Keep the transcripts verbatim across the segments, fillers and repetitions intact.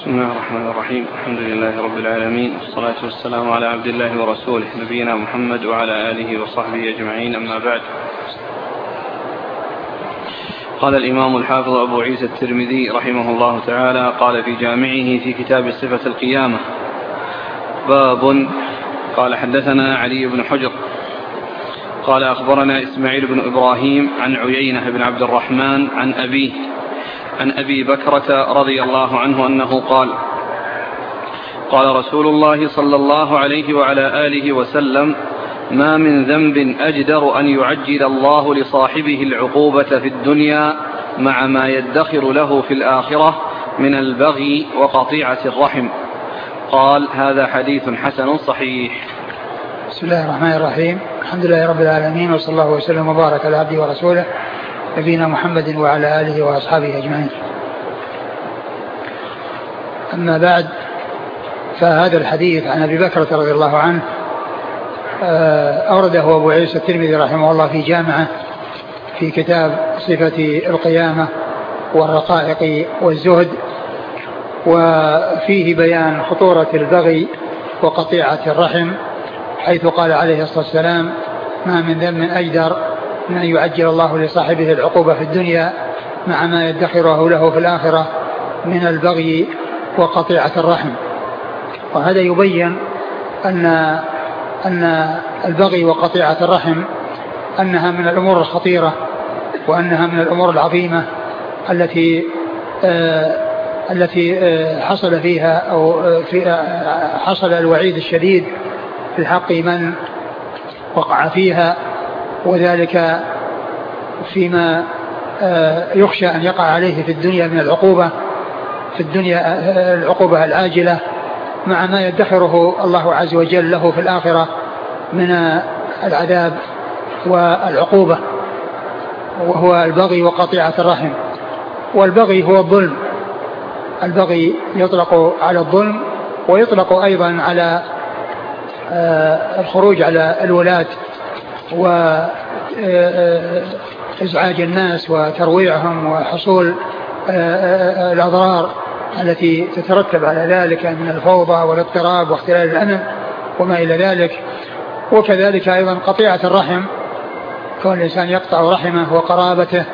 بسم الله الرحمن الرحيم. الحمد لله رب العالمين، والصلاة والسلام على عبد الله ورسوله نبينا محمد وعلى آله وصحبه أجمعين، أما بعد. قال الإمام الحافظ أبو عيسى الترمذي رحمه الله تعالى قال في جامعه في كتاب صفة القيامة: باب. قال حدثنا علي بن حجر قال أخبرنا إسماعيل بن إبراهيم عن عيينة بن عبد الرحمن عن أبيه عن أبي بكرة رضي الله عنه أنه قال: قال رسول الله صلى الله عليه وعلى آله وسلم: ما من ذنب أجدر أن يعجل الله لصاحبه العقوبة في الدنيا مع ما يدخر له في الآخرة من البغي وقطيعة الرحم. قال: هذا حديث حسن صحيح. بسم الله الرحمن الرحيم. الحمد لله رب العالمين، وصلى الله وسلم وبارك على عبده ورسوله نبينا محمد وعلى آله وأصحابه أجمعين. أما بعد، فهذا الحديث عن أبي بكرة رضي الله عنه أورده أبو عيسى الترمذي رحمه الله في جامعه في كتاب صفة القيامة والرقائق والزهد، وفيه بيان خطورة البغي وقطيعة الرحم، حيث قال عليه الصلاة والسلام: ما من ذنب أجدر من أن يعجل الله لصاحبه العقوبة في الدنيا مع ما يدخره له في الآخرة من البغي وقطيعة الرحم. وهذا يبين أن أن البغي وقطيعة الرحم أنها من الأمور الخطيرة، وأنها من الأمور العظيمة التي آه التي آه حصل فيها أو في آه حصل الوعيد الشديد في حق من وقع فيها، وذلك فيما آه يخشى أن يقع عليه في الدنيا من العقوبة في الدنيا آه العقوبة العاجلة مع ما يدخره الله عز وجل له في الآخرة من العذاب والعقوبة، وهو البغي وقطيعة الرحم. والبغي هو الظلم. البغي يطلق على الظلم، ويطلق أيضا على الخروج على الولاة وإزعاج الناس وترويعهم وحصول الأضرار التي تترتب على ذلك من الفوضى والاضطراب واختلال الأمن وما إلى ذلك. وكذلك أيضا قطيعة الرحم، كون الإنسان يقطع رحمه وقرابته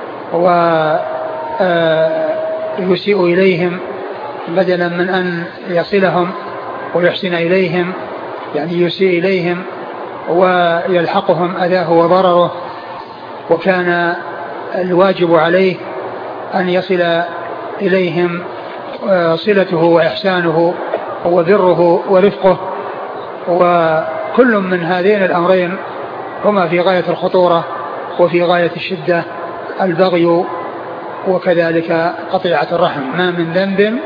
ويسيء إليهم بدلا من أن يصلهم ويحسن إليهم، يعني يسيء إليهم ويلحقهم أذاه وضرره. وكان الواجب عليه أن يصل إليهم صلته وإحسانه وبره ورفقه، وكل من هذين الأمرين هما في غاية الخطورة وفي غاية الشدة، البغي وكذلك قطيعة الرحم. ما من ذنب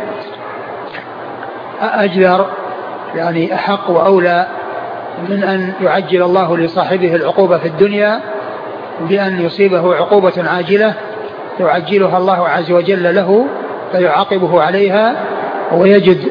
أجدر، يعني أحق وأولى من أن يعجل الله لصاحبه العقوبة في الدنيا بأن يصيبه عقوبة عاجلة يعجلها الله عز وجل له فيعاقبه عليها، ويجد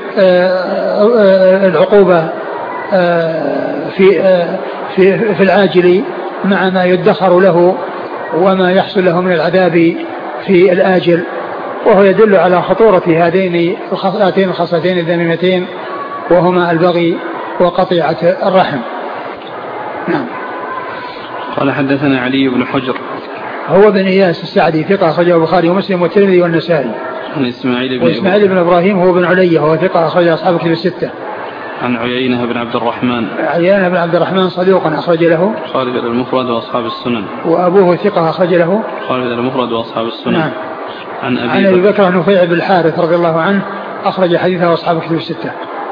العقوبة في في في العاجل مع ما يدخر له وما يحصل له من العذاب في الآجل. وهو يدل على خطورة هذين هاتين الخصلتين الذميمتين، وهما البغي وقطيعة الرحم. نعم. قال حدثنا علي بن حجر هو بن إياس السعدي ثقة أخرجه البخاري ومسلم والترمذي والنسائي. عن إسماعيل بن وإسماعيل بن إبراهيم هو بن علي هو ثقة أخرج أصحاب الكتب الستة. عن عيينة بن عبد الرحمن عيينة بن عبد الرحمن صديق أخرج له خالد المفرد وأصحاب السنن. وأبوه ثقة أخرج له خالد المفرد وأصحاب السنن. نعم. عن أبي, عن أبي بكر نفيع بن الحارث رضي الله عنه أخرج حديثه أصحاب الكتب الستة.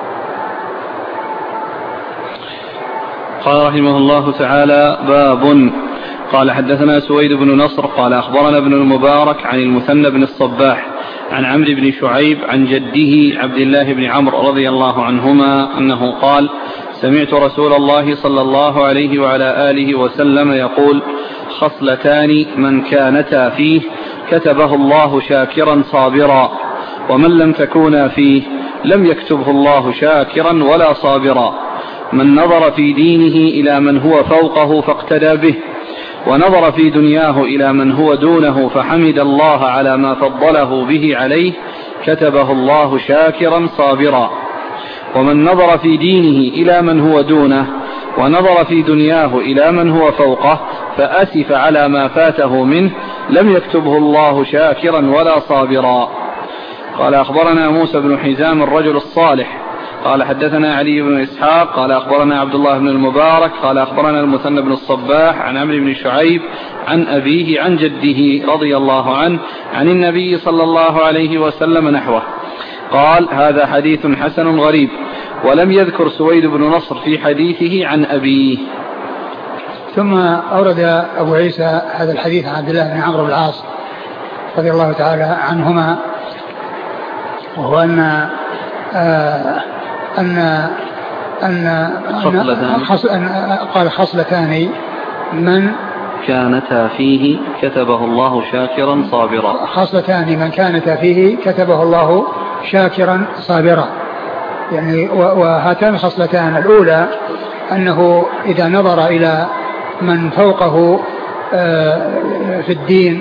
قال رحمه الله تعالى: باب. قال حدثنا سويد بن نصر قال أخبرنا ابن المبارك عن المثنى بن الصباح عن عمرو بن شعيب عن جده عبد الله بن عمرو رضي الله عنهما أنه قال: سمعت رسول الله صلى الله عليه وعلى آله وسلم يقول: خصلتان من كانتا فيه كتبه الله شاكرا صابرا، ومن لم تكونا فيه لم يكتبه الله شاكرا ولا صابرا: من نظر في دينه إلى من هو فوقه فاقتدى به، ونظر في دنياه إلى من هو دونه فحمد الله على ما فضله به عليه، كتبه الله شاكرا صابرا. ومن نظر في دينه إلى من هو دونه ونظر في دنياه إلى من هو فوقه فأسف على ما فاته منه لم يكتبه الله شاكرا ولا صابرا. قال أخبرنا موسى بن حزام الرجل الصالح قال حدثنا علي بن إسحاق قال أخبرنا عبد الله بن المبارك قال أخبرنا المثنى بن الصباح عن عمرو بن شعيب عن أبيه عن جده رضي الله عنه عن النبي صلى الله عليه وسلم نحوه. قال هذا حديث حسن غريب. ولم يذكر سويد بن نصر في حديثه عن أبيه. ثم أورد أبو عيسى هذا الحديث عن عبد الله بن عمرو بن العاص رضي الله تعالى عنهما، وهو أن آه أن أن, أن قال خصلتان من كانتا فيه كتبه الله شاكرا صابرا. خصلتان من كانتا فيه كتبه الله شاكرا صابرا، يعني وهاتان الخصلتان الأولى أنه إذا نظر إلى من فوقه في الدين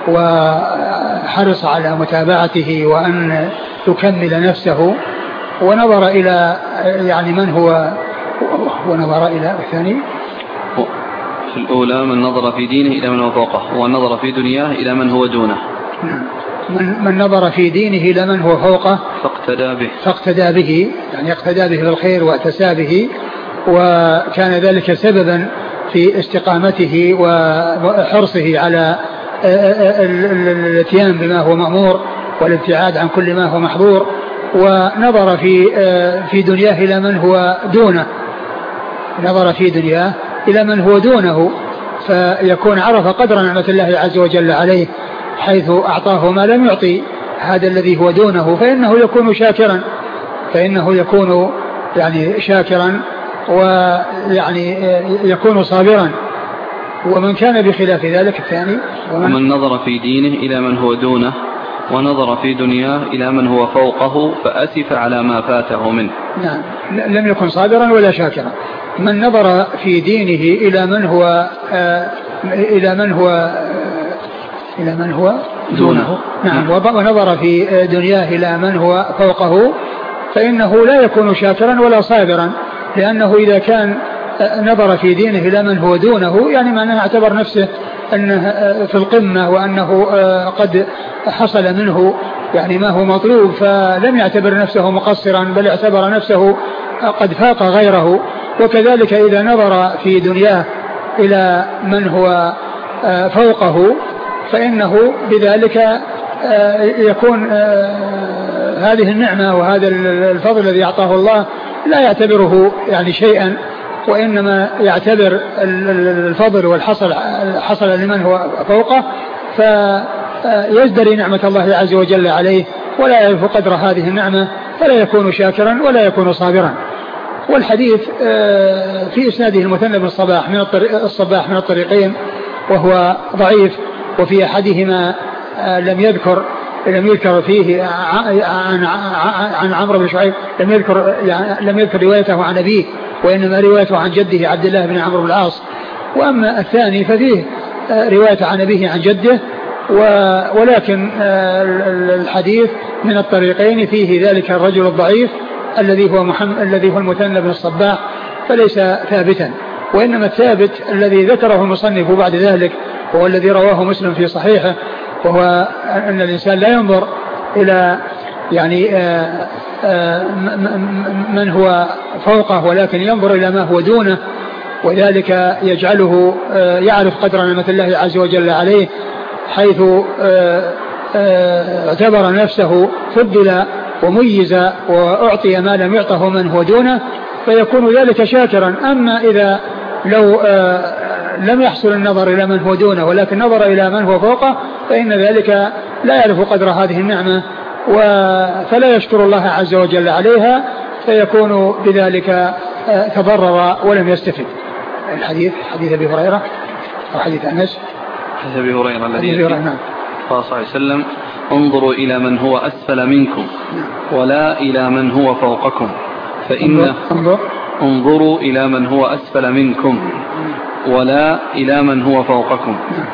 وحرص على متابعته وأن يكمل نفسه، ونظر إلى يعني من هو ونظر إلى الثاني في الأولى من نظر في دينه إلى من هو فوقه ونظر في دنياه إلى من هو دونه. من, من نظر في دينه إلى من هو فوقه فاقتدى به فاقتدى به يعني اقتدى به بالخير واتسى به، وكان ذلك سببا في استقامته وحرصه على الاتيان بما هو مأمور والابتعاد عن كل ما هو محظور. ونظر في في دنياه إلى من هو دونه نظر في دنياه إلى من هو دونه فيكون عرف قدر نعمة الله عز وجل عليه حيث أعطاه ما لم يعطي هذا الذي هو دونه، فإنه يكون شاكرا فإنه يكون يعني شاكرا ويعني يكون صابرا. ومن كان بخلاف ذلك الثاني ومن, ومن نظر في دينه إلى من هو دونه ونظر في دنياه إلى من هو فوقه فأسف على ما فاته منه. نعم لم يكن صابرا ولا شاكرا. من نظر في دينه إلى من هو آه إلى من هو آه إلى من هو دونه نعم ونظر في دنياه إلى من هو فوقه فإنه لا يكون شاكرا ولا صابرا، لأنه إذا كان نظر في دينه إلى من هو دونه يعني معناه اعتبر نفسه أنه في القمة وأنه قد حصل منه يعني ما هو مطلوب، فلم يعتبر نفسه مقصرا بل اعتبر نفسه قد فاق غيره. وكذلك إذا نظر في دنياه إلى من هو فوقه فإنه بذلك يكون هذه النعمة وهذا الفضل الذي أعطاه الله لا يعتبره يعني شيئا، وإنما يعتبر الفضل والحصل حصل لمن هو فوقه فيزدري نعمة الله عز وجل عليه ولا يعرف قدر هذه النعمة فلا يكون شاكرا ولا يكون صابرا. والحديث في إسناده المثنى بن الصباح من الطريق الصباح من الطريقين وهو ضعيف، وفي أحدهما لم يذكر لم يذكر فيه عن عن عمرو بن شعيب لم يذكر لم يذكر روايته عن أبيه، وإنما روايته عن جده عبد الله بن عمرو بن العاص. وأما الثاني ففيه رواية عن أبيه عن جده، ولكن الحديث من الطريقين فيه ذلك الرجل الضعيف الذي هو محمد الذي هو المثنى بن الصباح فليس ثابتا، وإنما الثابت الذي ذكره المصنف بعد ذلك هو الذي رواه مسلم في صحيحه، وهو أن الإنسان لا ينظر إلى يعني آآ آآ من هو فوقه ولكن ينظر إلى ما هو دونه، وذلك يجعله يعرف قدر نعمة الله عز وجل عليه حيث اعتبر نفسه فضل وميز وأعطي ما لم يعطه من هو دونه فيكون ذلك شاكرا. أما إذا لو لم يحصل النظر إلى من هو دونه ولكن نظر إلى من هو فوقه فإن ذلك لا يعرف قدر هذه النعمة فلا يشكر الله عز وجل عليها فيكون بذلك تضرر ولم يستفد. الحديث حديث أبي هريرة أو حديث أنس حديث أبي هريرة الذي قال صلى الله عليه وسلم انظروا إلى من هو أسفل منكم ولا إلى من هو فوقكم فإن انظر انظروا إلى من هو أسفل منكم ولا إلى من هو فوقكم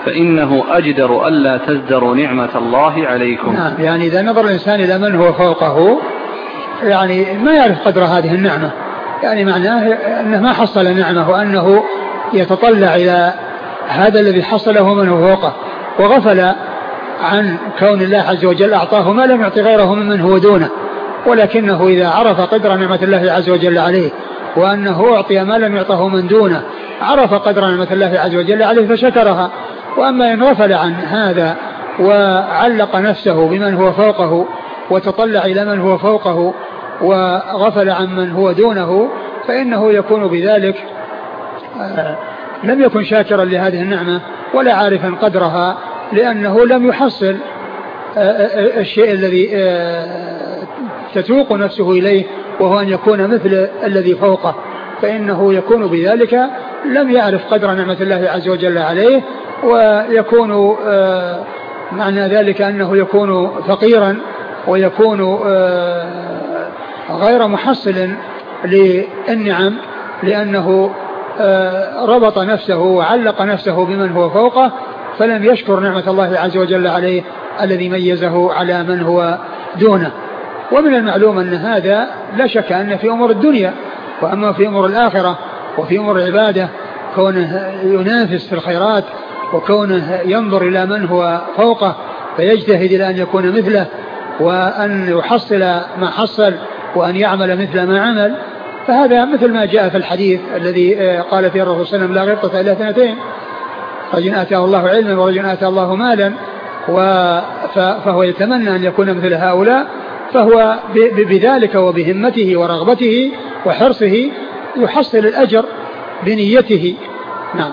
فإنه أجدر ألا تزدروا نعمة الله عليكم. نعم، يعني إذا نظر الإنسان إلى من هو فوقه يعني ما يعرف قدر هذه النعمة، يعني معناه أنه ما حصل نعمة، وأنه يتطلع إلى هذا الذي حصله من هو فوقه، وغفل عن كون الله عز وجل أعطاه ما لم يعطي غيره ممن هو دونه. ولكنه إذا عرف قدر نعمة الله عز وجل عليه، وأنه أعطي ما لم يعطه من دونه، عرف قدر نعمة الله عز وجل عليه فشكرها. وأما إن غفل عن هذا وعلق نفسه بمن هو فوقه وتطلع إلى من هو فوقه وغفل عن من هو دونه، فإنه يكون بذلك آه لم يكن شاكرا لهذه النعمة ولا عارفا قدرها، لأنه لم يحصل آه آه الشيء الذي آه تتوق نفسه إليه، وهو أن يكون مثل الذي فوقه، فإنه يكون بذلك لم يعرف قدر نعمة الله عز وجل عليه، ويكون آه معنى ذلك أنه يكون فقيرا ويكون آه غير محصل للنعم، لأنه آه ربط نفسه وعلق نفسه بمن هو فوقه، فلم يشكر نعمة الله عز وجل عليه الذي ميزه على من هو دونه. ومن المعلوم أن هذا لا شك أن في أمور الدنيا، وأما في أمور الآخرة وفي أمور العبادة كونه ينافس في الخيرات، وكونه ينظر إلى من هو فوقه فيجتهد إلى أن يكون مثله، وأن يحصل ما حصل، وأن يعمل مثل ما عمل، فهذا مثل ما جاء في الحديث الذي قال فيه الرسول صلى الله عليه وسلم: لا غبطة إلا اثنتين، رجل آتاه الله علما ورجل آتاه الله مالا، فهو يتمنى أن يكون مثل هؤلاء، فهو بذلك وبهمته ورغبته وحرصه يحصل الأجر بنيته. نعم.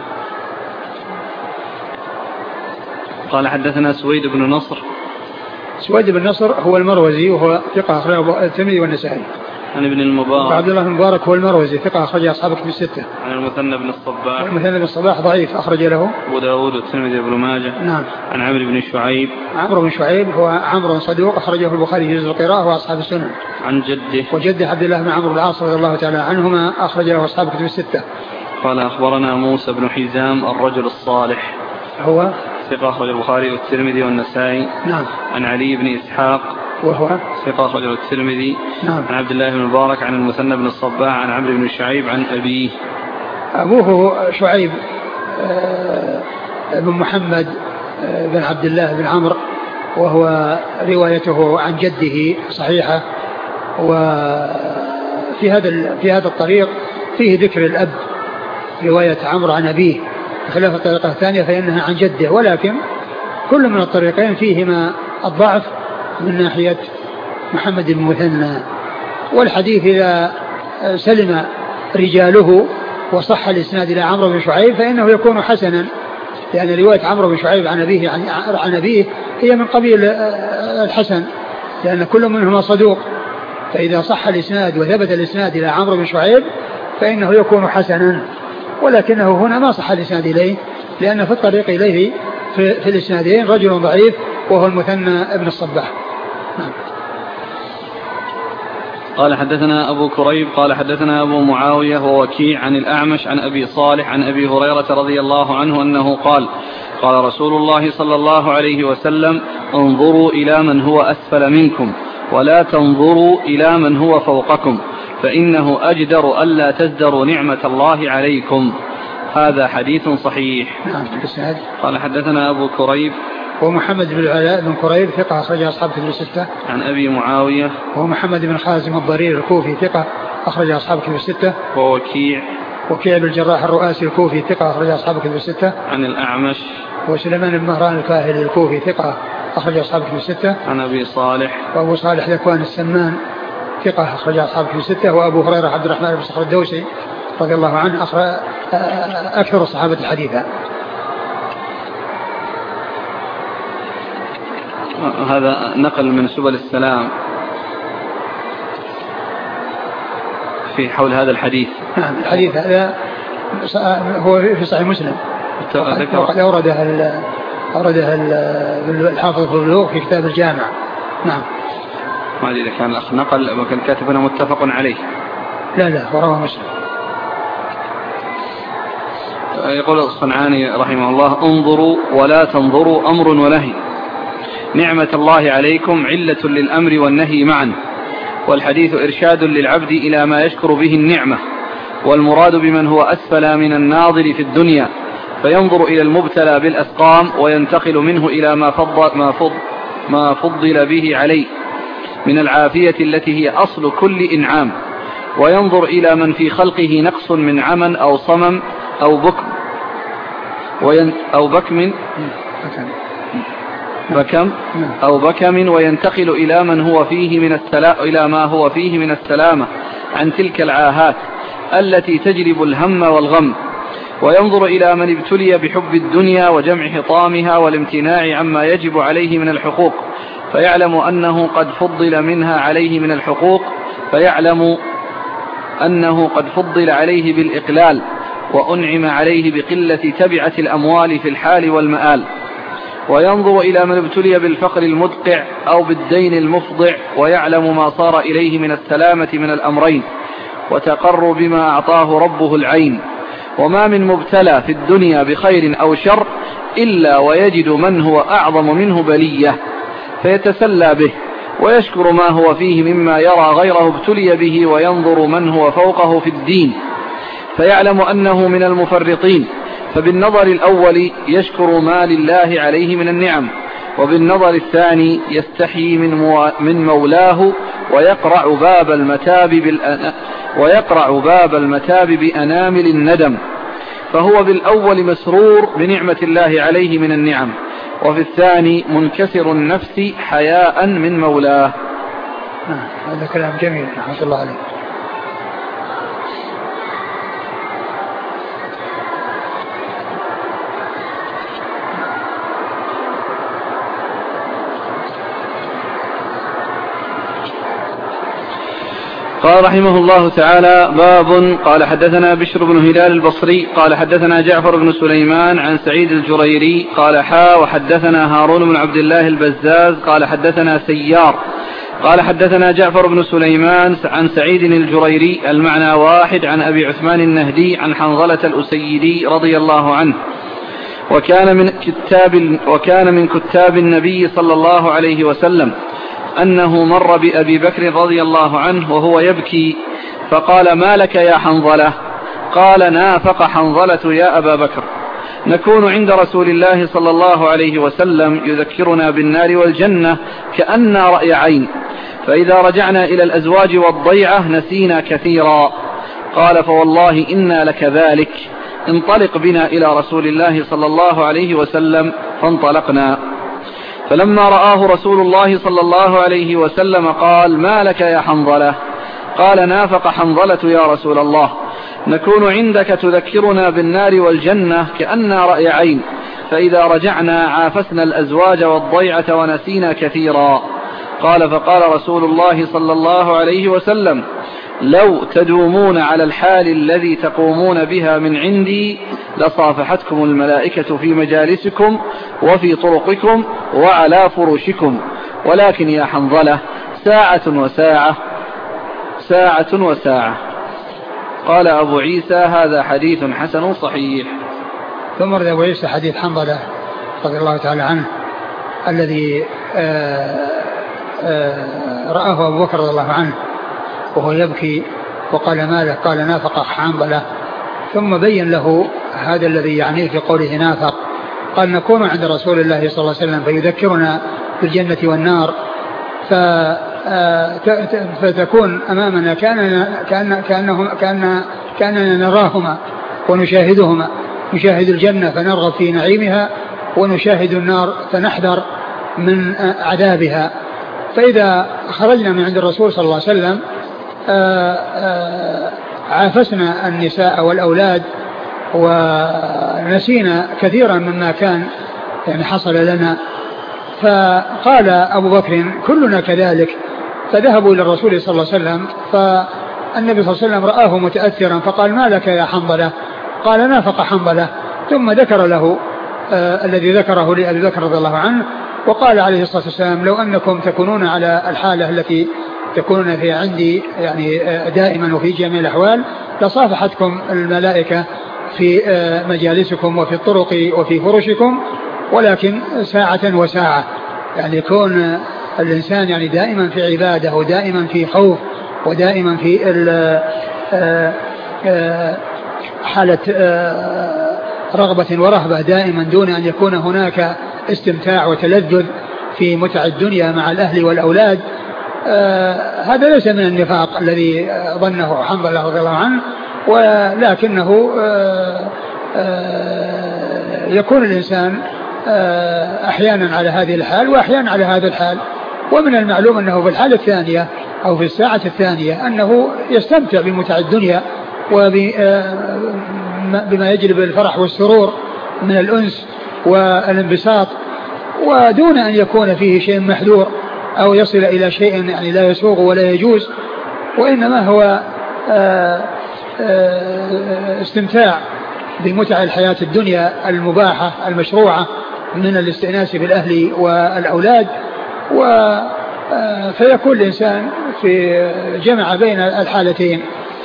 قال حدثنا سويد بن نصر. سويد بن نصر هو المروزي وهو ثقة أخرجه الترمذي والنسائي. عن ابن المبارك. عبد الله بن المبارك هو المروزي ثقة أخرج أصحاب الكتب الستة. عن المثنى بن الصباح. المثنى بن الصباح ضعيف أخرج له أبو داود والترمذي وابن ماجه. نعم. عن عمرو بن شعيب. عمرو بن شعيب هو عمرو صدوق أخرجه البخاري في جزء القراءة وأصحاب السنن. عن جده. وجده عبد الله بن عمرو بن العاص رضي الله تعالى عنهما أخرج له أصحاب الكتب الستة. قال أخبرنا موسى بن حزام الرجل الصالح هو ثقة أخرج البخاري والترمذي والنسائي. نعم. عن علي بن إسحاق وهو ثقة أخرجه الترمذي. نعم. عن عبد الله بن المبارك عن المثنى بن الصباح عن عمرو بن شعيب عن أبيه. أبوه شعيب بن محمد بن عبد الله بن عمرو، وهو روايته عن جده صحيحة. وفي هذا في هذا الطريق فيه ذكر الأب، رواية عمرو عن أبيه، بخلاف الطريقة الثانية فإنها عن جده، ولكن كل من الطريقين فيهما الضعف من ناحية محمد بن مثنى. والحديث إذا سلم رجاله وصح الإسناد إلى عمرو بن شعيب فإنه يكون حسنا، لأن رواية عمرو بن شعيب عن أبيه عن أبيه هي من قبيل الحسن، لأن كل منهما صدوق، فإذا صح الإسناد وثبت الإسناد إلى عمرو بن شعيب فإنه يكون حسنا. ولكنه هنا ما صح الإسناد إليه، لأن في الطريق إليه في, في الإسنادين رجل ضعيف وهو المثنى ابن الصباح. نعم. قال حدثنا أبو كريب قال حدثنا أبو معاوية ووكيع عن الأعمش عن أبي صالح عن أبي هريرة رضي الله عنه أنه قال: قال رسول الله صلى الله عليه وسلم: انظروا إلى من هو أسفل منكم ولا تنظروا إلى من هو فوقكم، فإنه أجدر ألا تزدروا نعمة الله عليكم. هذا حديث صحيح. نعم. قال حدثنا أبو كريب ومحمد بن العلاء بن كريب ثقة أخرج أصحاب كتب الستة. عن أبي معاوية ومحمد بن خازم الضرير الكوفي ثقة أخرج أصحاب كتب الستة. ووكيع وكيع بن الجراح الرؤاسي الكوفي ثقة أخرج أصحاب كتب الستة. عن الأعمش وسليمان بن مهران الكاهلي الكوفي ثقة أخرج أصحاب كتب الستة. عن أبي صالح وأبو صالح ذكوان السمان ثقة أخرج أصحاب كتب الستة. وأبو هريرة عبد الرحمن بن صخر الدوسي رضي الله عنه أخرج أكثر الصحابة الحديثة. هذا نقل من سبل السلام في حول هذا الحديث. نعم. الحديث هذا هو في صحيح مسلم، وقد أوردها أوردها الحافظ في البلوغ في كتاب الجامع. نعم. ما أدري إذا كان الأخ نقل وكان كاتبنا متفق عليه. لا لا ورواه مسلم. يقول الصنعاني رحمه الله: انظروا ولا تنظروا أمر ونهي. نعمة الله عليكم علة للأمر والنهي معا، والحديث إرشاد للعبد إلى ما يشكر به النعمة، والمراد بمن هو أسفل من الناظر في الدنيا فينظر إلى المبتلى بالأسقام وينتقل منه إلى ما فضل, ما فضل, ما فضل به عليه من العافية التي هي أصل كل إنعام، وينظر إلى من في خلقه نقص من عمى أو صمم أو بكم وين أو بكم بكم أو بكم وينتقل إلى من هو فيه من السلا... إلى ما هو فيه من السلامة عن تلك العاهات التي تجلب الهم والغم، وينظر إلى من ابتلي بحب الدنيا وجمع حطامها والامتناع عما يجب عليه من الحقوق فيعلم أنه قد فضل منها عليه من الحقوق فيعلم أنه قد فضل عليه بالإقلال وأنعم عليه بقلة تبعة الأموال في الحال والمآل، وينظر إلى من ابتلي بالفقر المدقع أو بالدين المفضع ويعلم ما صار إليه من السلامة من الأمرين وتقر بما أعطاه ربه العين. وما من مبتلى في الدنيا بخير أو شر إلا ويجد من هو أعظم منه بلية فيتسلى به ويشكر ما هو فيه مما يرى غيره ابتلي به، وينظر من هو فوقه في الدين فيعلم أنه من المفرطين، فبالنظر الأول يشكر ما لله عليه من النعم، وبالنظر الثاني يستحيي من, مو... من مولاه ويقرع باب المتاب بالأن... ويقرع باب المتاب بأنامل الندم، فهو بالأول مسرور بنعمة الله عليه من النعم، وفي الثاني منكسر النفس حياء من مولاه. هذا كلام جميل رحمة الله عليه. قال رحمه الله تعالى: باب. قال حدثنا بشر بن هلال البصري قال حدثنا جعفر بن سليمان عن سعيد الجريري قال حا وحدثنا هارون بن عبد الله البزاز قال حدثنا سيار قال حدثنا جعفر بن سليمان عن سعيد الجريري المعنى واحد عن أبي عثمان النهدي عن حنظلة الأسيدي رضي الله عنه، وكان من كتاب وكان من كتاب النبي صلى الله عليه وسلم، أنه مر بأبي بكر رضي الله عنه وهو يبكي فقال: ما لك يا حنظلة؟ قال: نافق حنظلة يا أبا بكر، نكون عند رسول الله صلى الله عليه وسلم يذكرنا بالنار والجنة كأن رأي عين، فإذا رجعنا إلى الأزواج والضيعة نسينا كثيرا. قال: فوالله إنا لكذلك، انطلق بنا إلى رسول الله صلى الله عليه وسلم، فانطلقنا. فلما رآه رسول الله صلى الله عليه وسلم قال: ما لك يا حنظلة؟ قال: نافق حنظلة يا رسول الله، نكون عندك تذكرنا بالنار والجنة كأن رأي عين، فإذا رجعنا عافسنا الأزواج والضيعة ونسينا كثيرا. قال: فقال رسول الله صلى الله عليه وسلم: لو تدومون على الحال الذي تقومون بها من عندي لصافحتكم الملائكة في مجالسكم وفي طرقكم وعلى فرشكم، ولكن يا حنظلة ساعة وساعة ساعة وساعة. قال أبو عيسى: هذا حديث حسن صحيح. ثم رد أبو عيسى حديث حنظلة رضي الله تعالى عنه الذي آآ آآ رآه أبو بكر رضي الله عنه وهو يبكي وقال: ما له؟ قال: نافق حنظلة. ثم بين له هذا الذي يعنيه في قوله نافق، قال: نكون عند رسول الله صلى الله عليه وسلم فيذكرنا بالجنة والنار فتكون أمامنا كأننا, كأن كأنهم كأن كأننا نراهما ونشاهدهما، نشاهد الجنة فنرغب في نعيمها ونشاهد النار فنحذر من عذابها. فإذا خرجنا من عند الرسول صلى الله عليه وسلم عافسنا النساء والأولاد ونسينا كثيرا مما كان يعني حصل لنا. فقال أبو بكر: كلنا كذلك. فذهبوا إلى الرسول صلى الله عليه وسلم، فالنبي صلى الله عليه وسلم رآه متأثرا فقال: ما لك يا حنظلة؟ قال: نافق حنظلة. ثم ذكر له آه الذي ذكره لأبي بكر رضي الله عنه، وقال عليه الصلاة والسلام: لو أنكم تكونون على الحالة التي تكونون في عندي يعني دائما وفي جميع الأحوال لصافحتكم الملائكة في مجالسكم وفي الطرق وفي فرشكم، ولكن ساعة وساعة. يعني يكون الإنسان يعني دائما في عبادة ودائما في خوف ودائما في حالة رغبة ورهبة دائما، دون أن يكون هناك استمتاع وتلذذ في متع الدنيا مع الأهل والأولاد. هذا ليس من النفاق الذي ظنه حنظلة رضي الله عنه، ولكنه يكون الإنسان أحيانا على هذه الحال وأحيانا على هذا الحال. ومن المعلوم أنه في الحالة الثانية أو في الساعة الثانية أنه يستمتع بمتع الدنيا وبما يجلب الفرح والسرور من الأنس والانبساط، ودون أن يكون فيه شيء محذور أو يصل إلى شيء يعني لا يسوغ ولا يجوز، وإنما هو استمتاع بمتع الحياة الدنيا المباحة المشروعة من الاستئناس بالأهل والأولاد. و فيكون الإنسان في جمع بين الحالتين.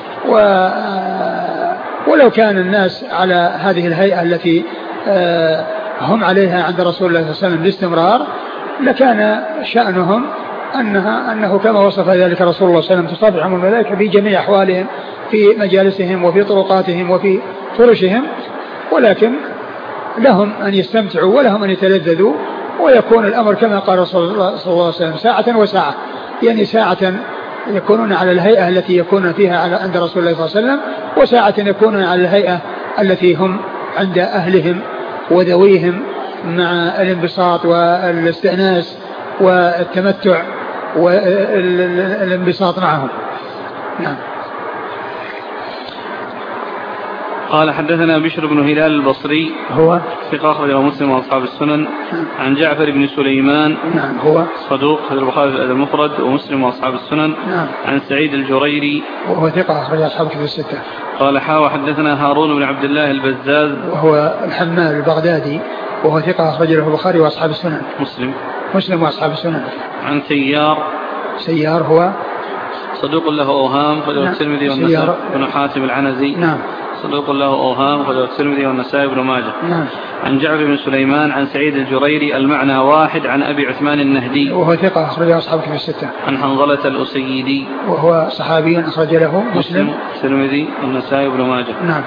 ولو كان الناس على هذه الهيئة التي هم عليها عند رسول الله صلى الله عليه وسلم باستمرار، لكان شأنهم أنها أنه كما وصف ذلك رسول الله صلى الله عليه وسلم تصافحهم الملائكة في جميع أحوالهم في مجالسهم وفي طرقاتهم وفي فرشهم، ولكن لهم أن يستمتعوا ولهم أن يتلذذوا، ويكون الأمر كما قال رسول الله صلى الله عليه وسلم ساعة وساعة. يعني ساعة يكونون على الهيئة التي يكون فيها عند رسول الله صلى الله عليه وسلم، وساعة يكونون على الهيئة التي هم عند أهلهم وذويهم مع الانبساط والاستئناس والتمتع والانبساط معهم. نعم. قال حدثنا بشر بن هلال البصري هو ثقة أخرجه مسلم وأصحاب السنن. عن جعفر بن سليمان نعم هو صدوق أخرجه البخاري في الأدب المفرد ومسلم وأصحاب السنن. نعم. عن سعيد الجريري وهو ثقة أخرج أصحاب الكتب الستة. قال حا وحدثنا هارون بن عبد الله البزاز وهو الحمال البغدادي وهو ثقة أخرج له البخاري وأصحاب السنن. مسلم مسلم وأصحاب السنن. عن سيار سيار هو صدوق له أوهام أخرجه الترمذي والنسائي بن حاتم العنزي. نعم. صدوق له أوهام أخرجه الترمذي والنسائي بن ماجه. نعم. عن جعفر بن سليمان عن سعيد الجريري المعنى واحد. عن أبي عثمان النهدي وهو ثقة أخرج أصحاب الكتب الستة. عن حنظلة الأسيدي وهو صحابي أخرج له مسلم الترمذي والنسائي بن ماجه. نعم.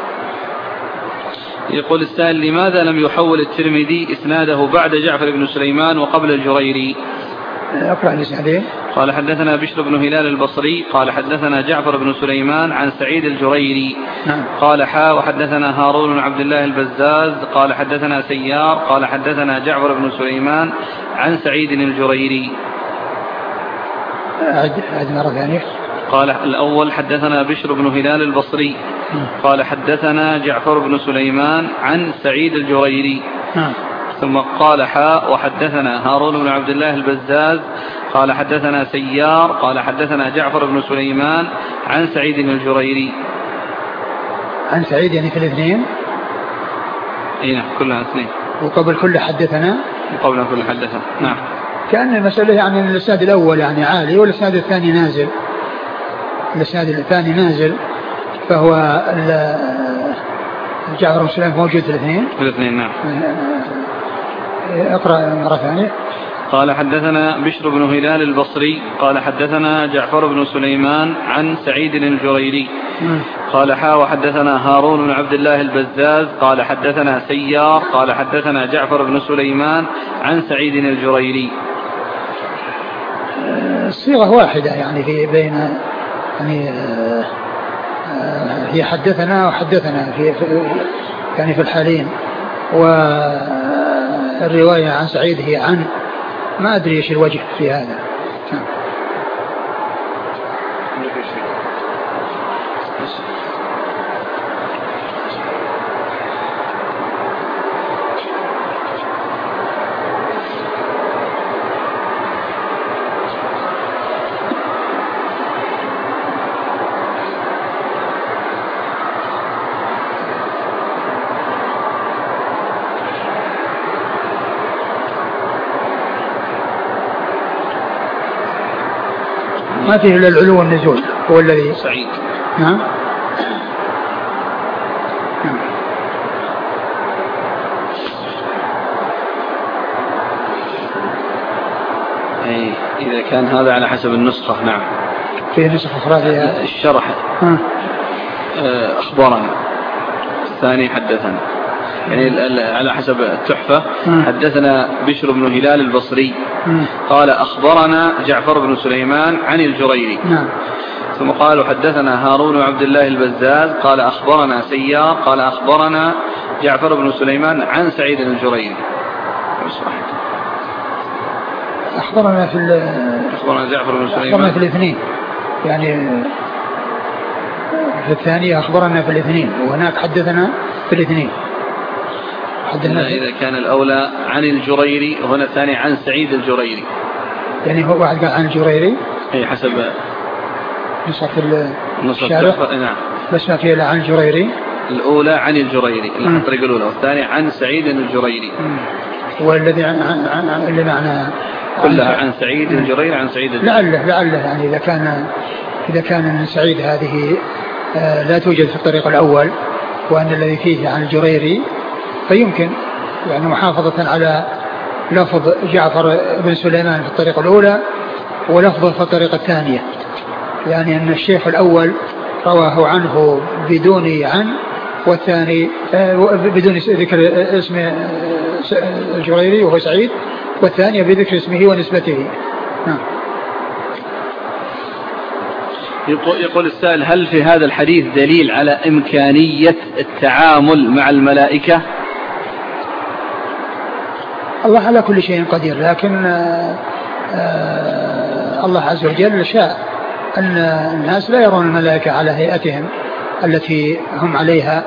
يقول السائل لماذا لم يحول الترمذي إسناده بعد جعفر بن سليمان وقبل الجريري؟ أقرأ الإسنادين. قال حدثنا بشر بن هلال البصري قال حدثنا جعفر بن سليمان عن سعيد الجريري. نعم. قال حا وحدثنا هارون بن عبد الله البزاز قال حدثنا سيار قال حدثنا جعفر بن سليمان عن سعيد الجريري. أعد مرة ثانية. قال الأول حدثنا بشر بن هلال البصري قال حدثنا جعفر بن سليمان عن سعيد الجريري. نعم. ثم قال حاء وحدثنا هارون بن عبد الله البزاز قال حدثنا سيار قال حدثنا جعفر بن سليمان عن سعيد الجريري. عن سعيد يعني في الاثنين؟ اي نعم كلها اثنين. وقبل كل حدثنا؟ وقبل كل حدثنا. نعم. كأن المسألة يعني الإسناد الأول يعني عالي والإسناد الثاني نازل. الإسناد الثاني نازل فهو جعفر بن سليمان موجود في الاثنين. في الاثنين نعم. اقرأ مرة ثانية. قال حدثنا بشر بن هلال البصري قال حدثنا جعفر بن سليمان عن سعيد الجريري. قال حا وحدثنا هارون بن عبد الله البزاز قال حدثنا سيار قال حدثنا جعفر بن سليمان عن سعيد الجريري. الصيغة واحدة يعني في بين يعني هي حدثنا وحدثنا في يعني في الحالين، والرواية عن سعيد هي عن، ما أدري إيش الوجه في هذا. ما فيه إلا العلو والنزول هو الذي سعيد. نعم. نعم. إذا كان هذا على حسب النسخة نعم. في نسخة أخرى فيها الشرح أخبرنا، الثاني حدثنا، يعني على حسب التحفة حدثنا بشر بن هلال البصري قال أخبرنا جعفر بن سليمان عن الجريري نعم. ثم قالوا حدثنا هارون عبد الله البزاز قال أخبرنا سيار قال أخبرنا جعفر بن سليمان عن سعيد الجريري. أخبرنا في أخبرنا جعفر بن سليمان أخبرنا في الاثنين، يعني في الثانية أخبرنا في الاثنين وهناك حدثنا في الاثنين. حدثنا إذا كان الأولى عن الجريري وهنا الثاني عن سعيد الجريري، يعني هو واحد قال عن الجريري أي حسب نسخة الشارع نعم، بس ما فيه إلا عن الجريري. الأولى عن الجريري الطريقة الأولى، والثاني عن سعيد الجريري، والذي عن عن عن اللي معناه كلها عن سعيد الجريري عن سعيد الجريري. لعله لعله يعني إذا كان إذا كان من سعيد هذه لا توجد في الطريق الأول وأن الذي فيه عن الجريري فيمكن يعني محافظة على لفظ جعفر بن سليمان في الطريقة الأولى ولفظه في الطريقة الثانية، يعني أن الشيخ الأول رواه عنه بدون عن، والثاني بدون ذكر اسم الجريري وهو سعيد، والثانية بذكر اسمه ونسبته نعم. يقول السائل هل في هذا الحديث دليل على إمكانية التعامل مع الملائكة؟ الله على كل شيء قدير، لكن الله عز وجل شاء أن الناس لا يرون الملائكة على هيئتهم التي هم عليها،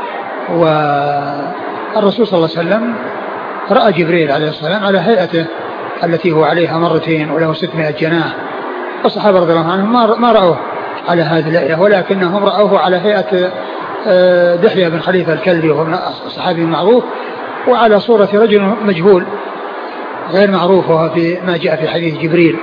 والرسول صلى الله عليه وسلم رأى جبريل عليه السلام على هيئته التي هو عليها مرتين وله ستمائة جناح، والصحابة رضي الله عنهم ما رأوه على هذه الهيئة، ولكنهم رأوه على هيئة دحية بن خليفة الكلبي وهو صحابي معروف، وعلى صورة رجل مجهول غير معروف، وهو في ما جاء في حديث جبريل.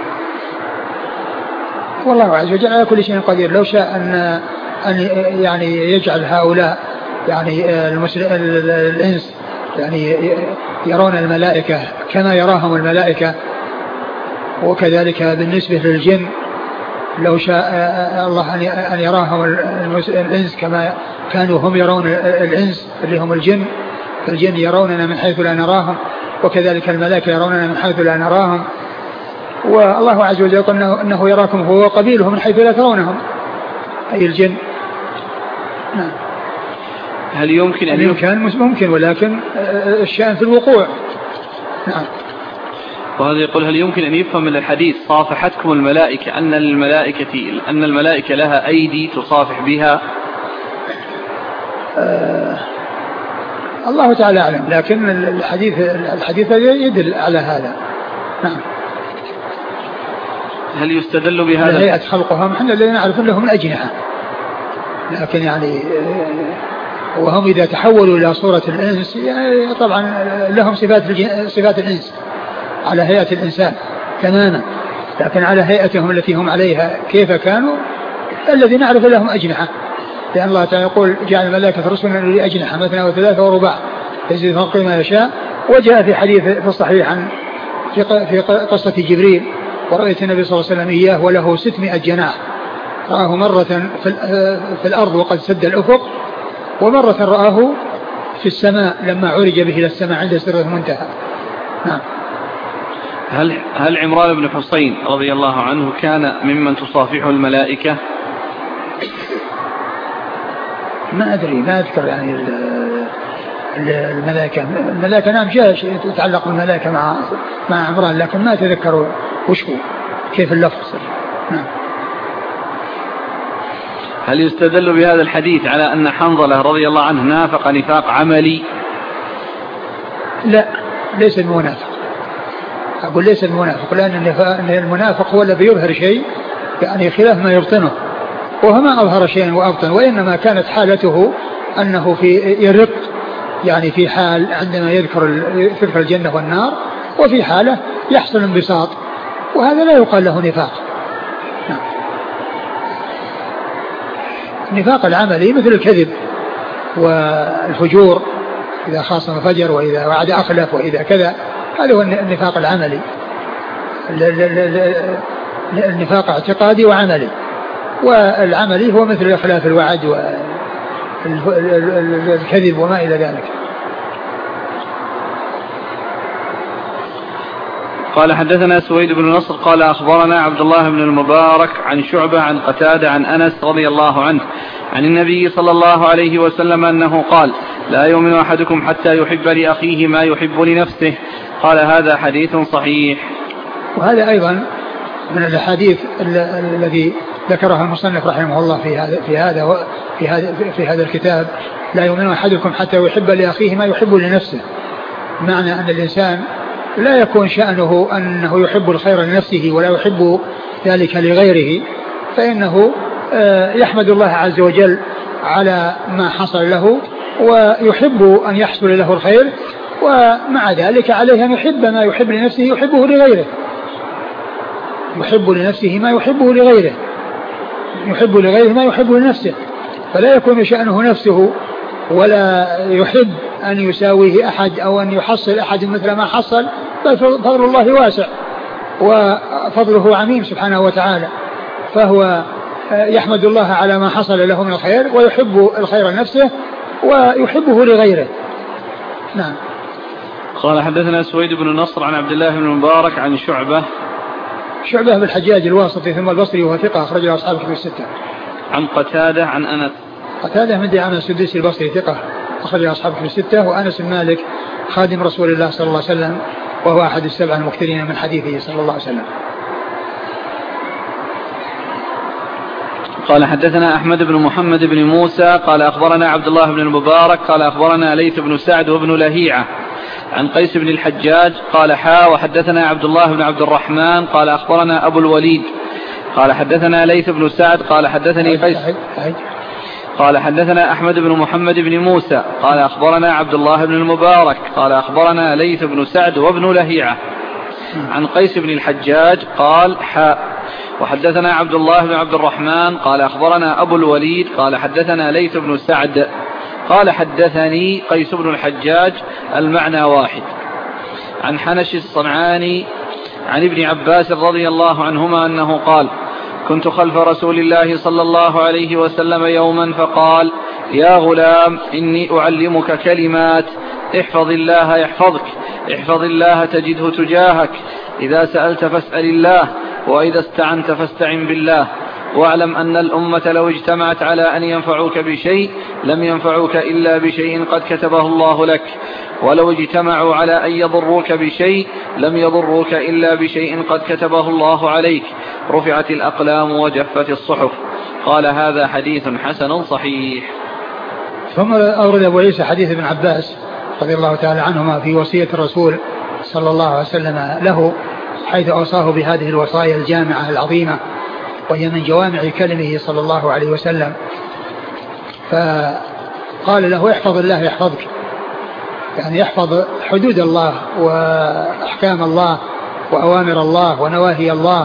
والله عز وجل على كل شيء قدير، لو شاء أن أن يعني يجعل هؤلاء يعني الإنس يعني يرون الملائكة كما يراهم الملائكة، وكذلك بالنسبة للجن لو شاء الله أن يراهم الإنس كما كانوا هم يرون الإنس اللي هم الجن، فالجن يروننا من حيث لا نراهم، وكذلك الملائكة يروننا من حيث لا نراهم، والله عز وجل يقول أنه يراكم هو وقبيله من حيث لا ترونهم، أي الجن نعم. هل يمكن أن يمكن ممكن، ولكن الشأن في الوقوع نعم. وهذا يقول هل يمكن أن يفهم من الحديث صافحتكم الملائكة أن الملائكة أن الملائكة لها أيدي تصافح بها؟ آه الله تعالى أعلم، لكن الحديث الحديث يدل على هذا نعم. هل يستدل بهذا؟ هيئة خلقهم احنا اللي نعرف لهم الأجنحة، لكن يعني وهم إذا تحولوا إلى صورة الإنس يعني طبعا لهم صفات صفات الإنس على هيئة الإنسان تماما، لكن على هيئتهم التي هم عليها كيف كانوا الذي نعرف لهم أجنحة، لأن الله تعالى يقول جعل الملائكة رسلا لأجنحة أجنحة مثنى وثلاثة ورباع يزيد فوق ما يشاء. وجاء في حديث في الصحيح عن في قصة جبريل ورأيت النبي صلى الله عليه وسلم إياه وله ستمائة جناح، رآه مرة في الأرض وقد سد الأفق، ومرة رآه في السماء لما عرج به إلى السماء عند سدرة المنتهى نعم. هل هل عمران بن حسين رضي الله عنه كان ممن تصافحه الملائكة؟ ما أدري ما أذكر يعني الملائكة الملائكة نعم جاء شيء يتعلق بالملائكة مع مع عمران، لكن ما أتذكر وش هو كيف اللفظ نعم. هل يستدل بهذا الحديث على أن حنظلة رضي الله عنه نافق نفاق عملي؟ لا ليس المنافق، أقول ليس المنافق، لأن المنافق هو الذي يظهر شيء يعني خلاف ما يبطنه، وهو ما أظهر شيئا وأبطن، وإنما كانت حالته أنه في يرق يعني في حال عندما يذكر تذكر الجنة والنار، وفي حالة يحصل انبساط، وهذا لا يقال له نفاق نعم. النفاق العملي مثل الكذب والفجور، إذا خاصم فجر، وإذا وعد أخلف، وإذا كذا، هذا هو النفاق العملي. النفاق اعتقادي وعملي، والعملي هو مثل إخلاف الوعد والكذب وما إلى ذلك. قال حدثنا سويد بن نصر قال أخبرنا عبد الله بن المبارك عن شعبة عن قتادة عن أنس رضي الله عنه عن النبي صلى الله عليه وسلم أنه قال: لا يؤمن أحدكم حتى يحب لأخيه ما يحب لنفسه. قال: هذا حديث صحيح. وهذا أيضا من الحديث الذي ذكرها المصنف رحمه الله في هذا في هذا في هذا في هذا الكتاب: لا يؤمن أحدكم حتى يحب لأخيه ما يحب لنفسه. معنى أن الإنسان لا يكون شأنه أنه يحب الخير لنفسه ولا يحب ذلك لغيره، فإنه يحمد الله عز وجل على ما حصل له ويحب أن يحصل له الخير، ومع ذلك عليه أن يحب ما يحب لنفسه يحبه لغيره، يحب لنفسه ما يحبه لغيره، يحب لغيره ما يحبه لنفسه، فلا يكون شأنه نفسه ولا يحب أن يساويه أحد أو أن يحصل أحد مثل ما حصل، بل فضل الله واسع وفضله عميم سبحانه وتعالى، فهو يحمد الله على ما حصل له من الخير ويحب الخير لنفسه ويحبه لغيره. نعم. قال حدثنا سويد بن نصر عن عبد الله بن المبارك عن شعبة شعبة بالحجاج الواسطي ثم البصري وهو ثقة أخرج له أصحاب الكتب الستة. عن قتادة عن أنس قتادة من دعامة السدوسي البصري ثقة أخرج له أصحاب الكتب الستة. وأنس بن مالك خادم رسول الله صلى الله عليه وسلم وهو أحد السبع المكثرين من حديثه صلى الله عليه وسلم. قال حدثنا أحمد بن محمد بن موسى قال أخبرنا عبد الله بن المبارك قال أخبرنا ليث بن سعد وابن لهيعة عن قيس بن الحجاج قال حا وحدثنا عبد الله بن عبد الرحمن قال أخبرنا أبو الوليد قال حدثنا ليث بن سعد قال حدثني قيس قال حدثنا أحمد بن محمد بن موسى قال أخبرنا عبد الله بن المبارك قال أخبرنا ليث بن سعد وابن لهيعة عن قيس بن الحجاج قال حا وحدثنا عبد الله بن عبد الرحمن قال أخبرنا أبو الوليد قال حدثنا ليث بن سعد قال حدثني قيس بن الحجاج المعنى واحد. عن حنش الصنعاني عن ابن عباس رضي الله عنهما أنه قال: كنت خلف رسول الله صلى الله عليه وسلم يوما فقال: يا غلام إني أعلمك كلمات احفظ الله يحفظك احفظ الله تجده تجاهك إذا سألت فاسأل الله وإذا استعنت فاستعن بالله واعلم أن الأمة لو اجتمعت على أن ينفعوك بشيء لم ينفعوك إلا بشيء قد كتبه الله لك ولو اجتمعوا على أن يضروك بشيء لم يضروك إلا بشيء قد كتبه الله عليك رفعت الأقلام وجفت الصحف. قال: هذا حديث حسن صحيح. ثم أورد أبو عيسى حديث ابن عباس رضي الله تعالى عنهما في وصية الرسول صلى الله عليه وسلم له، حيث أوصاه بهذه الوصايا الجامعة العظيمة وهي من جوامع كلمه صلى الله عليه وسلم. فقال له: احفظ الله يحفظك، يعني يحفظ حدود الله وأحكام الله وأوامر الله ونواهي الله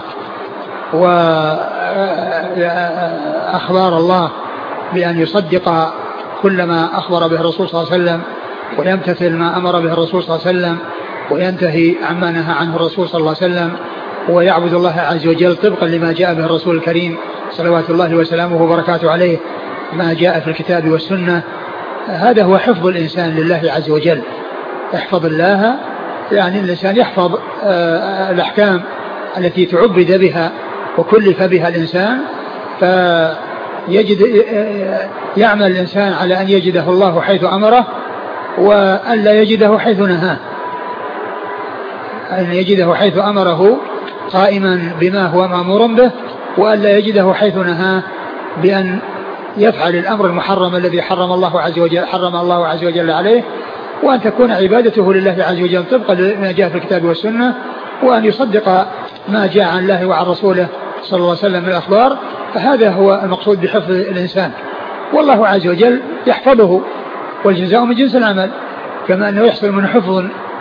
وأخبار الله، بأن يصدق كل ما أخبر به الرسول صلى الله عليه وسلم ويمتثل ما أمر به الرسول صلى الله عليه وسلم وينتهي عما نهى عنه الرسول صلى الله عليه وسلم ويعبد الله عز وجل طبقا لما جاء به الرسول الكريم صلوات الله وسلامه وبركاته عليه ما جاء في الكتاب والسنة. هذا هو حفظ الإنسان لله عز وجل. احفظ الله يعني الإنسان يحفظ الأحكام التي تعبد بها وكلف بها الإنسان، فيجد يعمل الإنسان على أن يجده الله حيث أمره وأن لا يجده حيث نهاه، أن يجده حيث أمره قائما بما هو مأمور به، وأن لا يجده حيث نهاه بأن يفعل الأمر المحرم الذي حرم الله عز وجل حرم الله عز وجل عليه، وأن تكون عبادته لله عز وجل طبقا لما جاء في الكتاب والسنة، وأن يصدق ما جاء عن الله وعن رسوله صلى الله عليه وسلم من الأخبار. فهذا هو المقصود بحفظ الإنسان، والله عز وجل يحفظه، والجزاء من جنس العمل، كما أنه يحصل من حفظ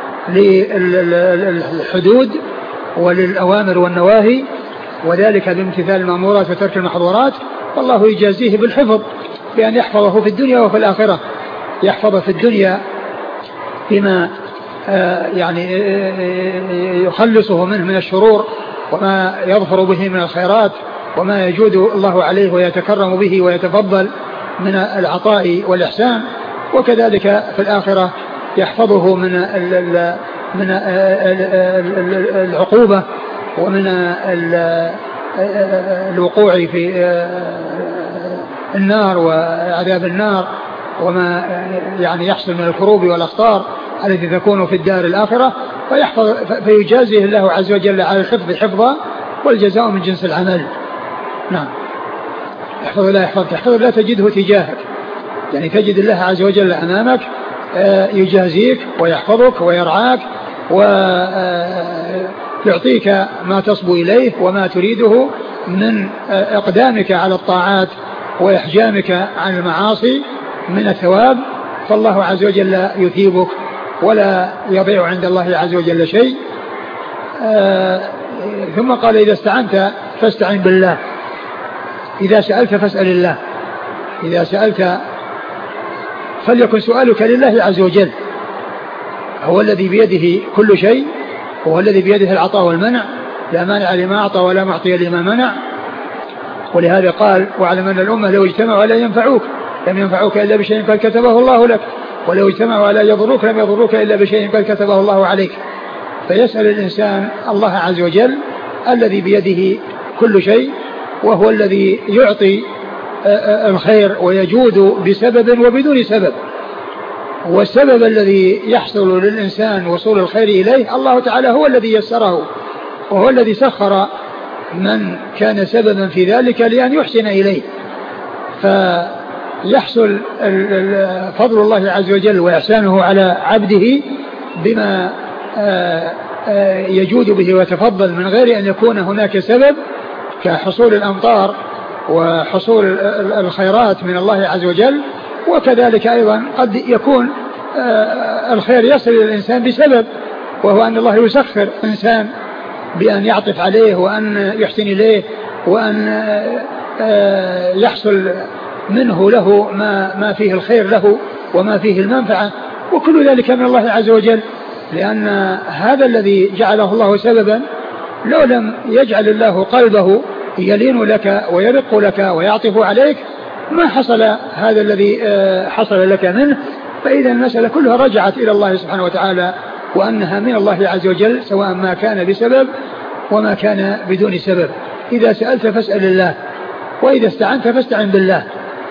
للحدود وللأوامر والنواهي، وذلك بامتثال المأمورات وترك المحظورات، والله يجازيه بالحفظ بأن يحفظه في الدنيا وفي الآخرة، يحفظه في الدنيا بما يعني يخلصه منه من الشرور وما يظفر به من الخيرات وما يجود الله عليه ويتكرم به ويتفضل من العطاء والإحسان. وكذلك في الآخرة يحفظه من من العقوبة ومن الوقوع في النار وعذاب النار وما يعني يحصل من الكروب والأخطار التي تكون في الدار الآخرة، فيحفظ فيجازيه الله عز وجل على الحفظ حفظا، والجزاء من جنس العمل. نعم. احفظ الله يحفظك، احفظ الله تجده تجاهك، يعني تجد الله عز وجل أمامك يجازيك ويحفظك ويرعاك ويعطيك ما تصبو إليه وما تريده من إقدامك على الطاعات وإحجامك عن المعاصي من الثواب، فالله عز وجل يثيبك ولا يضيع عند الله عز وجل شيء. ثم قال إذا استعنت فاستعن بالله، إذا سألت فاسأل الله، إذا سألت فليكن سؤالك لله عز وجل، هو الذي بيده كل شيء، هو الذي بيده العطاء والمنع، لا مانع لما أعطى ولا معطي لما منع. ولهذا قال واعلم أن الأمة لو اجتمعوا على ينفعوك لم ينفعوك إلا بشيء قد كتبه الله لك، ولو اجتمعوا على يضروك لم يضروك إلا بشيء قد كتبه الله عليك. فيسأل الإنسان الله عز وجل الذي بيده كل شيء، وهو الذي يعطي الخير ويجود بسبب وبدون سبب، والسبب الذي يحصل للإنسان وصول الخير إليه الله تعالى هو الذي يسره، وهو الذي سخر من كان سببا في ذلك لأن يحسن إليه، فيحصل فضل الله عز وجل وإحسانه على عبده بما يجود به ويتفضل من غير أن يكون هناك سبب، كحصول الأمطار وحصول الخيرات من الله عز وجل. وكذلك أيضا قد يكون الخير يصل إلى الإنسان بسبب، وهو أن الله يسخر إنسان بأن يعطف عليه وأن يحسن إليه وأن يحصل منه له ما, ما فيه الخير له وما فيه المنفعة، وكل ذلك من الله عز وجل، لأن هذا الذي جعله الله سببا لو لم يجعل الله قلبه يلين لك ويرق لك ويعطف عليك ما حصل هذا الذي حصل لك منه. فإذا المسألة كلها رجعت إلى الله سبحانه وتعالى، وأنها من الله عز وجل سواء ما كان بسبب وما كان بدون سبب. إذا سألت فاسأل الله، وإذا استعنت فاستعن بالله،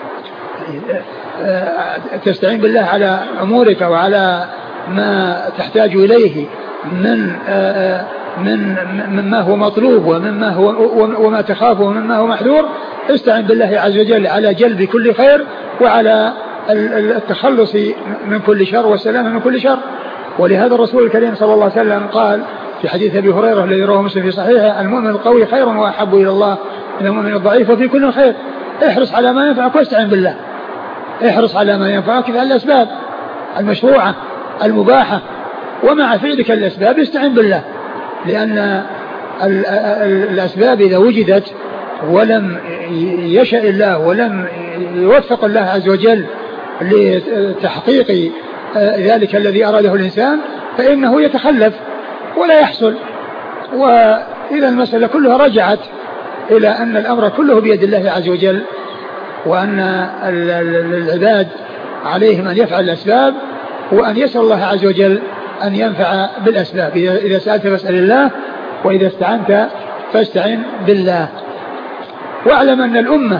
تستعين بالله على أمورك وعلى ما تحتاج إليه من من مما هو مطلوب ومما هو وما تخاف ومما هو محذور. استعن بالله عز وجل على جلب كل خير وعلى التخلص من كل شر والسلامة من كل شر. ولهذا الرسول الكريم صلى الله عليه وسلم قال في حديث أبي هريرة الذي رواه مسلم في صحيحه: المؤمن القوي خير وأحب إلى الله من المؤمن الضعيف وفي كل خير. احرص على ما ينفعك واستعن بالله، احرص على ما ينفعك على الأسباب المشروعة المباحة، ومع فعلك الأسباب استعن بالله، لأن الأسباب إذا وجدت ولم يشاء الله ولم يوفق الله عز وجل لتحقيق ذلك الذي أراده الإنسان فإنه يتخلف ولا يحصل. وإذا المسألة كلها رجعت إلى أن الأمر كله بيد الله عز وجل، وأن العباد عليهم أن يفعل الأسباب وأن يسأل الله عز وجل أن ينفع بالأسباب. إذا سألت فاسأل الله، وإذا استعنت فاستعن بالله. واعلم أن الأمة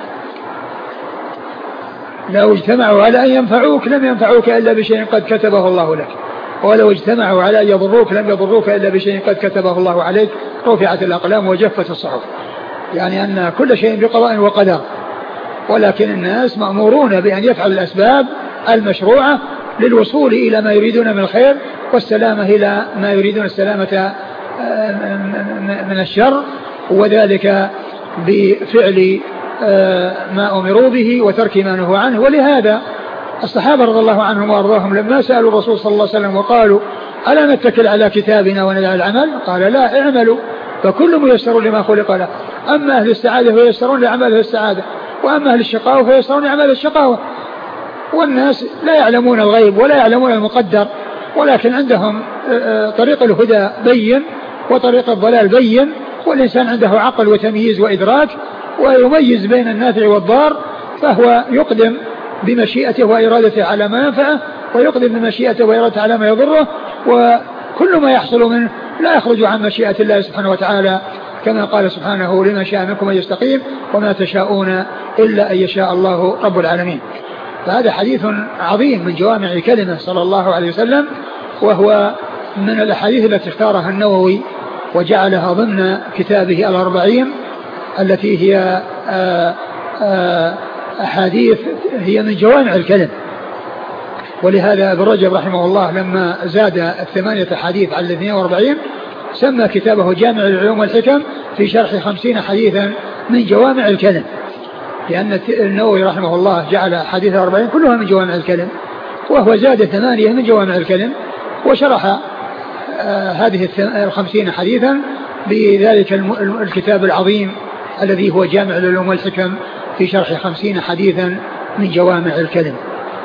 لو اجتمعوا على أن ينفعوك لم ينفعوك إلا بشيء قد كتبه الله لك، ولو اجتمعوا على أن يضروك لم يضروك إلا بشيء قد كتبه الله عليك. رفعت الأقلام وجفت الصحف، يعني أن كل شيء بقضاء وقدر، ولكن الناس مأمورون بأن يفعلوا الأسباب المشروعة للوصول إلى ما يريدون من الخير والسلامة إلى ما يريدون السلامة من الشر، وذلك بفعل ما أمروا به وترك ما نهوا عنه. ولهذا الصحابة رضي الله عنهم وأرضاهم لما سألوا الرسول صلى الله عليه وسلم وقالوا: ألا نتكل على كتابنا وندع العمل؟ قال: لا، اعملوا فكل ميسر لما خلق له. أما أهل السعادة فييسرون لأعمال السعادة، وأما أهل الشقاوة فييسرون لأعمال الشقاوة. والناس لا يعلمون الغيب ولا يعلمون المقدر، ولكن عندهم طريق الهدى بين وطريق الضلال بين، والإنسان عنده عقل وتمييز وإدراك ويميز بين النافع والضار، فهو يقدم بمشيئته وإرادته على ما ينفعه، ويقدم بمشيئته وإرادته على ما يضره، وكل ما يحصل منه لا يخرج عن مشيئة الله سبحانه وتعالى، كما قال سبحانه: لمن شاء منكم أن يستقيم وما تشاءون إلا أن يشاء الله رب العالمين. فهذا حديث عظيم من جوامع كلمة صلى الله عليه وسلم، وهو من الأحاديث التي اختارها النووي وجعلها ضمن كتابه الأربعين، التي هي أحاديث هي من جوامع الكلم. ولهذا ابن رجب رحمه الله لما زاد الثمانية حديث على الاثنين واربعين سمى كتابه جامع العلوم والحكم في شرح خمسين حديثا من جوامع الكلم، لأن النووي رحمه الله جعل حديث الأربعين كلها من جوامع الكلم، وهو زاد ثمانية من جوامع الكلم، وشرح آه هذه الخمسين حديثا بذلك الكتاب العظيم الذي هو جامع العلوم والحكم في شرح خمسين حديثا من جوامع الكلم.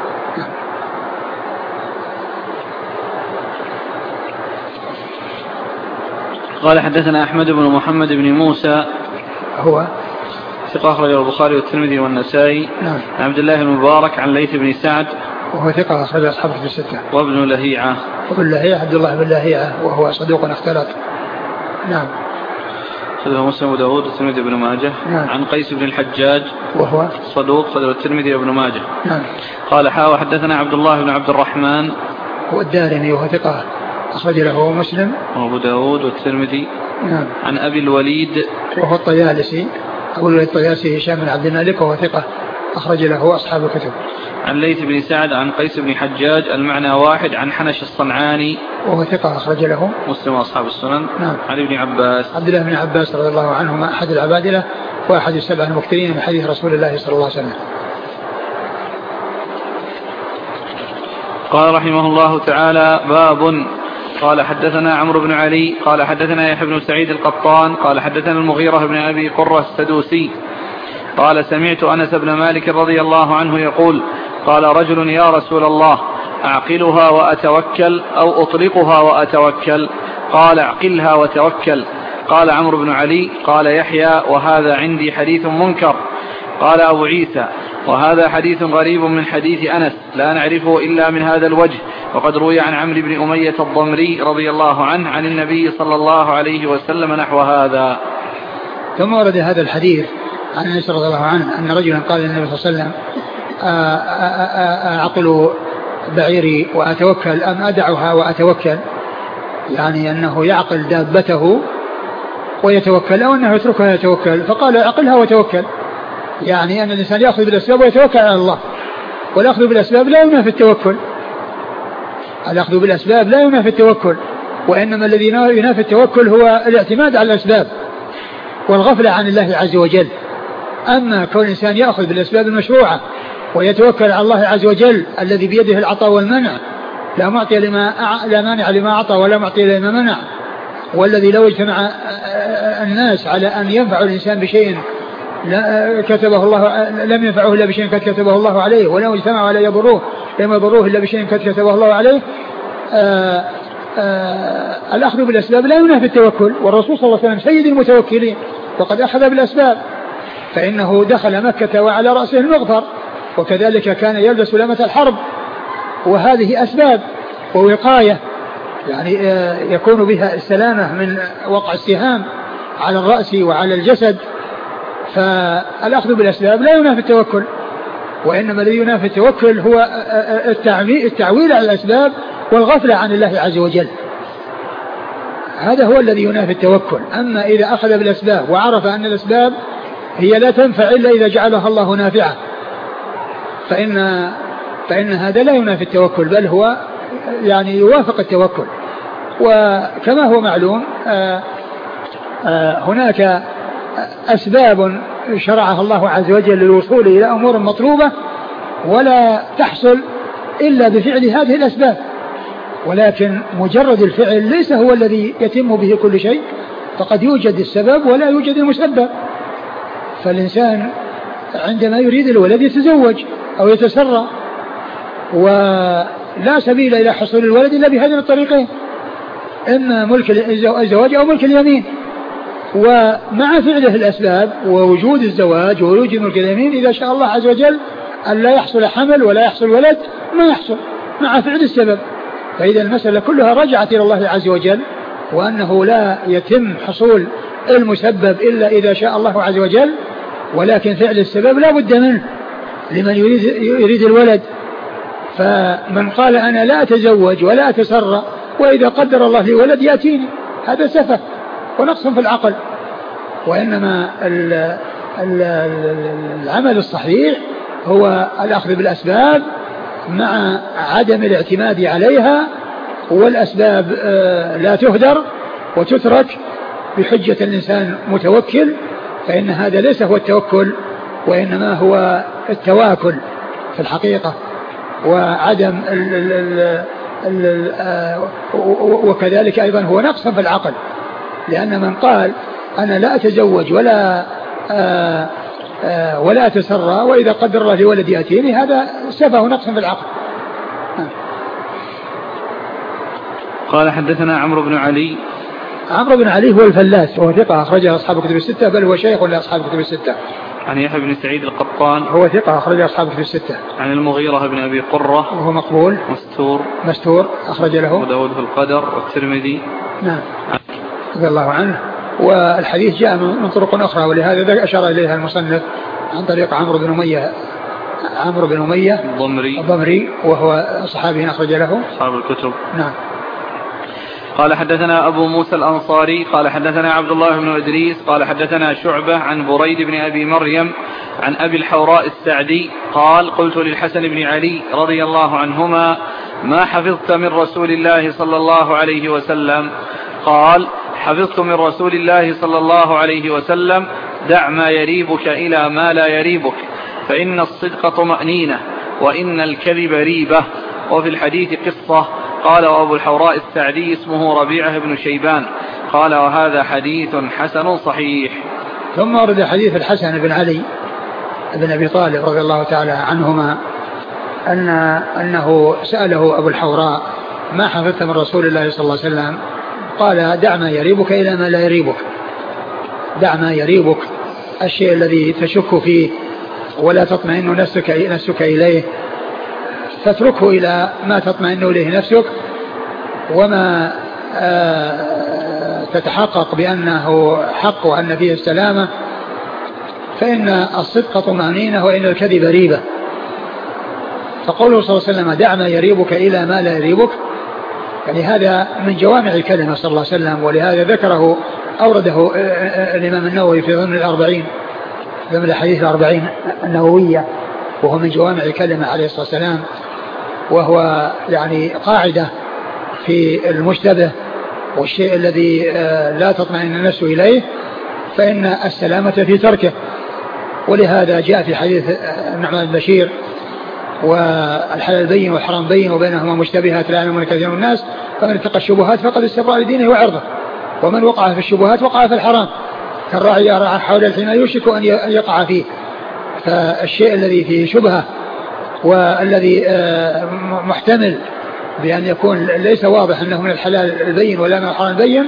قال حدثنا أحمد بن محمد بن موسى هو ثقة أخرجه البخاري والترمذي والنسائي. نعم. عبد الله بن المبارك عن ليث بن سعد وهو ثقة أخرج أصحابه في الستة. وابن لهيعة وابن لهيعة عبد الله بن لهيعة وهو صدوق اختلط. نعم. أخرجه مسلم وداود والترمذي وابن ماجه. نعم. عن قيس بن الحجاج وهو صدوق أخرجه الترمذي وابن ماجه. نعم. قال حاوى حدثنا عبد الله بن عبد الرحمن هو الدارمي وهو ثقة أخرج له مسلم وأبو داود والترمذي. نعم. عن أبي الوليد وهو الطيالسي أبو الوليد الطيالسي هشام بن عبد الملك وهو ثقة أخرج له أصحاب الكتب. عن ليث بن سعد عن قيس بن حجاج المعنى واحد. عن حنش الصنعاني وهو ثقة أخرج له مسلم وأصحاب السنن. نعم. عن ابن عباس عبد الله بن عباس رضي الله عنهما أحد العبادلة وأحد السبع المكثرين من حديث رسول الله صلى الله عليه وسلم. قال رحمه الله تعالى: باب. قال حدثنا عمرو بن علي قال حدثنا يحيى بن سعيد القطان قال حدثنا المغيرة بن أبي قرة السدوسي قال: سمعت أنس بن مالك رضي الله عنه يقول: قال رجل: يا رسول الله، أعقلها وأتوكل أو أطلقها وأتوكل؟ قال: أعقلها وتوكل. قال عمرو بن علي: قال يحيى: وهذا عندي حديث منكر. قال أبو عيسى: وهذا حديث غريب من حديث أنس لا نعرفه إلا من هذا الوجه، وقد روي عن عمرو بن أمية الضمري رضي الله عنه عن النبي صلى الله عليه وسلم نحو هذا. ثم ورد هذا الحديث عن أنس رضي الله عنه أن رجلا قال للنبي صلى الله عليه وسلم: أعقل بعيري وأتوكل أم أدعها وأتوكل؟ يعني أنه يعقل دابته ويتوكل أو أنه يتركها ويتوكل. فقال: أعقلها وتوكل، يعني أن الإنسان يأخذ بالأسباب ويتوكل على الله، والأخذ بالأسباب لا ينافي التوكل. الأخذ بالأسباب لا ينافي التوكل، وإنما الذي ينافي التوكل هو الاعتماد على الأسباب والغفلة عن الله عز وجل. أما كون الإنسان يأخذ بالأسباب المشروعة ويتوكل على الله عز وجل الذي بيده العطاء والمنع، لا معطي لما لا مانع لما أعطى ولا معطي لما منع، والذي لو اجتمع الناس على أن ينفع الإنسان بشيء لا كتبه الله لم ينفعه إلا بشيء قد كتبه الله عليه، ولو اجتمعوا على يضروه لم يضروه إلا بشيء قد كتبه الله عليه. آآ آآ الأخذ بالأسباب لا ينافي التوكل، والرسول صلى الله عليه وسلم سيد المتوكلين وقد أخذ بالأسباب، فإنه دخل مكة وعلى رأسه المغفر، وكذلك كان يلبس لمة الحرب، وهذه أسباب ووقاية يعني يكون بها السلامة من وقع السهام على الرأس وعلى الجسد. فالأخذ بالأسباب لا ينافي التوكل، وإنما الذي ينافي التوكل هو التعويل على الأسباب والغفلة عن الله عز وجل، هذا هو الذي ينافي التوكل. أما إذا أخذ بالأسباب وعرف أن الأسباب هي لا تنفع إلا إذا جعلها الله نافعة، فإن, فإن هذا لا ينافي التوكل، بل هو يعني يوافق التوكل. وكما هو معلوم آآ آآ هناك أسباب شرعها الله عز وجل للوصول إلى أمور مطلوبة ولا تحصل إلا بفعل هذه الأسباب، ولكن مجرد الفعل ليس هو الذي يتم به كل شيء، فقد يوجد السبب ولا يوجد المسبب. فالإنسان عندما يريد الولد يتزوج أو يتسرى، ولا سبيل إلى حصول الولد إلا بهذين الطريقين، إما ملك الزواج أو ملك اليمين. ومع فعله الأسباب ووجود الزواج ووجود ملك اليمين إذا شاء الله عز وجل أن لا يحصل حمل ولا يحصل ولد ما يحصل مع فعل السبب. فإذا المسألة كلها رجعت إلى الله عز وجل، وأنه لا يتم حصول المسبب إلا إذا شاء الله عز وجل، ولكن فعل السبب لا بد منه لمن يريد, يريد الولد. فمن قال أنا لا أتزوج ولا أتسرى وإذا قدر الله لي ولد يأتيني، هذا سفه ونقص في العقل. وإنما ال ال العمل الصحيح هو الأخذ بالأسباب مع عدم الاعتماد عليها، والأسباب لا تهدر وتترك بحجة الإنسان متوكل، فإن هذا ليس هو التوكل وإنما هو التواكل في الحقيقة. وعدم ال ال ال وكذلك أيضا هو نقص في العقل، لأن من قال أنا لا أتزوج ولا آآ آآ ولا أتسرى وإذا قدر الله لولد يأتيني، هذا سفه ونقص في العقل. قال حدثنا عمرو بن علي. عمرو بن علي هو الفلاس وهو ثقة أخرجه أصحاب كتب الستة، بل هو شيخ لأصحاب كتب الستة. عن يحيى بن سعيد القطان هو ثقة أخرج أصحاب كتب الستة. عن المغيرة بن أبي قرة وهو مقبول مستور مستور أخرج له وداود في القدر والترمذي. نعم رضي الله عنه. والحديث جاء من طرق أخرى، ولهذا أشار إليها المصنف عن طريق عمرو بن أمية عمرو بن أمية الضمري الضمري وهو صحابي أخرج له أصحاب الكتب. نعم. قال حدثنا أبو موسى الأنصاري قال حدثنا عبد الله بن إدريس قال حدثنا شعبة عن بريد بن أبي مريم عن أبي الحوراء السعدي قال قلت للحسن بن علي رضي الله عنهما ما حفظت من رسول الله صلى الله عليه وسلم؟ قال حفظت من رسول الله صلى الله عليه وسلم دع ما يريبك إلى ما لا يريبك، فإن الصدق طمأنينة وإن الكذب ريبة. وفي الحديث قصة. قال وأبو الحوراء السعدي اسمه ربيعة بن شيبان. قال وهذا حديث حسن صحيح. ثم ورد حديث الحسن بن علي بن أبي طالب رضي الله تعالى عنهما أن أنه سأله أبو الحوراء ما حفظت من رسول الله صلى الله عليه وسلم؟ قال دع ما يريبك إلى ما لا يريبك. دع ما يريبك، الشيء الذي تشك فيه ولا تطمئن نفسك, نفسك إليه، فاتركه إلى ما تطمئن إليه نفسك، وما تتحقق بأنه حق وأن فيه السلامة، فإن الصدق طمأنينة وإن الكذب ريبة. فقوله صلى الله عليه وسلم دع ما يريبك إلى ما لا يريبك، يعني هذا من جوامع الكلمة صلى الله عليه وسلم، ولهذا ذكره أورده الإمام النووي في ضمن الأربعين ضمن الحديث الأربعين النووية، وهو من جوامع الكلمة عليه الصلاة والسلام، وهو يعني قاعدة في المشتبه والشيء الذي لا تطمئن النفس إليه، فإن السلامة في تركه. ولهذا جاء في حديث النعمان بن بشير والحلال بين والحرام بين وبينهما مشتبهات لا يعلمون كثير من الناس، فمن اتقى الشبهات فقد استبرأ لدينه وعرضه، ومن وقع في الشبهات وقع في الحرام، كالراعي يرعى حول الحمى يوشك أن يقع فيه. فالشيء الذي فيه شبهة والذي محتمل بأن يكون ليس واضح أنه من الحلال البين ولا من الحرام البين،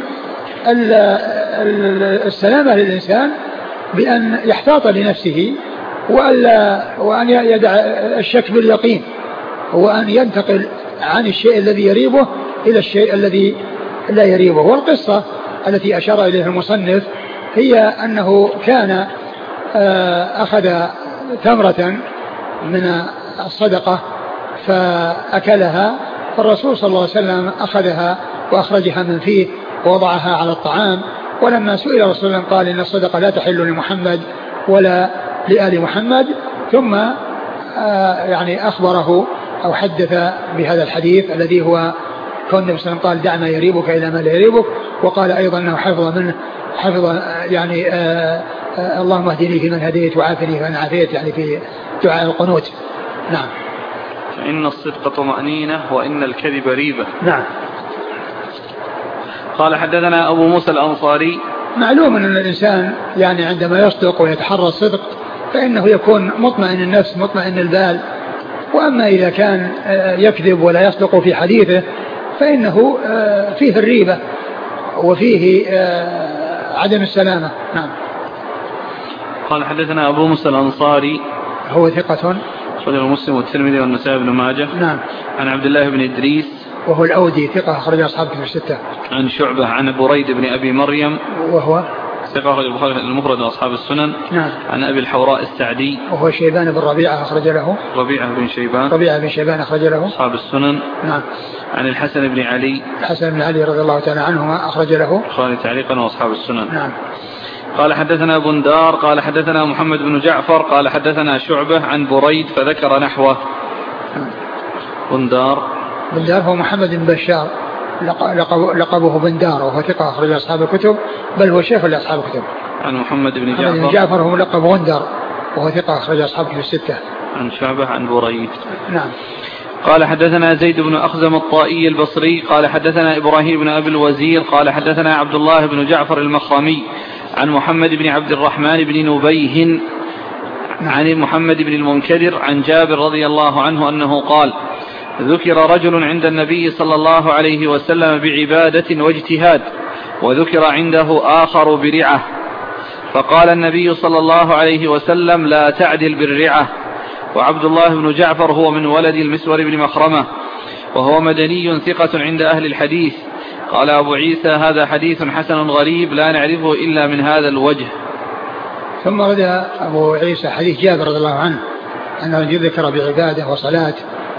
السلامة للإنسان بأن يحتاط لنفسه وأن يدع الشك باليقين، وأن ينتقل عن الشيء الذي يريبه إلى الشيء الذي لا يريبه. والقصة التي أشار إليها المصنف هي أنه كان أخذ تمرة من الصدقة فأكلها، فالرسول صلى الله عليه وسلم أخذها وأخرجها من فيه ووضعها على الطعام، ولما سئل الرسول صلى الله عليه وسلم قال إن الصدقة لا تحل لمحمد ولا لآل محمد، ثم يعني أخبره أو حدث بهذا الحديث الذي هو كون النبي صلى الله عليه وسلم قال دع ما يريبك إلى ما لا يريبك، وقال أيضا أنه حفظ منه حفظ يعني آآ آآ اللهم اهدني فيمن هديت وعافني فمن عافيت، يعني في دعاء القنوت. نعم. فإن الصدق طمأنينة وإن الكذب ريبة. نعم. قال حدثنا أبو موسى الأنصاري. معلوم أن الإنسان يعني عندما يصدق ويتحرى الصدق فإنه يكون مطمئن النفس مطمئن البال، وأما إذا كان يكذب ولا يصدق في حديثه فإنه فيه الريبة وفيه عدم السلامة. نعم. قال حدثنا أبو موسى الأنصاري هو ثقة أخرجه مسلم والترمذي والنسائي بن ماجه. نعم. عن عبد الله بن إدريس وهو الأودي ثقة أخرج أصحاب كتب الستة. عن شعبة عن بريد بن أبي مريم وهو ثقة أخرج البخاري المفرد وأصحاب السنن. نعم. عن أبي الحوراء السعدي وهو شيبان بن ربيعة أخرج له ربيعة بن شيبان ربيعة بن شيبان أخرج له أصحاب السنن. نعم. عن الحسن بن علي الحسن بن علي رضي الله تعالى عنهما أخرج له البخاري تعليقا وأصحاب السنن. نعم. قال حدثنا بندار قال حدثنا محمد بن جعفر قال حدثنا شعبة عن بريد فذكر نحوه. بندار بندار هو محمد بن بشار لقب لقبه بندار وهو ثقة أخرج أصحاب الكتب بل هو شيخ لأصحاب الكتب. عن محمد بن محمد جعفر بن جعفر هو لقب غندر وهو ثقة أخرج أصحاب الكتب الستة. عن شعبة عن بريد. نعم. قال حدثنا زيد بن أخزم الطائي البصري قال حدثنا إبراهيم بن أبي الوزير قال حدثنا عبد الله بن جعفر المخرمي عن محمد بن عبد الرحمن بن نبيه عن محمد بن المنكدر عن جابر رضي الله عنه أنه قال ذكر رجل عند النبي صلى الله عليه وسلم بعبادة واجتهاد وذكر عنده آخر برعة فقال النبي صلى الله عليه وسلم لا تعدل بالرعة. وعبد الله بن جعفر هو من ولد المسور بن مخرمة وهو مدني ثقة عند أهل الحديث. قال أبو عيسى هذا حديث حسن غريب لا نعرفه إلا من هذا الوجه. ثم رد أبو عيسى حديث جابر رضي الله عنه أنه ذكر بعبادة وصلاة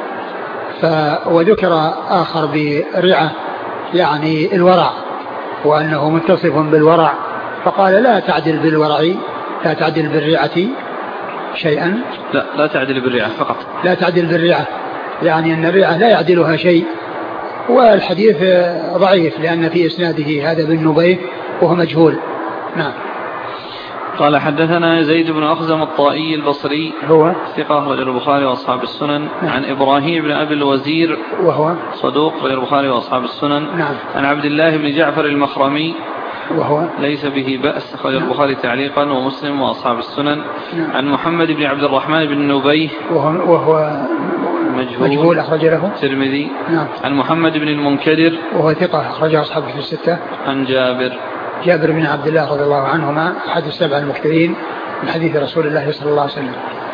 وذكر آخر برعة يعني الورع وأنه متصف بالورع فقال لا تعدل بالورع لا تعدل بالرعة شيئا. لا لا تعدل بالرعة فقط. لا تعدل بالرعة يعني أن الرعة لا يعدلها شيء. والحديث ضعيف لأن في إسناده هذا بن نبيه وهو مجهول. نعم. قال حدثنا زيد بن أخزم الطائي البصري هو ثقة أخرج البخاري وأصحاب السنن. نعم. عن إبراهيم بن أبي الوزير وهو صدوق أخرج البخاري وأصحاب السنن. نعم. عن عبد الله بن جعفر المخرمي وهو ليس به بأس أخرج نعم. البخاري تعليقا ومسلم وأصحاب السنن. نعم. عن محمد بن عبد الرحمن بن نبيه وهو, وهو مجهول, مجهول أخرج له الترمذي. نعم. عن محمد بن المنكدر وهو ثقة أخرج أصحابه في الستة. عن جابر جابر بن عبد الله رضي الله عنهما أحد السبع المكثرين من حديث رسول الله صلى الله عليه وسلم.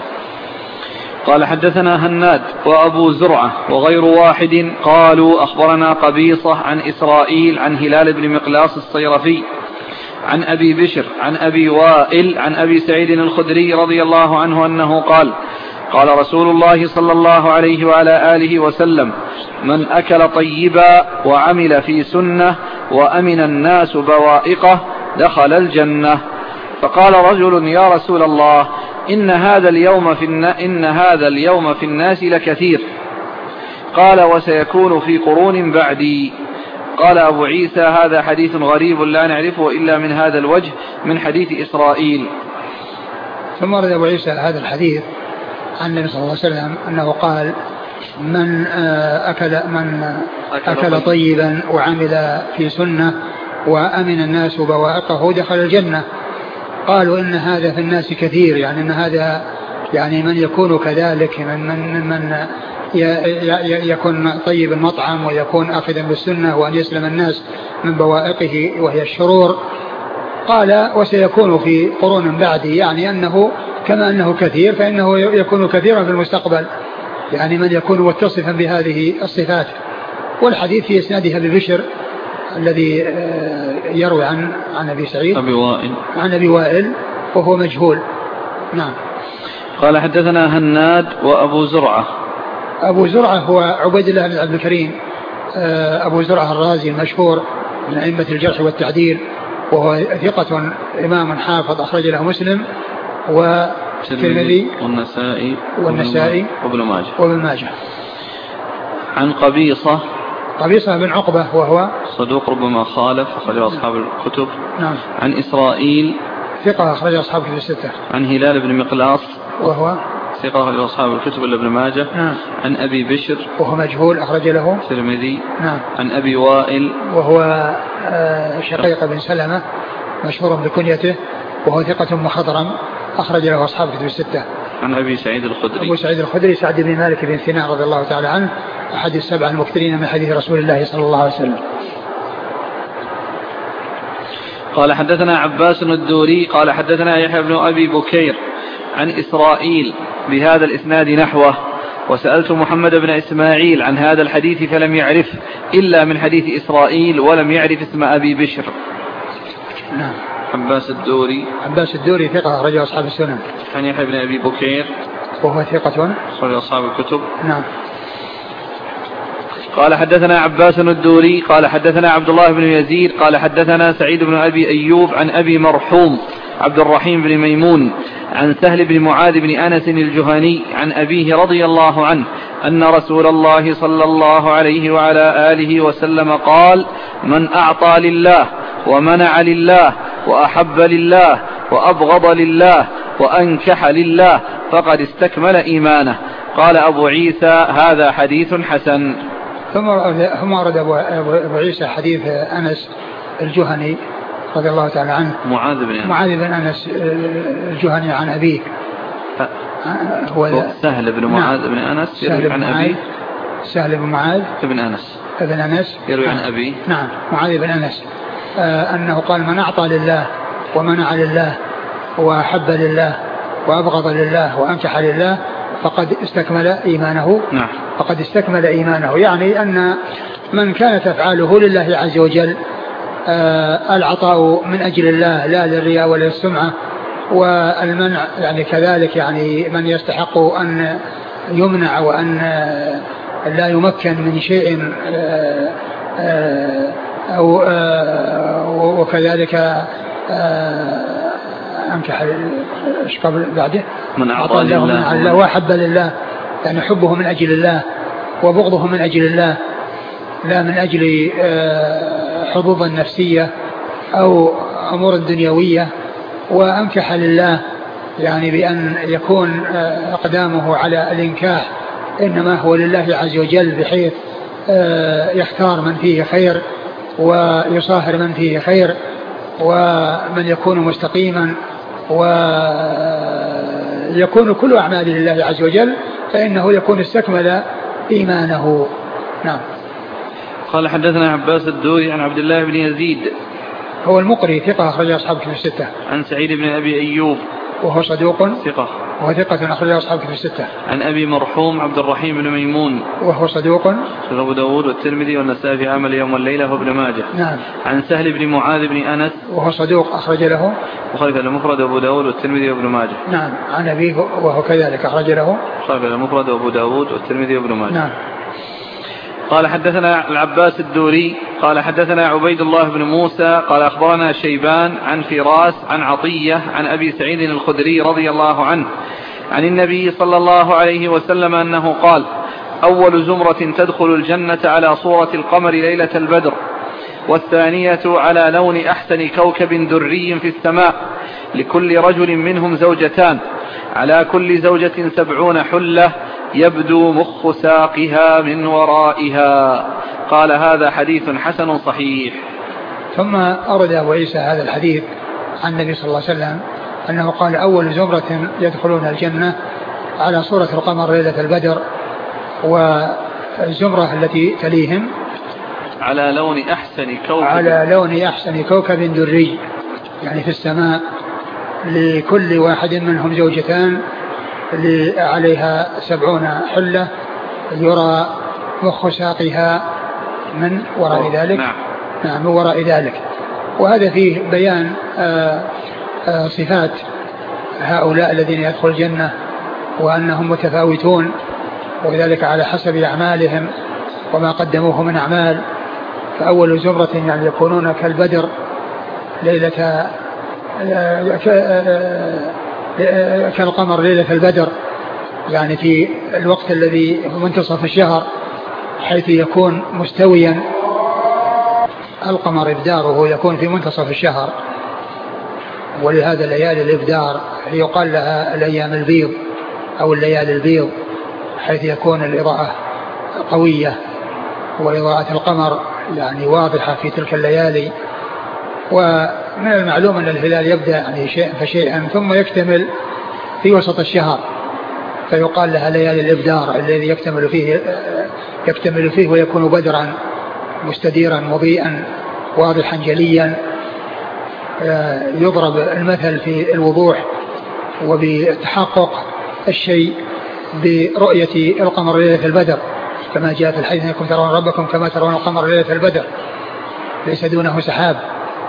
قال حدثنا هناد وأبو زرعة وغير واحد قالوا أخبرنا قبيصة عن إسرائيل عن هلال بن مقلاص الصيرفي عن أبي بشر عن أبي وائل عن أبي سعيد الخدري رضي الله عنه أنه قال قال رسول الله صلى الله عليه وعلى آله وسلم من أكل طيبا وعمل في سنة وأمن الناس بوائقه دخل الجنة. فقال رجل يا رسول الله إن هذا اليوم في إن هذا اليوم في الناس لكثير. قال وسيكون في قرون بعدي. قال أبو عيسى هذا حديث غريب لا نعرفه إلا من هذا الوجه من حديث إسرائيل. ثم رد أبو عيسى هذا الحديث عن النبي صلى الله عليه وسلم أنه قال من أكل من أكل طيبا وعمل في سنة وأمن الناس بوائقه دخل الجنة. قالوا إن هذا في الناس كثير يعني إن هذا يعني من يكون كذلك من من من يكون طيب المطعم ويكون أخذا بالسنة وأن يسلم الناس من بوائقه وهي الشرور. قال وسيكون في قرون بعدي يعني أنه كما أنه كثير فإنه يكون كثيرا في المستقبل يعني من يكون متصفا بهذه الصفات. والحديث في إسناده أبي بشر الذي يروي عن عن أبي سعيد أبي وائل عن أبي وائل وهو مجهول. نعم. قال حدثنا هناد وأبو زرعة. أبو زرعة هو عبيد الله بن عبد الكريم أبو زرعة الرازي المشهور من أئمة الجرح والتعديل وهو ثقة إمام حافظ أخرج له مسلم والترمذي والنسائي والنسائي وابن ماجه وابن ماجه. عن قبيصة قبيصة بن عقبة وهو صدوق ربما خالف أخرج أصحاب الكتب. نعم. عن إسرائيل ثقة أخرج أصحاب الكتب الستة. عن هلال بن مقلاص وهو ثقة أخرج أصحاب الكتب إلا ابن ماجه. نعم. عن أبي بشر وهو مجهول أخرج له الترمذي. نعم. عن أبي وائل وهو شقيق بن سلمة مشهور بكنيته وهو ثقة مخضرم أخرج له أصحاب الكتب الستة. عن أبي سعيد الخدري أبو سعيد الخدري سعد بن مالك بن سنان رضي الله تعالى عنه أحد السبع المكثرين من حديث رسول الله صلى الله عليه وسلم. قال حدثنا عباس الدوري قال حدثنا يحيى بن أبي بكير عن إسرائيل بهذا الإسناد نحوه، وسألت محمد بن إسماعيل عن هذا الحديث فلم يعرف إلا من حديث إسرائيل ولم يعرف اسم أبي بشر. نعم. عباس الدوري عباس الدوري ثقة رجل أصحاب السنن. عن يحيى بن أبي بكير وهو ثقة رجل أصحاب الكتب. نعم. قال حدثنا عباس الدوري قال حدثنا عبد الله بن يزيد قال حدثنا سعيد بن أبي أيوب عن أبي مرحوم عبد الرحيم بن ميمون عن سهل بن معاذ بن أنس الجهني عن أبيه رضي الله عنه أن رسول الله صلى الله عليه وعلى آله وسلم قال: من أعطى لله ومنع لله وأحب لله وأبغض لله وأنكح لله فقد استكمل إيمانه. قال أبو عيسى: هذا حديث حسن. ثم ورد أبو عيسى حديث أنس الجهني رضي الله تعالى عنه معاذ بن أنس معاذ بن أنس الجهني عن أبيه هو سهل بن معاذ بن أنس يروي عن أبيه. سهل بن معاذ بن أنس ابن أنس يروي عن أبيه. نعم معاذ بن أنس آه أنه قال: من أعطى لله ومنع لله وأحب لله وأبغض لله وأنكح لله فقد استكمل إيمانه. نعم. فقد استكمل إيمانه، يعني أن من كانت أفعاله لله عز وجل، آه العطاء من أجل الله لا للرياء ولا للسمعة، والمنع يعني كذلك، يعني من يستحق أن يمنع وأن لا يمكن من شيء آه آه أو آه وكذلك آه أنكح إيش قبل بعده من أعطى لله الله وحب لله، يعني حبه من أجل الله وبغضه من أجل الله لا من أجل حظوظ النفسية أو أمور الدنيوية. وأنكح لله يعني بأن يكون أقدامه على الإنكاح إنما هو لله عز وجل، بحيث يختار من فيه خير ويصاهر من فيه خير ومن يكون مستقيما ويكون كل أعماله لله عز وجل، فإنه يكون استكمل إيمانه. نعم. قال حدثنا عباس الدوري عن عبد الله بن يزيد هو المقري ثقة أخرج أصحاب كتب الستة. عن سعيد بن أبي أيوب وهو صدوق ثقة وهو ثقة أخرج أصحاب كتب الستة. عن أبي مرحوم عبد الرحيم بن ميمون وهو صدوق أبو داود والترمذي والنسائي في عمل يوم والليلة وابن ماجه. نعم. عن سهل بن معاذ بن أنس وهو صدوق أخرج له وخالف المفرد أبو داود والترمذي وابن ماجه. نعم. عن أبيه وهو كذلك أخرج له خالف المفرد أبو داود والترمذي وابن ماجه. نعم. قال حدثنا العباس الدوري قال حدثنا عبيد الله بن موسى قال أخبرنا شيبان عن فراس عن عطية عن أبي سعيد الخدري رضي الله عنه عن النبي صلى الله عليه وسلم أنه قال: أول زمرة تدخل الجنة على صورة القمر ليلة البدر، والثانية على لون أحسن كوكب دري في السماء، لكل رجل منهم زوجتان، على كل زوجة سبعون حلة، يبدو مخ ساقها من ورائها. قال: هذا حديث حسن صحيح. ثم أرد أبو عيسى هذا الحديث عن النبي صلى الله عليه وسلم أنه قال: أول زمرة يدخلون الجنة على صورة القمر ليلة البدر، والزمرة التي تليهم على لون أحسن كوكب على لون أحسن كوكب دري، يعني في السماء، لكل واحد منهم زوجتان، عليها سبعون حلة، يرى مخ ساقها من وراء ذلك. نعم. نعم من وراء ذلك. وهذا فيه بيان آآ آآ صفات هؤلاء الذين يدخل الجنة وأنهم متفاوتون، وذلك على حسب أعمالهم وما قدموه من أعمال. فأول زمرة يعني يكونون كالبدر ليلة كالقمر ليلة البدر، يعني في الوقت الذي منتصف الشهر، حيث يكون مستويا القمر إبداره يكون في منتصف الشهر، ولهذا ليالي الإبدار يقال لها الأيام البيض أو الليالي البيض، حيث يكون الإضاءة قوية وإضاءة القمر يعني واضحة في تلك الليالي. ومن المعلوم أن الهلال يبدأ يعني شيئا فشيئا ثم يكتمل في وسط الشهر، فيقال لها ليالي الإبدار الذي يكتمل فيه يكتمل فيه ويكون بدرا مستديرا مضيئا واضحا جليا. يضرب المثل في الوضوح وبتحقق الشيء برؤية القمر ليلة البدر، كما جاء في الحديث أنكم ترون ربكم كما ترون القمر ليلة البدر ليس دونه سحاب.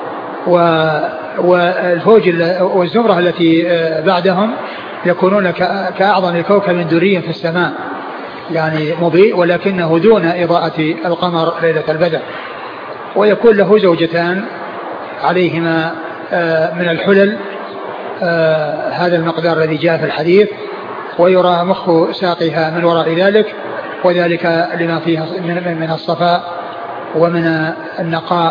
والفوج والزمرة التي بعدهم يكونون كأعظم كوكب دري في السماء، يعني مضيء ولكنه دون إضاءة القمر ليلة البدر. ويكون له زوجتان عليهما من الحلل هذا المقدار الذي جاء في الحديث، ويرى مخ ساقها من وراء ذلك، وذلك لما فيها من الصفاء ومن النقاء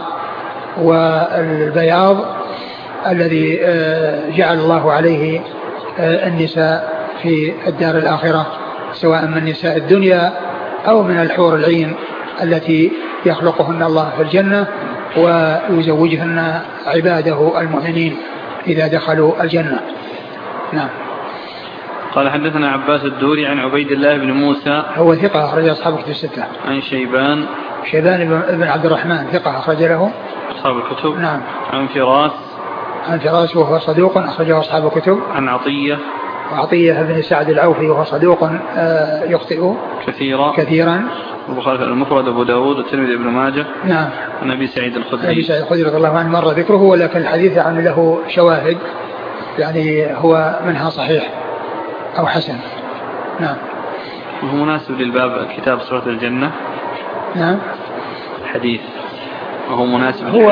والبياض الذي جعل الله عليه النساء في الدار الآخرة، سواء من نساء الدنيا أو من الحور العين التي يخلقهن الله في الجنة ويزوجهن عباده المؤمنين إذا دخلوا الجنة. نعم. قال حدثنا عباس الدوري عن عبيد الله بن موسى هو ثقة أخرج أصحاب الكتب الستة. عن شيبان شيبان بن عبد الرحمن ثقة أخرج له أصحاب الكتب. نعم. عن فراس عن فراس وهو صدوق أخرجه أصحاب الكتب. عن عطية وعطية بن سعد العوفي وهو صدوق يخطئ كثيرا كثيرا البخاري المفرد أبو داود والترمذي ابن ماجه. نعم. عن أبي سعيد الخدري أبي سعيد الخدري رضي الله عنه مر ذكره، ولكن الحديث عنه له شواهد يعني هو منها صحيح أو حسن. نعم. وهو مناسب للباب كتاب سورة الجنة. نعم. حديث وهو مناسب هو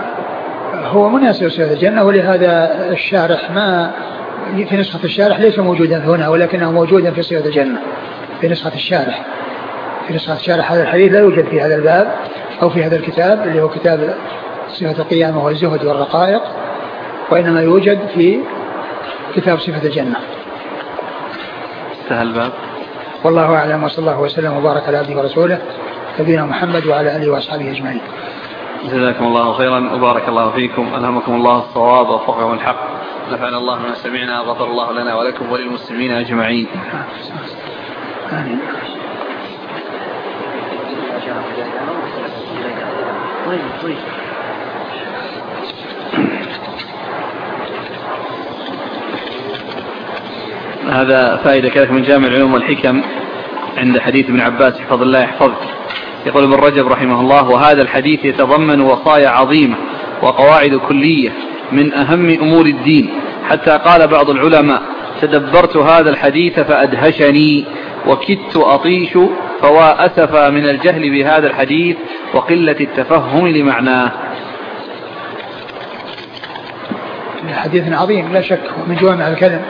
هو مناسب لسورة الجنة، ولهذا الشارح ما في نسخة الشارح ليس موجودا هنا، ولكنه موجودا في سورة الجنة في نسخة الشارح. في نسخة الشارح هذا الحديث لا يوجد في هذا الباب أو في هذا الكتاب اللي هو كتاب صفة القيامة والزهد والرقائق، وإنما يوجد في كتاب صفة الجنة. انتهى الباب. والله أعلم، وصلى الله وسلم وبارك على عبده ورسوله نبينا محمد وعلى آله وأصحابه أجمعين. جزاكم الله خيرا وبارك الله فيكم، ألهمكم الله الصواب ووفقكم الحق، نفعنا الله ما سمعنا، غفر الله لنا ولكم وللمسلمين أجمعين. آمين. هذا فائدة كذلك من جامع العلوم والحكم عند حديث ابن عباس احفظ الله يحفظك. يقول ابن رجب رحمه الله: وهذا الحديث يتضمن وصايا عظيمة وقواعد كلية من أهم أمور الدين، حتى قال بعض العلماء: تدبرت هذا الحديث فأدهشني وكدت أطيش، فوا أسفا من الجهل بهذا الحديث وقلة التفهم لمعناه. حديث عظيم لا شك من جوامع الكلم.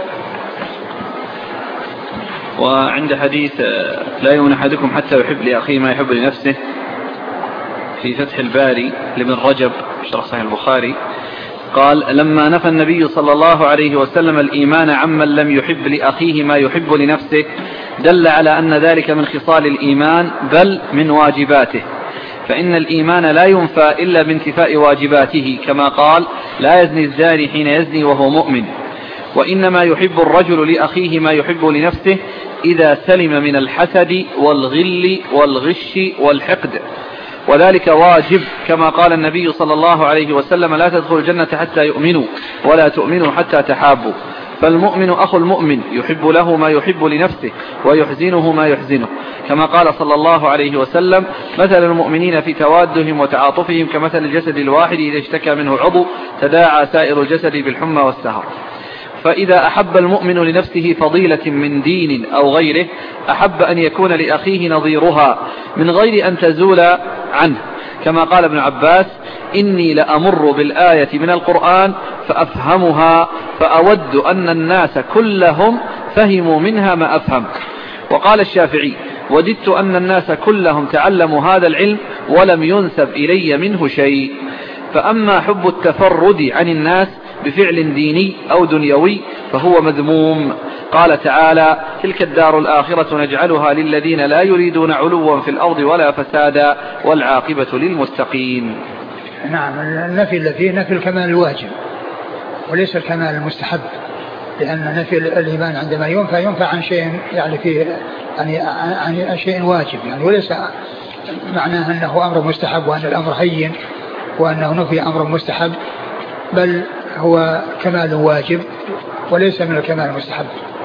وعند حديث لا يؤمن أحدكم حتى يحب لأخيه ما يحب لنفسه في فتح الباري لابن رجب شرح صحيح البخاري، قال: لما نفى النبي صلى الله عليه وسلم الإيمان عمن لم يحب لأخيه ما يحب لنفسه دل على أن ذلك من خصال الإيمان بل من واجباته، فإن الإيمان لا ينفى إلا بانتفاء واجباته، كما قال: لا يزني الزاني حين يزني وهو مؤمن. وإنما يحب الرجل لأخيه ما يحب لنفسه إذا سلم من الحسد والغل والغش والحقد، وذلك واجب، كما قال النبي صلى الله عليه وسلم: لا تدخلوا الجنة حتى يؤمنوا ولا تؤمنوا حتى تحابوا. فالمؤمن أخو المؤمن يحب له ما يحب لنفسه ويحزنه ما يحزنه، كما قال صلى الله عليه وسلم: مثل المؤمنين في توادهم وتعاطفهم كمثل الجسد الواحد إذا اشتكى منه عضو تداعى سائر الجسد بالحمى والسهر. فإذا أحب المؤمن لنفسه فضيلة من دين أو غيره أحب أن يكون لأخيه نظيرها من غير أن تزول عنه، كما قال ابن عباس: إني لأمر بالآية من القرآن فأفهمها فأود أن الناس كلهم فهموا منها ما أفهم. وقال الشافعي: وددت أن الناس كلهم تعلموا هذا العلم ولم ينسب إلي منه شيء. فأما حب التفرد عن الناس بفعل ديني أو دنيوي فهو مذموم. قال تعالى: تلك الدار الآخرة نجعلها للذين لا يريدون علوا في الأرض ولا فسادا والعاقبة للمتقين. نعم، النفي اللي فيه نفي الكمال الواجب وليس الكمال المستحب، لأن نفي الإيمان عندما ينفى ينفى عن شيء يعني فيه يعني عن شيء واجب يعني، وليس معناه أنه أمر مستحب وأن الأمر هين وأنه نفي أمر مستحب، بل هو كمال واجب وليس من الكمال المستحب.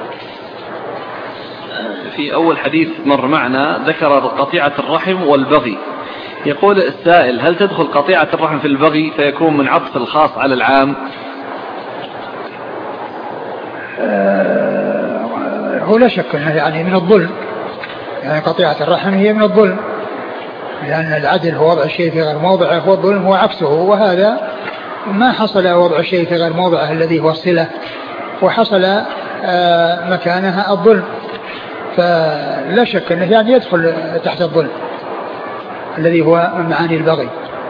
في أول حديث مر معنا ذكر قطيعة الرحم والبغي. يقول السائل: هل تدخل قطيعة الرحم في البغي فيكون من عطف الخاص على العام؟ آه هو لا شك أنه يعني من الظلم، يعني قطيعة الرحم هي من الظلم، لأن العدل هو وضع الشيء في غير موضعه، والظلم هو عكسه، وهذا ما حصل وضع الشيء في غير موضعه الذي هو الصلة، وحصل آه مكانها الظلم، فلا شك أنه يعني يدخل تحت الظلم الذي هو من معاني البغي.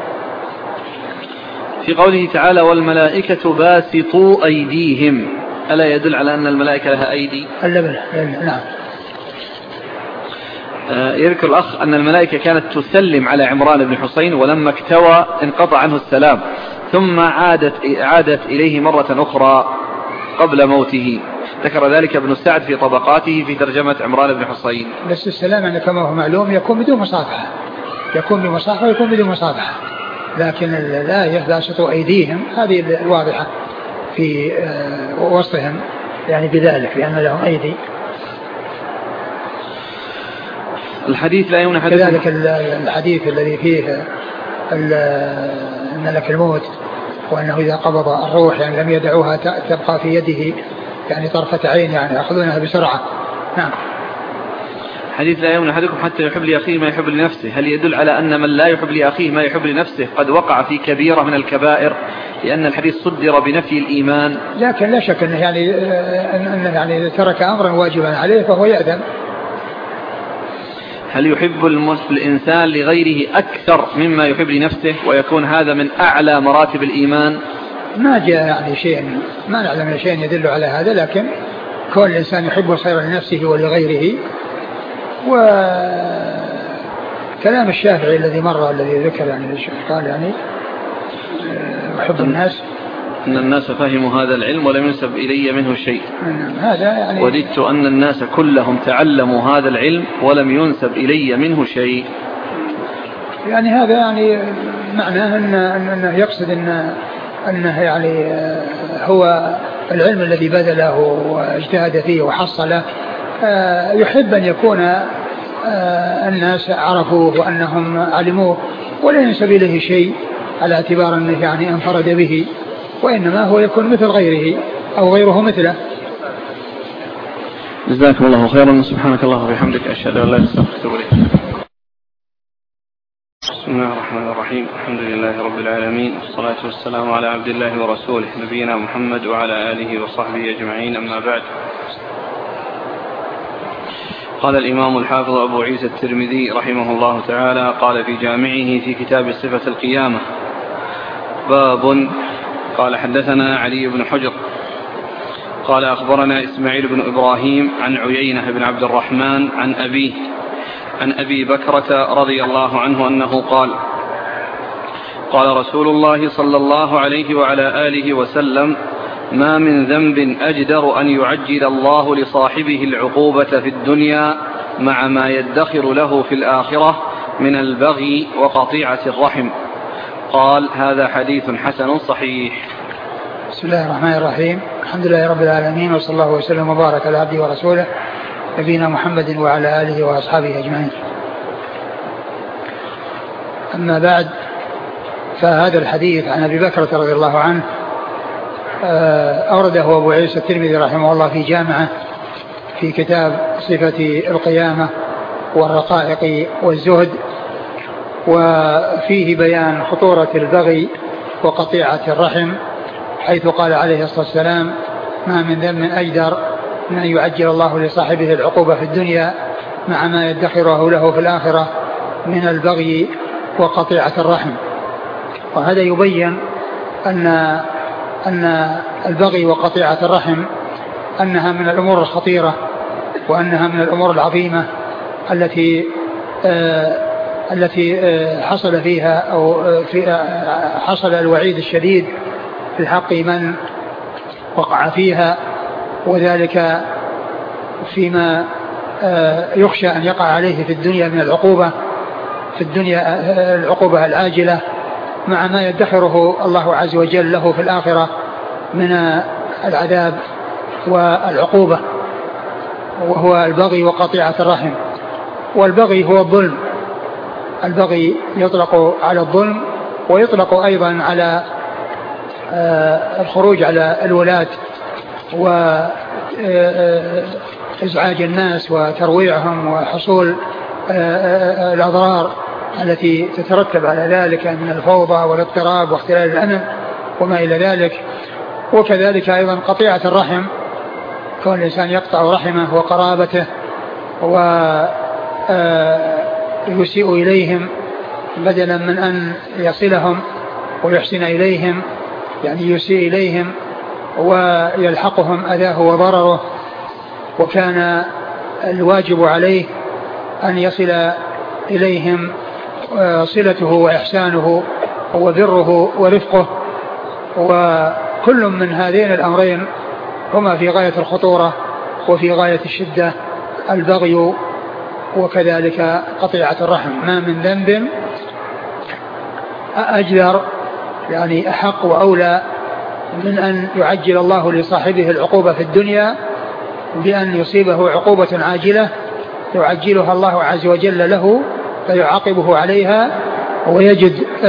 في قوله تعالى: والملائكة باسطوا أيديهم، ألا يدل على أن الملائكة لها أيدي؟ نعم. يذكر الأخ أن الملائكة كانت تسلم على عمران بن حسين، ولما اكتوى انقطع عنه السلام، ثم عادت, عادت إليه مرة أخرى قبل موته. ذكر ذلك ابن سعد في طبقاته في ترجمة عمران بن حسين. بس السلام يعني كما هو معلوم يكون بدون مصافحة، يكون بمصافحة ويكون بدون مصافحة، لكن الآية باسطوا أيديهم هذه الواضحة في وصفهم يعني بذلك، لأن لهم أيدي. الحديث لا يمنع كذلك الحديث الذي فيه أن لك الموت، وأنه إذا قبض الروح يعني لم يدعوها تبقى في يده يعني طرفة عين، يعني يأخذونها بسرعة. نعم. حديث لا يمنع أحدكم حتى يحب لأخيه ما يحب لنفسه، هل يدل على أن من لا يحب لأخيه ما يحب لنفسه قد وقع في كبيرة من الكبائر، لأن الحديث صدر بنفي الإيمان؟ لكن لا شك أنه يعني أنه يعني ترك أمرا واجبا عليه فهو يأذن. هل يحب الإنسان لغيره أكثر مما يحب لنفسه، ويكون هذا من أعلى مراتب الإيمان؟ ما جاء يعني شيء، ما نعلم شيء يدل على هذا، لكن كون الإنسان يحب الخير لنفسه ولغيره. وكلام الشافعي الذي مر الذي ذكر يعني قال يعني يحب الناس، أن الناس فهموا هذا العلم ولم ينسب إلي منه شيء. هذا يعني وددت أن الناس كلهم تعلموا هذا العلم ولم ينسب إلي منه شيء. يعني هذا يعني معناه أن أنه يقصد أن أنه يعني هو العلم الذي بذله واجتهد فيه وحصله يحب أن يكون الناس عرفوه وأنهم علموه، ولا ينسب إليه شيء على اعتبار أنه يعني انفرد به، وإنما هو يكون مثل غيره أو غيره مثله. جزاكم الله خيرا. سبحانك الله وبحمدك، أشهد أن لا إله إلا أنت، أستغفرك وأتوب إليك. بسم الله الرحمن الرحيم. الحمد لله رب العالمين، والصلاة والسلام على عبد الله ورسوله نبينا محمد وعلى آله وصحبه أجمعين، أما بعد. قال الإمام الحافظ أبو عيسى الترمذي رحمه الله تعالى قال في جامعه في كتاب صفة القيامة: باب. قال حدثنا علي بن حجر قال أخبرنا إسماعيل بن إبراهيم عن عيينة بن عبد الرحمن عن أبيه عن أبي بكرة رضي الله عنه أنه قال: قال رسول الله صلى الله عليه وعلى آله وسلم: ما من ذنب أجدر أن يعجل الله لصاحبه العقوبة في الدنيا مع ما يدخر له في الآخرة من البغي وقطيعة الرحم. قال: هذا حديث حسن صحيح. بسم الله الرحمن الرحيم. الحمد لله رب العالمين، وصلى الله وسلم وبارك على عبده ورسوله نبينا محمد وعلى آله وأصحابه أجمعين. أما بعد، فهذا الحديث عن أبي بكرة رضي الله عنه أورده أبو عيسى الترمذي رحمه الله في جامعه في كتاب صفة القيامة والرقائق والزهد، وفيه بيان خطورة البغي وقطيعة الرحم، حيث قال عليه الصلاة والسلام: ما من ذنب أجدر من أن يعجل الله لصاحبه العقوبة في الدنيا مع ما يدخره له في الآخرة من البغي وقطيعة الرحم. وهذا يبين أن أن البغي وقطيعة الرحم أنها من الأمور الخطيرة، وأنها من الأمور العظيمة التي آه التي آه حصل فيها أو في آه حصل الوعيد الشديد في حق من وقع فيها، وذلك فيما آه يخشى أن يقع عليه في الدنيا من العقوبة في الدنيا، العقوبة العاجلة مع ما يدخره الله عز وجل له في الآخرة من العذاب والعقوبة، وهو البغي وقطيعة الرحم. والبغي هو الظلم، البغي يطلق على الظلم ويطلق أيضا على الخروج على الولاة وإزعاج الناس وترويعهم وحصول الأضرار التي تترتب على ذلك من الفوضى والاضطراب واختلال الأمن وما إلى ذلك. وكذلك أيضا قطيعة الرحم، كون الإنسان يقطع رحمه وقرابته ويسيء إليهم بدلا من أن يصلهم ويحسن إليهم، يعني يسيء إليهم ويلحقهم أذاه وضرره. وكان الواجب عليه أن يصل إليهم صلته وإحسانه وبره ورفقه، وكل من هذين الأمرين هما في غاية الخطورة وفي غاية الشدة، البغي وكذلك قطيعة الرحم. ما من ذنب أجدر يعني أحق وأولى من أن يعجل الله لصاحبه العقوبة في الدنيا بأن يصيبه عقوبة عاجلة يعجلها الله عز وجل له فيعاقبه عليها، ويجد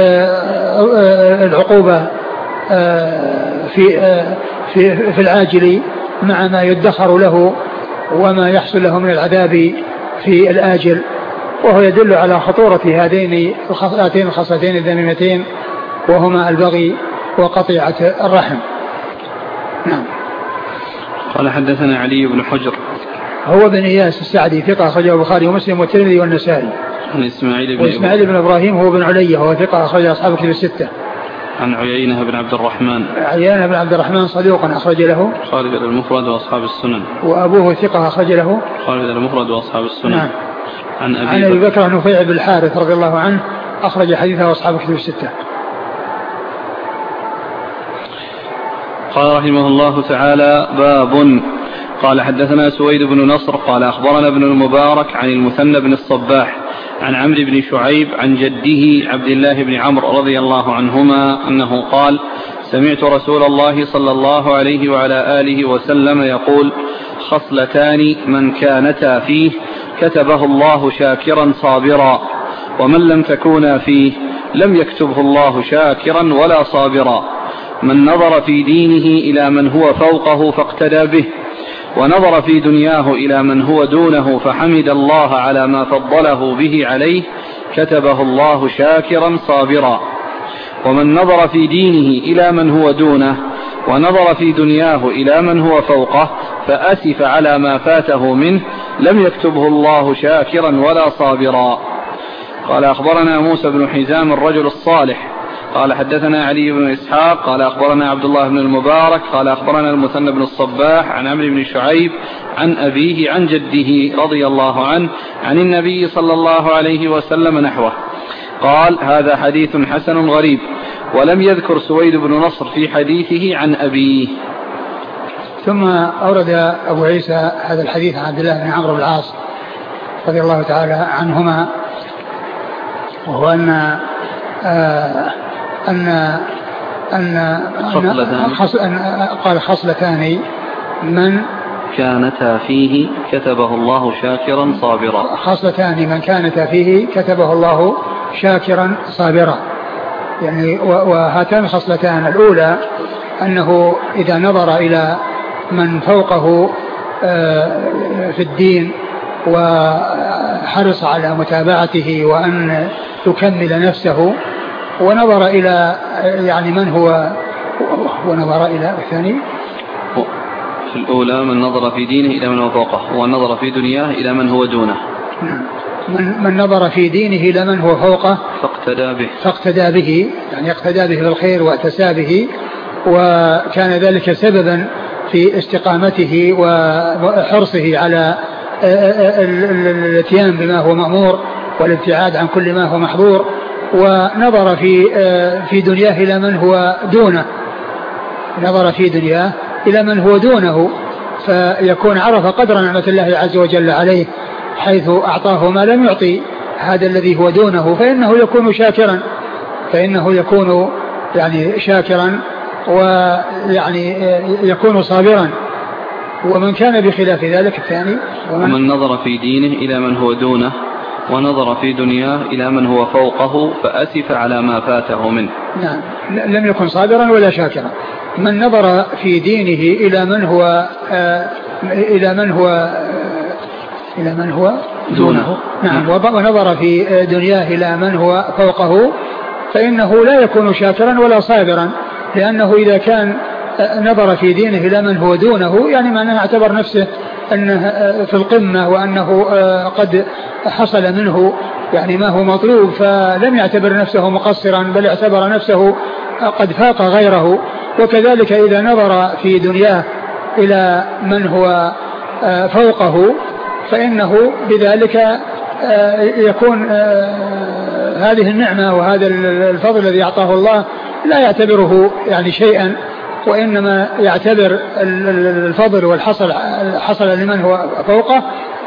العقوبة في في في العاجل مع ما يدخر له وما يحصل له من العذاب في الآجل. وهو يدل على خطورة هذين هاتين الخصلتين الذميمتين، وهما البغي وقطيعة الرحم. نعم. قال حدثنا علي بن حجر هو بن إياس السعدي ثقة أخرجه البخاري ومسلم والترمذي والنسائي. عن إسماعيل بن وإسماعيل بن إبراهيم هو بن علي هو ثقة أخرج أصحاب الكتب الستة. عن عيينة بن عبد الرحمن عيينة بن عبد الرحمن صدوق أخرج له خالد المفرد وأصحاب السنن. وأبوه ثقة أخرج له خالد المفرد وأصحاب السنن. نعم. عن أبي, عن أبي بكر نفيع بن الحارث رضي الله عنه أخرج حديثه أصحاب الكتب الستة. قال رحمه الله تعالى: باب. قال حدثنا سويد بن نصر قال أخبرنا ابن المبارك عن المثنى بن الصباح عن عمرو بن شعيب عن جده عبد الله بن عمرو رضي الله عنهما أنه قال: سمعت رسول الله صلى الله عليه وعلى آله وسلم يقول: خصلتان من كانتا فيه كتبه الله شاكرا صابرا، ومن لم تكونا فيه لم يكتبه الله شاكرا ولا صابرا: من نظر في دينه إلى من هو فوقه فاقتدى به، ونظر في دنياه إلى من هو دونه فحمد الله على ما فضله به عليه كتبه الله شاكرا صابرا. ومن نظر في دينه إلى من هو دونه ونظر في دنياه إلى من هو فوقه فأسف على ما فاته منه لم يكتبه الله شاكرا ولا صابرا. قال أخبرنا موسى بن حزام الرجل الصالح قال حدثنا علي بن إسحاق قال أخبرنا عبد الله بن المبارك قال أخبرنا المثنى بن الصباح عن عمرو بن شعيب عن أبيه عن جده رضي الله عنه عن النبي صلى الله عليه وسلم نحوه. قال: هذا حديث حسن غريب. ولم يذكر سويد بن نصر في حديثه عن أبيه. ثم أورد أبو عيسى هذا الحديث عن عبد الله بن عمرو بن العاص رضي الله تعالى عنهما، وهو أن آه أن أن, أن قال: خصلتان من كانتا فيه كتبه الله شاكرا صابرا. خصلتان من كانتا فيه كتبه الله شاكرا صابرا. يعني وهاتان الخصلتان: الأولى أنه إذا نظر إلى من فوقه في الدين وحرص على متابعته وأن يكمل نفسه، ونظر إلى يعني من هو ونظر إلى الثاني في الأولى من نظر في دينه إلى من هو فوقه، ونظر في دنياه إلى من هو دونه. من, من نظر في دينه إلى من هو فوقه فاقتدى به فاقتدى به يعني اقتدى به بالخير واتسى به، وكان ذلك سببا في استقامته وحرصه على الاتيان بما هو مأمور والابتعاد عن كل ما هو محظور. ونظر في في دنياه إلى من هو دونه نظر في دنياه إلى من هو دونه فيكون عرف قدر نعمة الله عز وجل عليه، حيث أعطاه ما لم يعطي هذا الذي هو دونه، فإنه يكون شاكرا فإنه يكون يعني شاكرا ويعني يكون صابرا. ومن كان بخلاف ذلك الثاني ومن, ومن نظر في دينه إلى من هو دونه ونظر في دنياه إلى من هو فوقه فأسف على ما فاته منه. نعم لم يكن صابرا ولا شاكرا. من نظر في دينه إلى من هو آه إلى من هو آه إلى من هو دونه, نعم ونظر في دنياه إلى من هو فوقه فإنه لا يكون شاكرا ولا صابرا, لأنه إذا كان نظر في دينه إلى من هو دونه يعني معناه اعتبر نفسه أنه في القمة وأنه قد حصل منه يعني ما هو مطلوب, فلم يعتبر نفسه مقصرا بل اعتبر نفسه قد فاق غيره. وكذلك إذا نظر في دنياه إلى من هو فوقه فإنه بذلك يكون هذه النعمة وهذا الفضل الذي أعطاه الله لا يعتبره يعني شيئا, وإنما يعتبر الفضل والحصل حصل لمن هو فوقه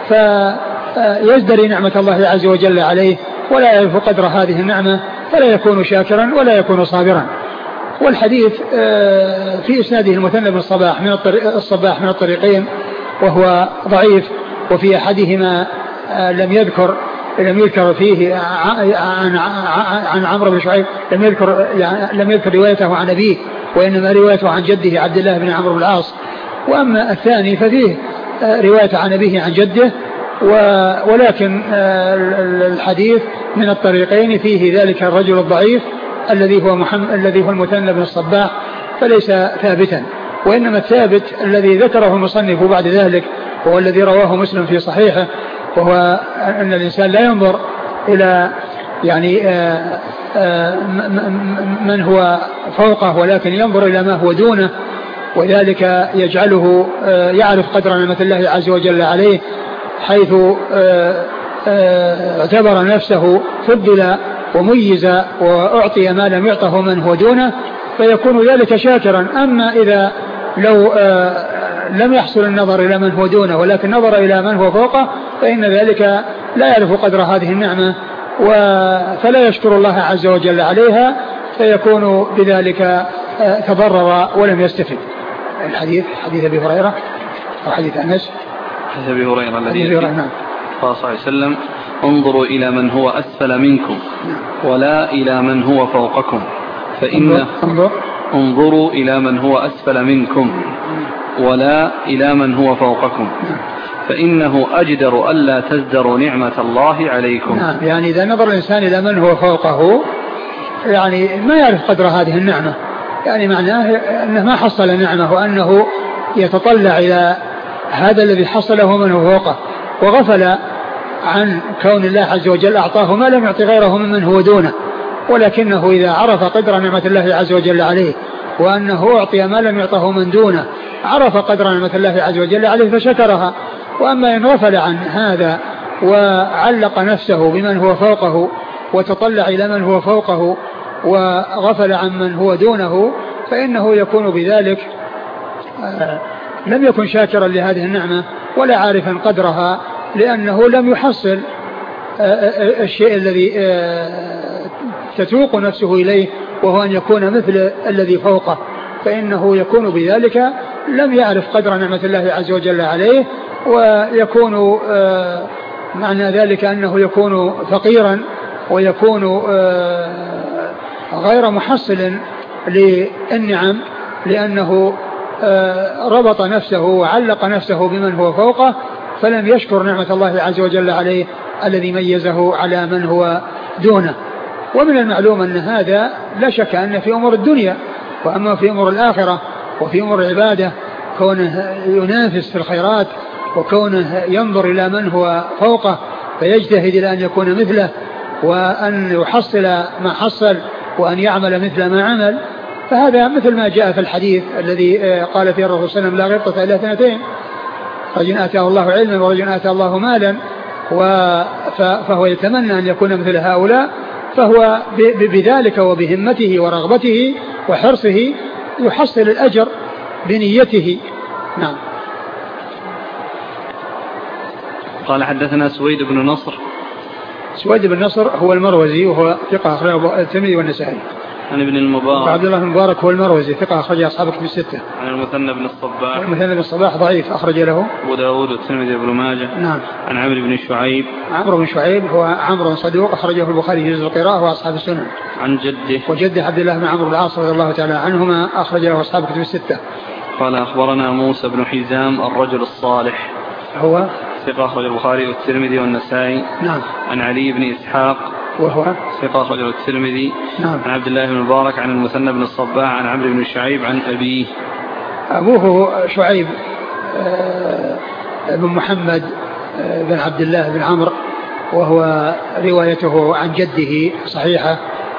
فيزدري نعمة الله عز وجل عليه ولا يعرف قدر هذه النعمة فلا يكون شاكرا ولا يكون صابرا. والحديث في إسناده المثنى بن الصباح من الطريق الصباح من الطريقين وهو ضعيف, وفي أحدهما لم يذكر لم يذكر فيه عن عن عمرو بن شعيب لم يذكر لم يذكر روايته عن أبيه, وإنما روايته عن جده عبد الله بن عمرو بن العاص. وأما الثاني ففيه رواية عن أبيه عن جده, ولكن الحديث من الطريقين فيه ذلك الرجل الضعيف الذي هو محمد الذي هو المثنى بن الصباح فليس ثابتا, وإنما الثابت الذي ذكره المصنف بعد ذلك هو الذي رواه مسلم في صحيحه, وهو أن الإنسان لا ينظر إلى يعني آآ آآ من هو فوقه ولكن ينظر إلى ما هو دونه, وذلك يجعله يعرف قدر نعمة الله عز وجل عليه, حيث اعتبر نفسه فضل وميز وأعطي ما لم يعطه من هو دونه فيكون ذلك شاكرا. أما إذا لو لم يحصل النظر إلى من هو دونه ولكن نظر إلى من هو فوقه فإن ذلك لا يعرف قدر هذه النعمة فلا يشكر الله عز وجل عليها فيكون بذلك تضرر ولم يستفد. الحديث حديث أبي هريرة أو حديث أنس حديث أبي هريرة الذي قال صلى الله عليه وسلم انظروا إلى من هو أسفل منكم ولا إلى من هو فوقكم فإن انظر انظروا إلى من هو أسفل منكم ولا إلى من هو فوقكم فإنه أجدر ألا تزدروا نعمة الله عليكم. نعم يعني إذا نظر الإنسان إلى من هو فوقه يعني ما يعرف قدر هذه النعمة, يعني معناه أنه ما حصل النعمة وأنه يتطلع إلى هذا الذي حصله من هو فوقه, وغفل عن كون الله عز وجل أعطاه ما لم يعطي غيره ممن هو دونه. ولكنه إذا عرف قدر نعمة الله عز وجل عليه وأنه أعطي ما لم يعطه من دونه عرف قدر نعمة الله عز وجل عليه فشكرها. وأما إن غفل عن هذا وعلق نفسه بمن هو فوقه وتطلع إلى من هو فوقه وغفل عن من هو دونه فإنه يكون بذلك لم يكن شاكرا لهذه النعمة ولا عارفا قدرها, لأنه لم يحصل الشيء الذي تتوق نفسه إليه وهو أن يكون مثل الذي فوقه, فإنه يكون بذلك لم يعرف قدر نعمة الله عز وجل عليه, ويكون معنى ذلك أنه يكون فقيرا ويكون غير محصل للنعم, لأنه ربط نفسه وعلق نفسه بمن هو فوقه فلم يشكر نعمة الله عز وجل عليه الذي ميزه على من هو دونه. ومن المعلوم أن هذا لا شك أن في أمور الدنيا, وأما في أمور الآخرة وفي أمور العبادة كونه ينافس في الخيرات وكونه ينظر إلى من هو فوقه فيجتهد إلى أن يكون مثله وأن يحصل ما حصل وأن يعمل مثل ما عمل, فهذا مثل ما جاء في الحديث الذي قال فيه الرسول صلى الله عليه وسلم لا غبطة إلا اثنتين, رجل آتاه الله علما ورجل آتاه الله مالا, فهو يتمنى أن يكون مثل هؤلاء, فهو بذلك وبهمته ورغبته وحرصه يحصل الأجر بنيته. نعم. قال حدثنا سويد بن نصر. سويد بن نصر هو المروزي وهو ثقة أخرجه الترمذي والنسائي. عن ابن المبارك عبد الله بن المبارك هو المروزي ثقة أخرج أصحاب كتب الستة. عن المثنى بن الصباح المثنى بن الصباح ضعيف أخرج له أبو داود والترمذي وابن ماجه. نعم. عن عمرو بن شعيب عمرو بن شعيب هو عمرو صدوق أخرجه البخاري في جزء القراءة وأصحاب السنن. عن جده وجده عبد الله بن عمرو بن العاص رضي الله تعالى عنهما أخرج له أصحاب كتب الستة. قال أخبرنا موسى بن حزام الرجل الصالح هو ثقة أخرج البخاري والترمذي والنسائي. نعم. عن علي بن إسحاق وهو ثقة أخرجه الترمذي. نعم. عن عبد الله بن المبارك عن المثنى بن الصباح عن عمرو بن شعيب عن أبيه. أبوه شعيب بن محمد بن عبد الله بن عمرو وهو روايته عن جده صحيحة.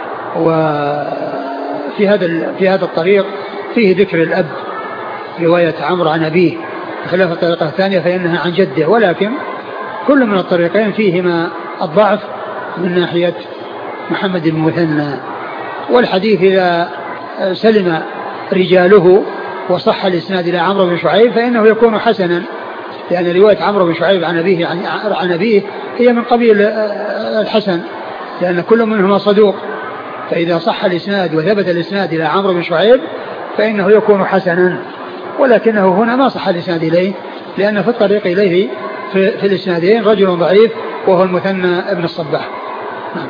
وفي هذا في هذا الطريق فيه ذكر الأب رواية عمرو عن أبيه بخلاف الطريقة الثانية فإنها عن جده. ولكن كل من الطريقين فيهما الضعف من ناحية محمد بن مثنى. والحديث إذا سلم رجاله وصح الإسناد إلى عمرو بن شعيب فإنه يكون حسنا لأن رواية عمرو بن شعيب عن أبيه عن أبيه هي من قبيل الحسن لأن كل منهما صدوق. فإذا صح الإسناد وثبت الإسناد إلى عمرو بن شعيب فإنه يكون حسنا. ولكنه هنا ما صح الإسناد إليه لأن في الطريق إليه في, في الإسنادين رجل ضعيف وهو المثنى ابن الصباح. نعم.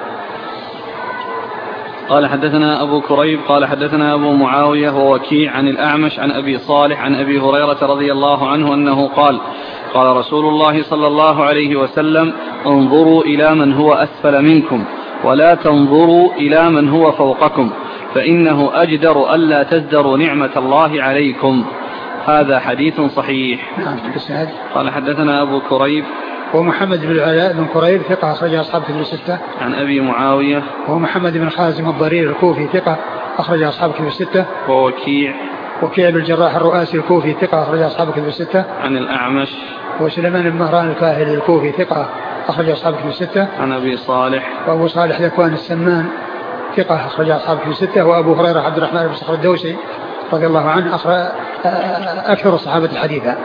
قال حدثنا أبو كريب قال حدثنا أبو معاوية ووكيع عن الأعمش عن أبي صالح عن أبي هريرة رضي الله عنه أنه قال قال رسول الله صلى الله عليه وسلم انظروا إلى من هو أسفل منكم ولا تنظروا إلى من هو فوقكم فإنه أجدر ألا تزدروا نعمة الله عليكم. هذا حديث صحيح. نعم. قال حدثنا أبو كريب ومحمد بن العلاء بن كريب ثقة أخرج أصحاب كتب الستة. عن أبي معاوية ومحمد بن خازم الضرير الكوفي ثقة أخرج أصحاب كتب الستة. ووكيع وكيع بن الجراح الرؤاسي الكوفي ثقة أخرج أصحاب كتب الستة. عن الأعمش وسليمان بن مهران الكاهلي الكوفي ثقة أخرج أصحاب كتب الستة. عن أبي صالح وأبو صالح ذكوان السمان ثقة أخرج أصحاب كتب الستة. وأبو هريرة عبد الرحمن بن صخر الدوسي رضي الله عنه أخرج أكثر الصحابة الحديثة.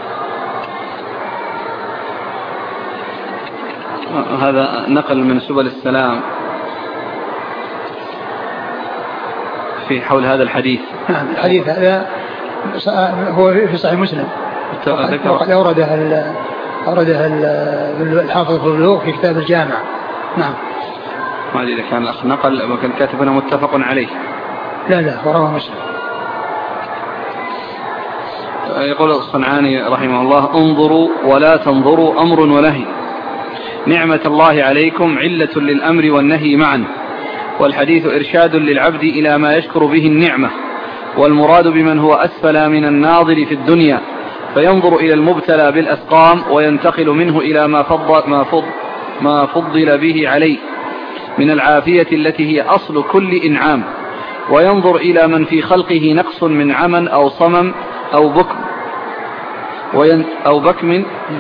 هذا نقل من سبل السلام في حول هذا الحديث. نعم. الحديث هذا هو في صحيح مسلم وقد أورده أورده الحافظ في البلوغ في كتاب الجامع. نعم. ما أدري إذا كان الأخ نقل وكان كاتبنا متفق عليه. لا لا ورواه مسلم. يقول الصنعاني رحمه الله انظروا ولا تنظروا أمر ونهي. نعمة الله عليكم علة للأمر والنهي معا والحديث إرشاد للعبد إلى ما يشكر به النعمة والمراد بمن هو أسفل من الناظر في الدنيا فينظر إلى المبتلى بالأسقام وينتقل منه إلى ما فضل, ما فضل, ما فضل به عليه من العافية التي هي أصل كل إنعام وينظر إلى من في خلقه نقص من عمى أو صمم أو بكم وين أو بكم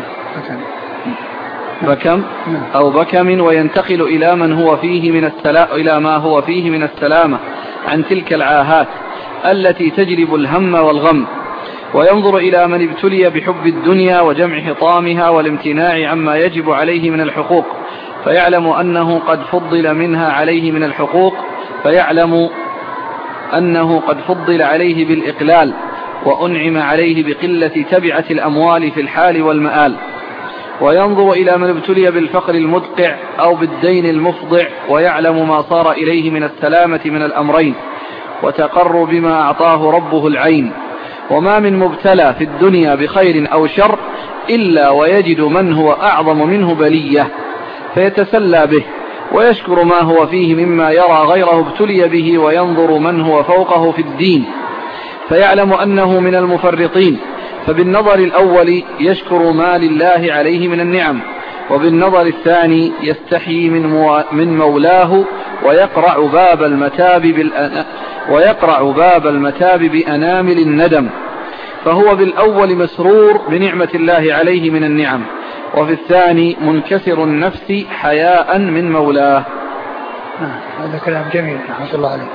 بكم أو بكم وينتقل إلى من هو فيه من السلا... إلى ما هو فيه من السلامة عن تلك العاهات التي تجلب الهم والغم وينظر إلى من ابتلي بحب الدنيا وجمع حطامها والامتناع عما يجب عليه من الحقوق فيعلم أنه قد فضل منها عليه من الحقوق فيعلم أنه قد فضل عليه بالإقلال وأنعم عليه بقلة تبعة الأموال في الحال والمآل وينظر إلى من ابتلي بالفقر المدقع أو بالدين المفضع ويعلم ما صار إليه من السلامة من الأمرين وتقر بما أعطاه ربه العين وما من مبتلى في الدنيا بخير أو شر إلا ويجد من هو أعظم منه بلية فيتسلى به ويشكر ما هو فيه مما يرى غيره ابتلي به وينظر من هو فوقه في الدين فيعلم أنه من المفرطين فبالنظر الأول يشكر ما لله عليه من النعم وبالنظر الثاني يستحيي من, مو... من مولاه ويقرع باب المتاب بالأن... ويقرع باب المتاب بأنامل الندم فهو بالأول مسرور بنعمة الله عليه من النعم وفي الثاني منكسر النفس حياء من مولاه. هذا كلام جميل رحمة الله عليه.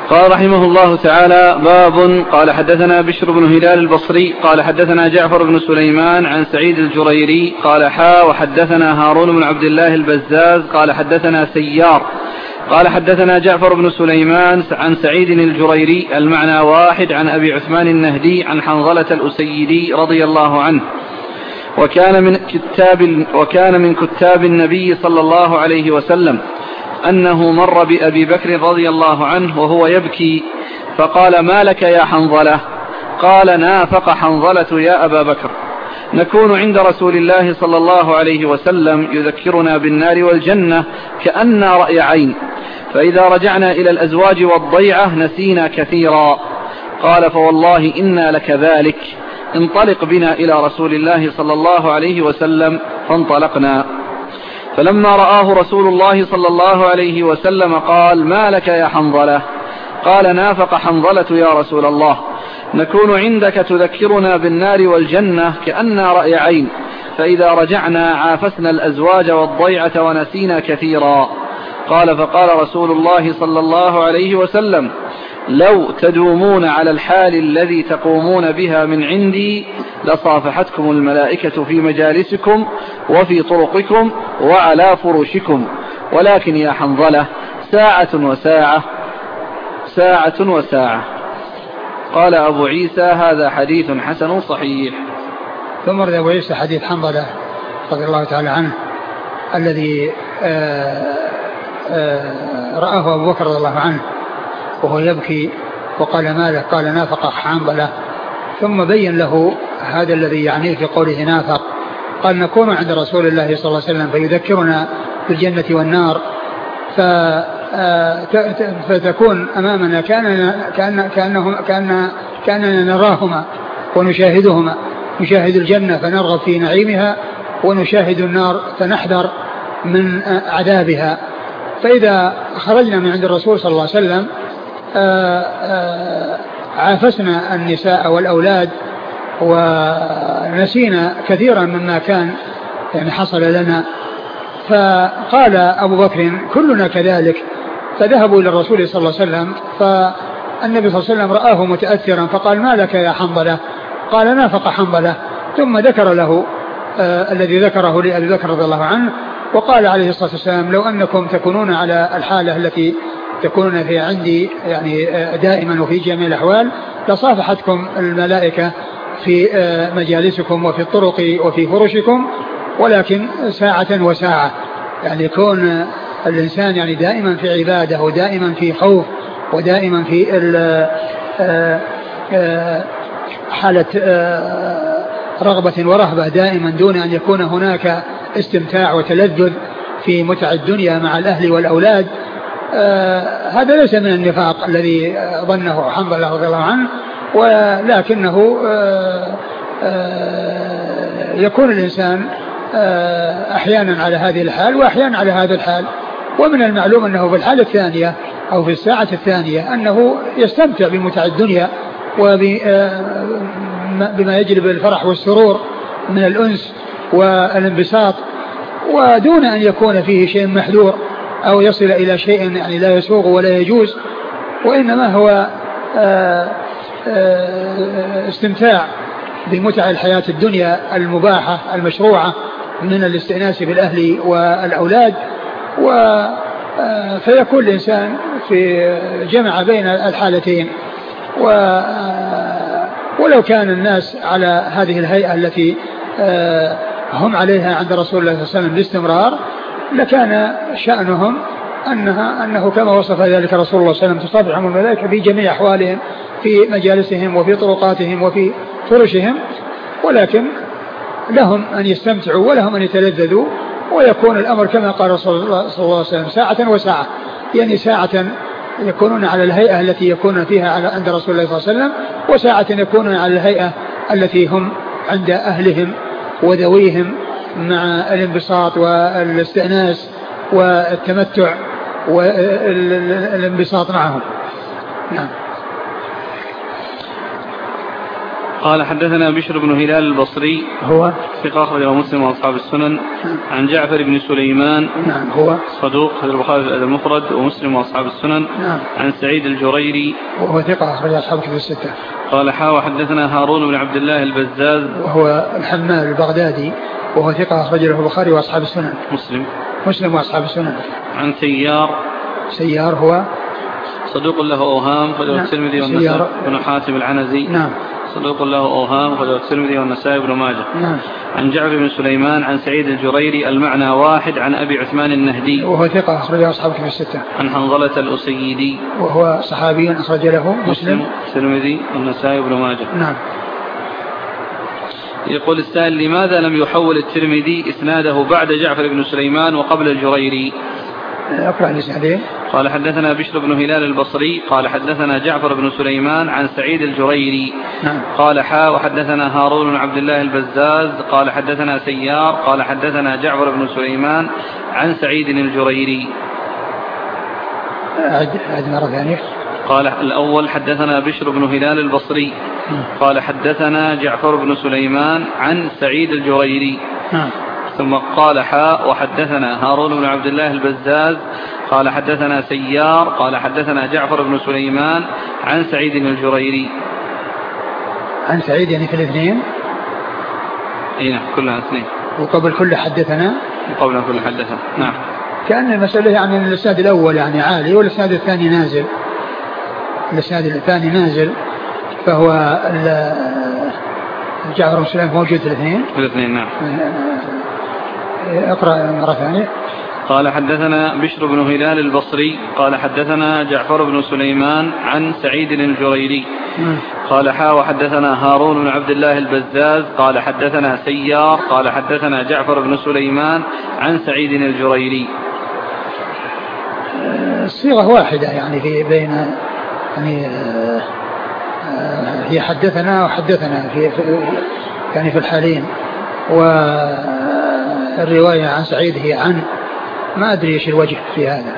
قال رحمه الله تعالى: باب. قال حدثنا بشر بن هلال البصري قال حدثنا جعفر بن سليمان عن سعيد الجريري قال حا وحدثنا هارون بن عبد الله البزاز قال حدثنا سيار قال حدثنا جعفر بن سليمان عن سعيد الجريري المعنى واحد عن أبي عثمان النهدي عن حنظلة الأسيدي رضي الله عنه، وكان من كتاب وكان من كتاب النبي صلى الله عليه وسلم، أنه مر بأبي بكر رضي الله عنه وهو يبكي فقال: ما لك يا حنظلة؟ قال: نافق حنظلة يا أبا بكر، نكون عند رسول الله صلى الله عليه وسلم يذكرنا بالنار والجنة كأننا رأي عين، فإذا رجعنا إلى الأزواج والضيعة نسينا كثيرا. قال: فوالله إنا لكذلك، انطلق بنا إلى رسول الله صلى الله عليه وسلم. فانطلقنا، فلما رآه رسول الله صلى الله عليه وسلم قال: ما لك يا حنظلة؟ قال: نافق حنظلة يا رسول الله، نكون عندك تذكرنا بالنار والجنة كأننا رأي عين، فإذا رجعنا عافسنا الأزواج والضيعة ونسينا كثيرا. قال: فقال رسول الله صلى الله عليه وسلم: لو تدومون على الحال الذي تقومون بها من عندي لصافحتكم الملائكة في مجالسكم وفي طرقكم وعلى فرشكم، ولكن يا حنظلة ساعة وساعة ساعة وساعة. قال أبو عيسى: هذا حديث حسن صحيح. ثم رد أبو عيسى حديث حنظلة رضي الله تعالى عنه الذي آآ آآ رآه أبو بكر رضي الله عنه وهو يبكي وقال: ما له؟ قال: نافق حنظلة. ثم بين له هذا الذي يعنيه في قوله نافق، قال: نكون عند رسول الله صلى الله عليه وسلم فيذكرنا بالجنة والنار، فتكون أمامنا كأننا, كأن كأنهم كأن كأننا نراهما ونشاهدهما، نشاهد الجنة فنرغب في نعيمها، ونشاهد النار فنحذر من عذابها. فإذا خرجنا من عند الرسول صلى الله عليه وسلم عافسنا النساء والأولاد ونسينا كثيرا مما كان يعني حصل لنا. فقال أبو بكر: كلنا كذلك. فذهبوا إلى الرسول صلى الله عليه وسلم، فالنبي صلى الله عليه وسلم رآه متأثرا فقال: ما لك يا حنظلة؟ قال: نافق حنظلة. ثم ذكر له آه الذي ذكره لأبي بكر رضي الله عنه، وقال عليه الصلاة والسلام: لو أنكم تكونون على الحالة التي تكونون في عندي يعني دائما وفي جميع الأحوال لصافحتكم الملائكة في مجالسكم وفي الطرق وفي فرشكم، ولكن ساعة وساعة. يعني يكون الإنسان يعني دائما في عبادة ودائما في خوف ودائما في حالة رغبة ورهبة دائما، دون أن يكون هناك استمتاع وتلذذ في متع الدنيا مع الأهل والأولاد. آه هذا ليس من النفاق الذي ظنه حنظلة رضي الله عنه، ولكنه آه آه يكون الإنسان آه أحيانا على هذه الحال وأحيانا على هذا الحال. ومن المعلوم أنه في الحالة الثانية أو في الساعة الثانية أنه يستمتع بمتع الدنيا وبما يجلب الفرح والسرور من الأنس والانبساط، ودون أن يكون فيه شيء محذور أو يصل إلى شيء يعني لا يسوغ ولا يجوز، وإنما هو آآ آآ استمتاع بمتع الحياة الدنيا المباحة المشروعة من الاستئناس بالأهل والأولاد. فيكون الإنسان في جمع بين الحالتين. ولو كان الناس على هذه الهيئة التي هم عليها عند رسول الله صلى الله عليه وسلم باستمرار لكان شأنهم أنها أنه كما وصف ذلك رسول الله صلى الله عليه وسلم تصافحهم الملائكة في جميع أحوالهم في مجالسهم وفي طرقاتهم وفي فرشهم، ولكن لهم أن يستمتعوا ولهم أن يتلذذوا، ويكون الأمر كما قال رسول الله صلى الله عليه وسلم ساعة وساعة، يعني ساعة يكونون على الهيئة التي يكون فيها عند رسول الله صلى الله عليه وسلم، وساعة يكونون على الهيئة التي هم عند أهلهم وذويهم مع الانبساط والاستئناس والتمتع والانبساط معهم. نعم. قال حدثنا بشر بن هلال البصري هو ثقة أخرجه مسلم وأصحاب السنن. عن جعفر بن سليمان نعم هو صدوق أخرجه البخاري في الأدب المفرد ومسلم وأصحاب السنن. نعم. عن سعيد الجريري وهو ثقة أخرج أصحاب الكتب الستة. قال حا وحدثنا هارون بن عبد الله البزاز وهو الحمال البغدادي وهو ثقة أخرج له البخاري وأصحاب السنن. مسلم مسلم وأصحاب السنن. عن سيار سيار هو صدوق له أوهام أخرجه نعم. الترمذي والنسائي بن حاتم العنزي. نعم. صدوق له أوهام أخرجه الترمذي والنسائي بن ماجه. نعم. عن جعفر بن سليمان عن سعيد الجريري المعنى واحد. عن أبي عثمان النهدي وهو ثقة أخرج أصحاب الكتب الستة. عن حنظلة الأسيدي وهو صحابي أخرج له مسلم الترمذي والنسائي بن ماجه. نعم. يقول السائل لماذا لم يحول الترمذي إسناده بعد جعفر بن سليمان وقبل الجريري؟ أقرأ الإسنادين. قال حدثنا بشر بن هلال البصري قال حدثنا جعفر بن سليمان عن سعيد الجريري. نعم. قال حا وحدثنا هارون بن عبد الله البزاز قال حدثنا سيار قال حدثنا جعفر بن سليمان عن سعيد الجريري. أعد أعد مرة ثانية. قال الأول حدثنا بشر بن هلال البصري قال حدثنا جعفر بن سليمان عن سعيد الجريري. نعم. ثم قال حاء وحدثنا هارون بن عبد الله البزاز قال حدثنا سيار قال حدثنا جعفر بن سليمان عن سعيد الجريري. عن سعيد يعني في الاثنين. اي نعم كلها اثنين. وقبل كل حدثنا. وقبل كل حدثنا. نعم. كأن المسألة يعني الإسناد الأول يعني عالي والإسناد الثاني نازل. الإسناد الثاني نازل فهو جعفر بن سليمان موجود في الاثنين. في الاثنين نعم. اقرأ مرة ثانية. قال حدثنا بشر بن هلال البصري قال حدثنا جعفر بن سليمان عن سعيد الجريري. قال حا وحدثنا هارون بن عبد الله البزاز قال حدثنا سيار قال حدثنا جعفر بن سليمان عن سعيد الجريري. الصيغة واحدة يعني في بين يعني هي حدثنا وحدثنا في يعني في الحالين. والرواية عن سعيد هي عن ما أدري إيش الوجه في هذا.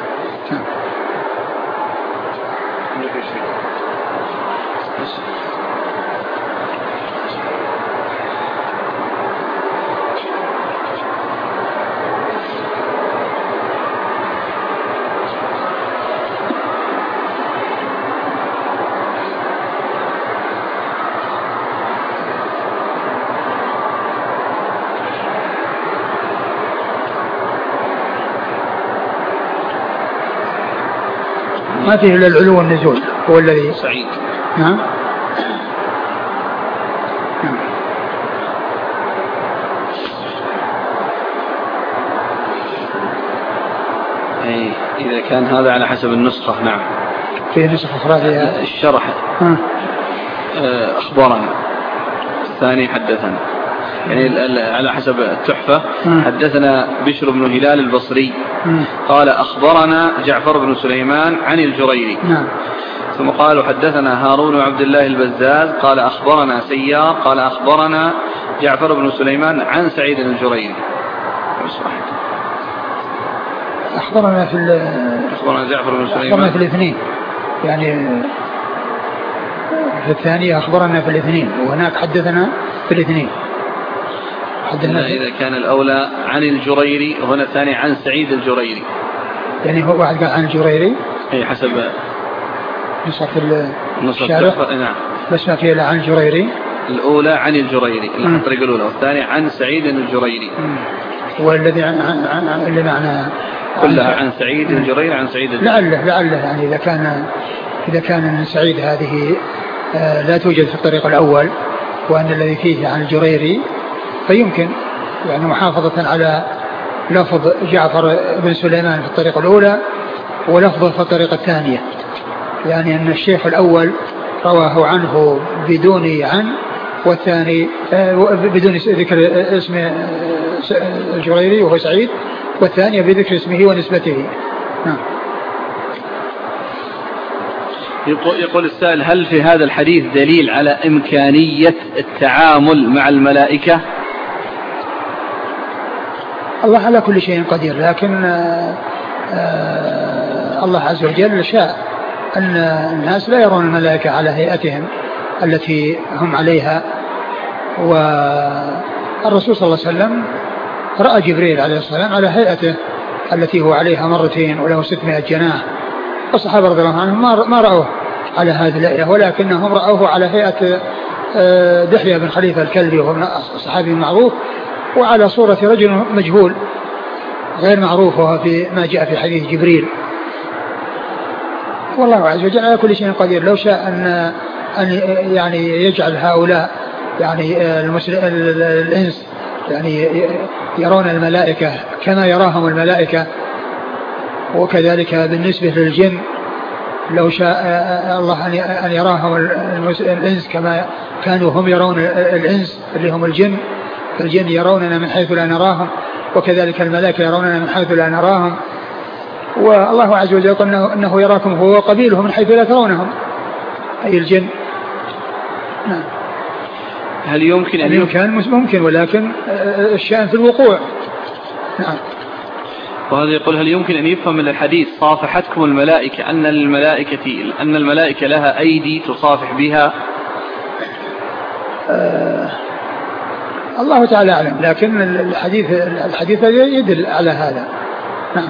ما فيه إلا العلو والنزول هو الذي سعيد. نعم. نعم. أي إذا كان هذا على حسب النسخة. نعم. فيه نسخة أخرى فيها الشرح أخبرنا الثاني حدثنا يعني على حسب التحفة. حدثنا بشر بن هلال البصري قال أخبرنا جعفر بن سليمان عن الجريري. نعم. ثم قالوا حدثنا هارون عبد الله البزاز قال أخبرنا سيار قال أخبرنا جعفر بن سليمان عن سعيد الجريري. أخبرنا في أخبرنا جعفر بن سليمان أخبرنا في الاثنين يعني في الثانية أخبرنا في الاثنين وهناك حدثنا في الاثنين. حدثنا إذا كان الأولى عن الجريري وهنا الثاني عن سعيد الجريري يعني هو واحد قال عن الجريري أي حسب نسخة الشارع. نعم. بس ما فيه إلا عن الجريري. الأولى عن الجريري الطريقة الأولى والثاني عن سعيد الجريري. والذي عن عن عن اللي معنى كلها عن سعيد الجريري عن سعيد الجريري. لعله لعله يعني إذا كان إذا كان من سعيد هذه آه لا توجد في الطريق الأول وأن الذي فيه عن الجريري فيمكن يعني محافظة على لفظ جعفر بن سليمان في الطريقة الأولى ولفظه في الطريقة الثانية يعني أن الشيخ الأول رواه عنه بدون عن والثاني بدون ذكر اسم الجريري وهو سعيد والثانية بذكر اسمه ونسبته. نعم. يقول السائل هل في هذا الحديث دليل على إمكانية التعامل مع الملائكة؟ الله على كل شيء قدير لكن آآ آآ الله عز وجل شاء أن الناس لا يرون الملائكة على هيئتهم التي هم عليها. والرسول صلى الله عليه وسلم رأى جبريل عليه السلام على هيئته التي هو عليها مرتين وله ستمائة جناح، والصحابة رضي الله عنهم ما رأوه على هذه الهيئة، ولكنهم رأوه على هيئة دحية بن خليفة الكلبي وهو صحابي معروف، وعلى صورة رجل مجهول غير معروف، وهو في ما جاء في حديث جبريل. والله عز وجل على كل شيء قدير. لو شاء أن أن يعني يجعل هؤلاء يعني الإنس يعني يرون الملائكة كما يراهم الملائكة، وكذلك بالنسبة للجن لو شاء الله أن يراهم الإنس كما كانوا هم يرون الإنس اللي هم الجن، فالجن يروننا من حيث لا نراهم، وكذلك الملائكة يروننا من حيث لا نراهم. والله عز وجل يقول أنه يراكم هو وقبيله من حيث لا ترونهم، أي الجن. نعم. هل يمكن أن يمكن ممكن، ولكن الشأن في الوقوع. نعم. وهذا يقول هل يمكن أن يفهم من الحديث صافحتكم الملائكة أن الملائكة أن الملائكة لها أيدي تصافح بها؟ آه الله تعالى أعلم، لكن الحديث الحديث يدل على هذا. نعم.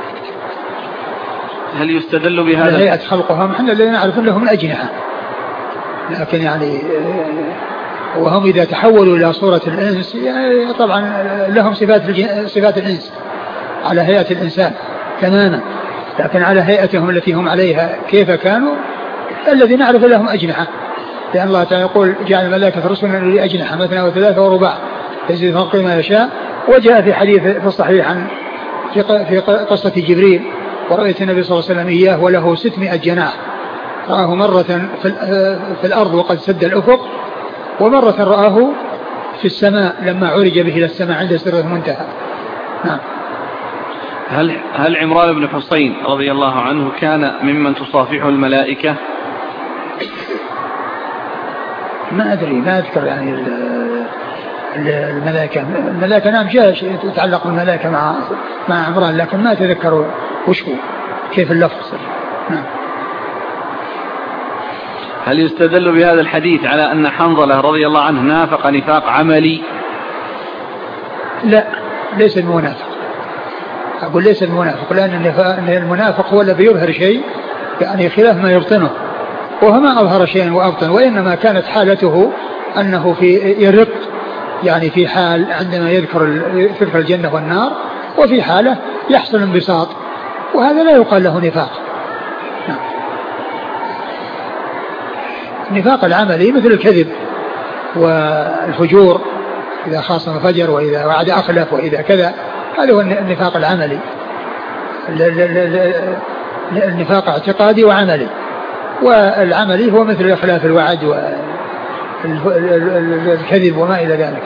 هل يستدل بهذا؟ هيئة خلقهم احنا اللي نعرف لهم الأجنحة، لكن يعني وهم إذا تحولوا إلى صورة الإنس يعني طبعا لهم صفات صفات الإنس على هيئة الإنسان تماما، لكن على هيئتهم التي هم عليها كيف كانوا الذي نعرف لهم أجنحة، لأن الله تعالى يقول جعل الملائكة رسلا لأجنحة أجنحة مثنى وثلاثة ورباع يزيد فوق ما يشاء. وجاء في حديث في الصحيح عن في قصة جبريل ورأيت النبي صلى الله عليه وسلم إياه وله ستمائة جناح، رآه مرة في الأرض وقد سد الأفق، ومرة رآه في السماء لما عرج به إلى السماء عند سدرة المنتهى. نعم. هل هل عمران بن حسين رضي الله عنه كان ممن تصافحه الملائكة؟ ما أدري، ما أذكر يعني الملائكة الملائكة نعم جاء يتعلق بالملائكة مع مع عمران، لكن ما أتذكر وش هو كيف اللفظ. نعم. هل يستدل بهذا الحديث على أن حنظلة رضي الله عنه نافق نفاق عملي؟ لا، ليس المنافق، أقول ليس المنافق، لأن المنافق هو الذي يظهر شيء يعني خلاف ما يبطنه، وهو ما أظهر شيئا وأبطن، وإنما كانت حالته أنه في يرق يعني في حال عندما يذكر تذكر الجنة والنار، وفي حالة يحصل انبساط، وهذا لا يقال له نفاق. النفاق العملي مثل الكذب والفجور، إذا خاصم فجر، وإذا وعد أخلف، وإذا كذا، هذا هو النفاق العملي. النفاق اعتقادي وعملي، والعملي هو مثل إخلاف الوعد والكذب وما إلى ذلك.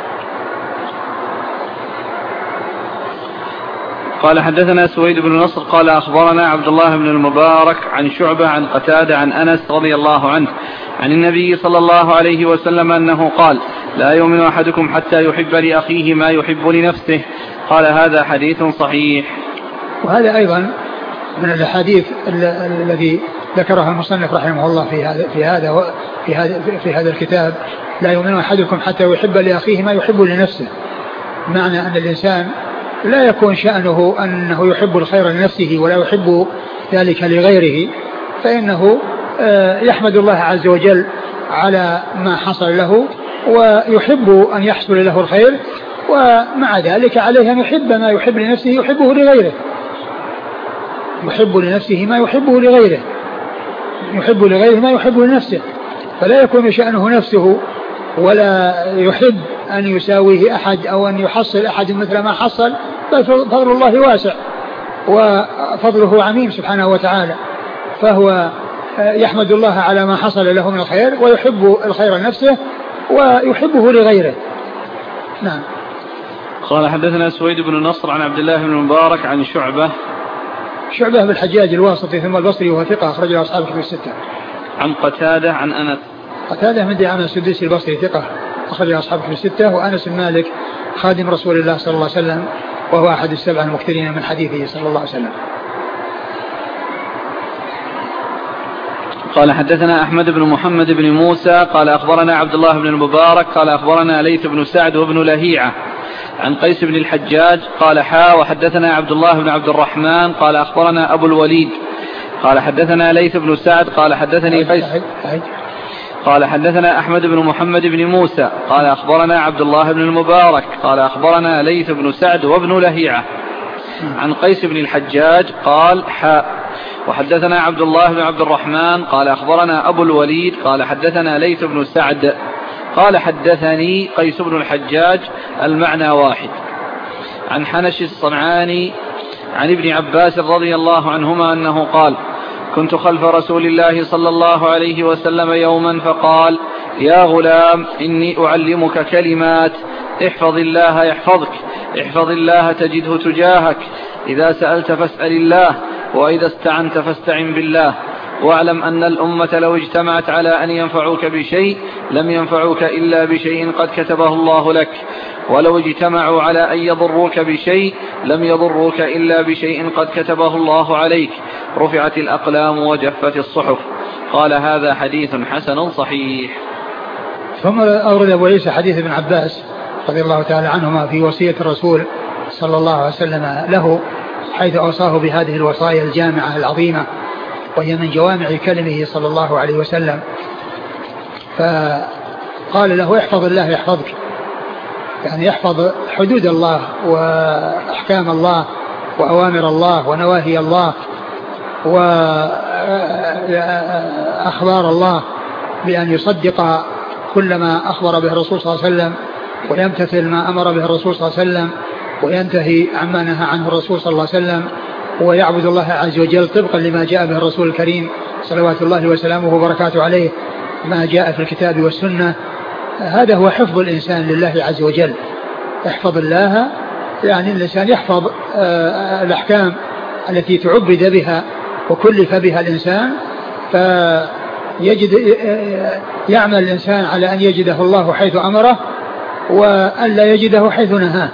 قال حدثنا سويد بن نصر قال أخبرنا عبد الله بن المبارك عن شعبة عن قتادة عن أنس رضي الله عنه عن النبي صلى الله عليه وسلم أنه قال لا يؤمن أحدكم حتى يحب لأخيه ما يحب لنفسه. قال هذا حديث صحيح. وهذا أيضا من الحديث الذي ذكرها المصنف رحمه الله في هذا في هذا في هذا في هذا الكتاب، لا يؤمن أحدكم حتى يحب لأخيه ما يحب لنفسه، معنى أن الإنسان لا يكون شأنه أنه يحب الخير لنفسه ولا يحب ذلك لغيره، فإنه يحمد الله عز وجل على ما حصل له ويحب أن يحصل له الخير، ومع ذلك عليه أن يحب ما يحب لنفسه يحبه لغيره، يحب لنفسه ما يحبه لغيره، يحب لغيره ما يحب لنفسه، فلا يكون شأنه نفسه ولا يحب أن يساويه أحد أو أن يحصل أحد مثل ما حصل، بل فضل الله واسع وفضله عميم سبحانه وتعالى، فهو يحمد الله على ما حصل له من الخير ويحب الخير لنفسه ويحبه لغيره. نعم. قال حدثنا سويد بن نصر عن عبد الله بن المبارك عن شعبة شعبة بالحجاج الواسطي ثم البصري وهو ثقة أخرج له أصحاب الكتب الستة. عن قتادة عن أنس قتادة من دعامة السدوسي البصري ثقة أخرج له أصحاب الكتب الستة. وأنس بن مالك خادم رسول الله صلى الله عليه وسلم وهو أحد السبع المكثرين من حديثه صلى الله عليه وسلم. قال حدثنا أحمد بن محمد بن موسى قال أخبرنا عبد الله بن المبارك قال أخبرنا ليث بن سعد وابن لهيعة عن قيس بن الحجاج قال حا وحدثنا عبد الله بن عبد الرحمن قال أخبرنا أبو الوليد قال حدثنا ليث بن سعد قال حدثني قيس قال حدثنا أحمد بن محمد بن موسى قال أخبرنا عبد الله بن المبارك قال أخبرنا ليث بن سعد وابن لهيعة عن قيس بن الحجاج قال حا وحدثنا عبد الله بن عبد الرحمن قال أخبرنا أبو الوليد قال حدثنا ليث بن سعد قال حدثني قيس بن الحجاج المعنى واحد. عن حنش الصنعاني عن ابن عباس رضي الله عنهما أنه قال كنت خلف رسول الله صلى الله عليه وسلم يوما فقال يا غلام إني أعلمك كلمات احفظ الله يحفظك احفظ الله تجده تجاهك إذا سألت فاسأل الله وإذا استعنت فاستعن بالله واعلم أن الأمة لو اجتمعت على أن ينفعوك بشيء لم ينفعوك إلا بشيء قد كتبه الله لك ولو اجتمعوا على أن يضروك بشيء لم يضروك إلا بشيء قد كتبه الله عليك رفعت الأقلام وجفت الصحف. قال هذا حديث حسن صحيح. ثم أورد أبو عيسى حديث ابن عباس رضي الله تعالى عنهما في وصية الرسول صلى الله عليه وسلم له حيث أوصاه بهذه الوصايا الجامعة العظيمة وهي من جوامع كلمه صلى الله عليه وسلم. فقال له احفظ الله يحفظك يعني يحفظ حدود الله وأحكام الله وأوامر الله ونواهي الله وأخبار الله بأن يصدق كل ما أخبر به الرسول صلى الله عليه وسلم ويمتثل ما أمر به الرسول صلى الله عليه وسلم وينتهي عما نهى عنه الرسول صلى الله عليه وسلم ويعبد الله عز وجل طبقا لما جاء به الرسول الكريم صلوات الله وسلامه وبركاته عليه ما جاء في الكتاب والسنة. هذا هو حفظ الإنسان لله عز وجل. احفظ الله يعني الإنسان يحفظ الأحكام التي تعبد بها وكلف بها الإنسان فيجد يعمل الإنسان على أن يجده الله حيث أمره وأن لا يجده حيث نهاه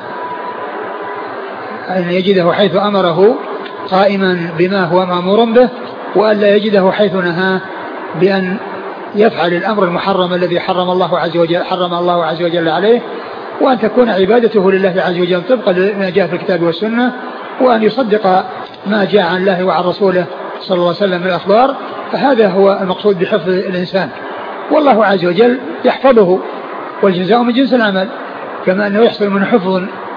أن يجده حيث أمره قائما بما هو مأمور به وأن لا يجده حيث نهاه بأن يفعل الأمر المحرم الذي حرم الله عز وجل حرم الله عز وجل عليه وأن تكون عبادته لله عز وجل طبقا لما جاء في الكتاب والسنة وأن يصدق ما جاء عن الله وعن رسوله صلى الله عليه وسلم من الأخبار. فهذا هو المقصود بحفظ الإنسان والله عز وجل يحفظه والجزاء من جنس العمل كما أنه يحصل من حفظ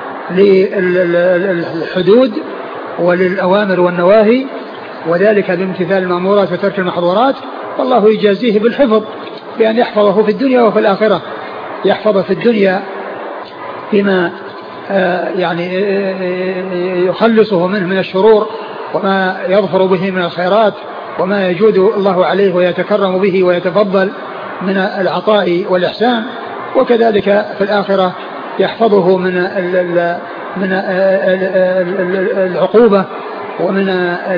للحدود وللأوامر والنواهي وذلك بامتثال المأمورات وترك المحظورات والله يجازيه بالحفظ بأن يحفظه في الدنيا وفي الآخرة يحفظه في الدنيا بما يعني يخلصه منه من الشرور وما يظفر به من الخيرات وما يجود الله عليه ويتكرم به ويتفضل من العطاء والإحسان وكذلك في الآخرة يحفظه من من العقوبة ومن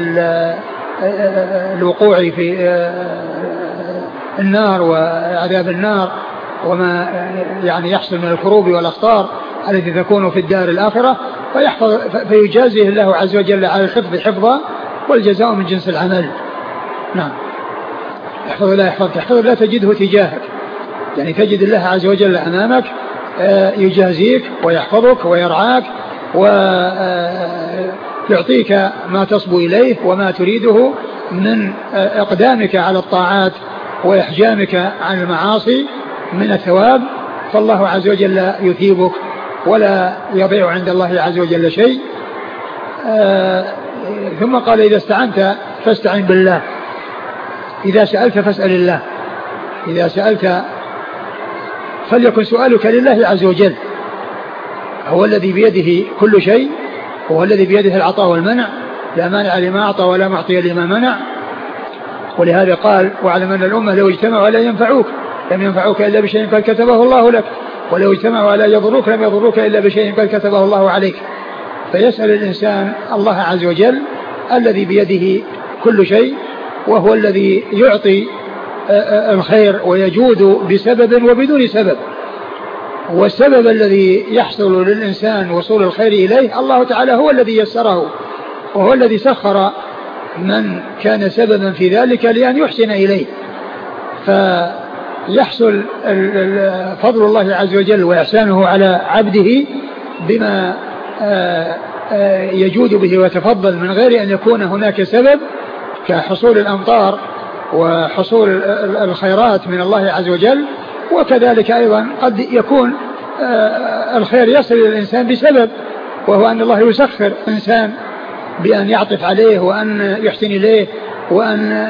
الوقوع في النار وعذاب النار وما يعني يحصل من الكروب والأخطار التي تكون في الدار الآخرة فيحفظ فيجازيه الله عز وجل على الحفظ حفظا والجزاء من جنس العمل. نعم. احفظ الله يحفظك احفظ الله تجده تجاهك يعني تجد الله عز وجل أمامك يجازيك ويحفظك ويرعاك ويعطيك ما تصبو إليه وما تريده من إقدامك على الطاعات وإحجامك عن المعاصي من الثواب فالله عز وجل يثيبك ولا يضيع عند الله عز وجل شيء. ثم قال إذا استعنت فاستعن بالله إذا سألت فاسأل الله إذا سألت فليكن سؤالك لله عز وجل هو الذي بيده كل شيء هو الذي بيده العطاء والمنع لا مانع لما أعطى ولا معطي لما منع ولهذا قال واعلم أن الأمة لو اجتمعوا على ينفعوك لم ينفعوك إلا بشيء قد كتبه الله لك ولو اجتمعوا على يضروك لم يضروك إلا بشيء قد كتبه الله عليك. فيسأل الإنسان الله عز وجل الذي بيده كل شيء وهو الذي يعطي الخير ويجود بسبب وبدون سبب والسبب الذي يحصل للإنسان وصول الخير إليه الله تعالى هو الذي يسره وهو الذي سخر من كان سببا في ذلك لأن يحسن إليه، فيحصل فضل الله عز وجل وإحسانه على عبده بما يجود به ويتفضل من غير أن يكون هناك سبب، كحصول الأمطار وحصول الخيرات من الله عز وجل. وكذلك أيضا قد يكون الخير يصل إلى الإنسان بسبب، وهو أن الله يسخر إنسان بأن يعطف عليه وأن يحسن إليه وأن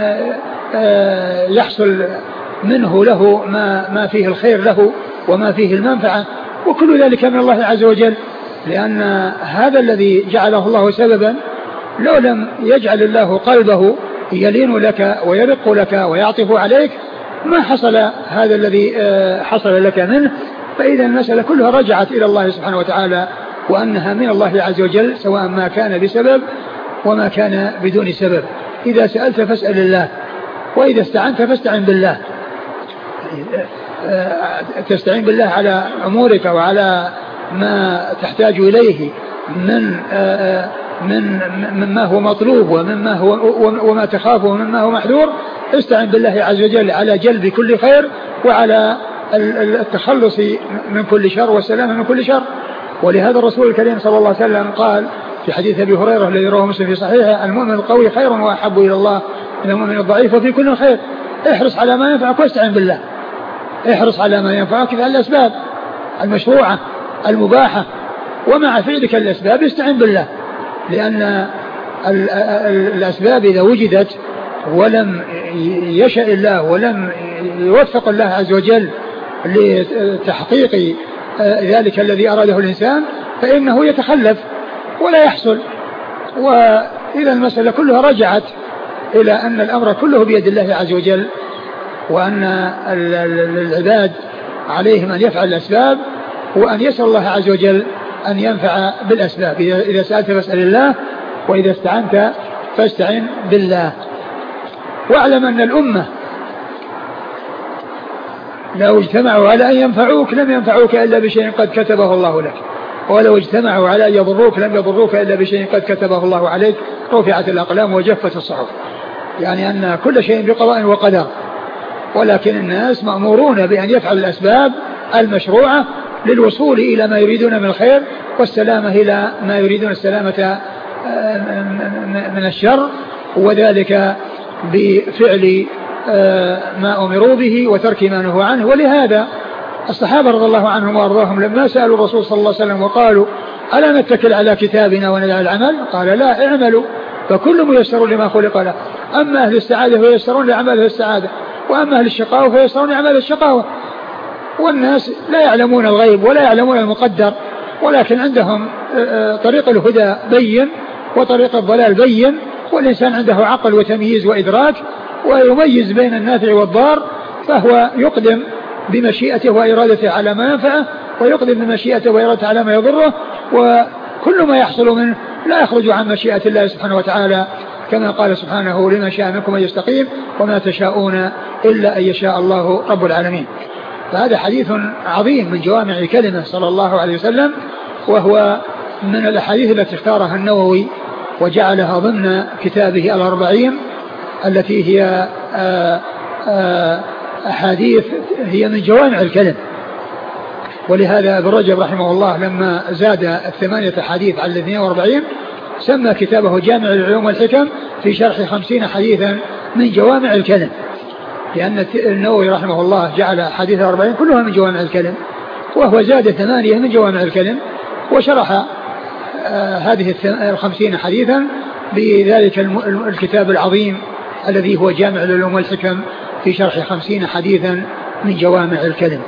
يحصل منه له ما, ما فيه الخير له وما فيه المنفعة، وكل ذلك من الله عز وجل، لأن هذا الذي جعله الله سببا لو لم يجعل الله قلبه يلين لك ويرق لك ويعطف عليك ما حصل هذا الذي حصل لك منه. فإذا المسألة كلها رجعت إلى الله سبحانه وتعالى، وأنها من الله عز وجل سواء ما كان بسبب وما كان بدون سبب. إذا سألت فاسأل الله، وإذا استعنت فاستعن بالله. تستعين بالله على أمورك وعلى ما تحتاج إليه من من مما هو مطلوب ومما هو وما تخاف ومما هو محذور. استعن بالله عز وجل على جلب كل خير وعلى التخلص من كل شر والسلامة من كل شر. ولهذا الرسول الكريم صلى الله عليه وسلم قال في حديث أبي هريرة الذي رواه مسلم في صحيحه: المؤمن القوي خير وأحب إلى الله من المؤمن الضعيف وفي كل خير. احرص على ما ينفعك واستعن بالله. احرص على ما ينفعك على الأسباب المشروعة المباحة، ومع فعلك الأسباب استعن بالله، لأن الأسباب إذا وجدت ولم يشاء الله ولم يوفق الله عز وجل لتحقيق ذلك الذي أراده الإنسان فإنه يتخلف ولا يحصل. وإذا المسألة كلها رجعت إلى أن الأمر كله بيد الله عز وجل، وأن العباد عليهم أن يفعل الأسباب وأن يسأل الله عز وجل أن ينفع بالأسباب. إذا سألت فاسأل الله، وإذا استعنت فاستعن بالله. واعلم أن الأمة لو اجتمعوا على أن ينفعوك لم ينفعوك إلا بشيء قد كتبه الله لك، ولو اجتمعوا على أن يضروك لم يضروك إلا بشيء قد كتبه الله عليك. رفعت الأقلام وجفت الصحف، يعني أن كل شيء بقضاء وقدر، ولكن الناس مأمورون بأن يفعلوا الأسباب المشروعة للوصول إلى ما يريدون من الخير والسلامة إلى ما يريدون السلامة من الشر، وذلك بفعل ما أمروا به وترك ما نهوا عنه. ولهذا الصحابة رضي الله عنهم وأرضاهم لما سألوا الرسول صلى الله عليه وسلم وقالوا: ألا نتكل على كتابنا وندع العمل؟ قال: لا، اعملوا فكل ميسر لما خلق له. أما أهل السعادة فييسرون لأعمال السعادة، وأما أهل الشقاوة فييسرون لأعمال الشقاوة. والناس لا يعلمون الغيب ولا يعلمون المقدر، ولكن عندهم طريق الهدى بين وطريق الضلال بين، والإنسان عنده عقل وتمييز وإدراك ويميز بين النافع والضار، فهو يقدم بمشيئته وإرادته على ما ينفعه، ويقدم بمشيئته وإرادته على ما يضره، وكل ما يحصل منه لا يخرج عن مشيئة الله سبحانه وتعالى، كما قال سبحانه: لمن شاء منكم أن يستقيم وما تشاءون إلا أن يشاء الله رب العالمين. فهذا حديث عظيم من جوامع كلمة صلى الله عليه وسلم، وهو من الأحاديث التي اختارها النووي وجعلها ضمن كتابه الأربعين، التي هي أحاديث هي من جوامع الكلم. ولهذا ابن رجب رحمه الله لما زاد الثمانية حديث على الاثنين واربعين سمى كتابه جامع العلوم والحكم في شرح خمسين حديثا من جوامع الكلم، لأن النووي رحمه الله جعل حديث الأربعين كلها من جوامع الكلم، وهو زاد ثمانية من جوامع الكلم، وشرح آه هذه الخمسين حديثا بذلك الكتاب العظيم الذي هو جامع العلوم والحكم في شرح خمسين حديثا من جوامع الكلم.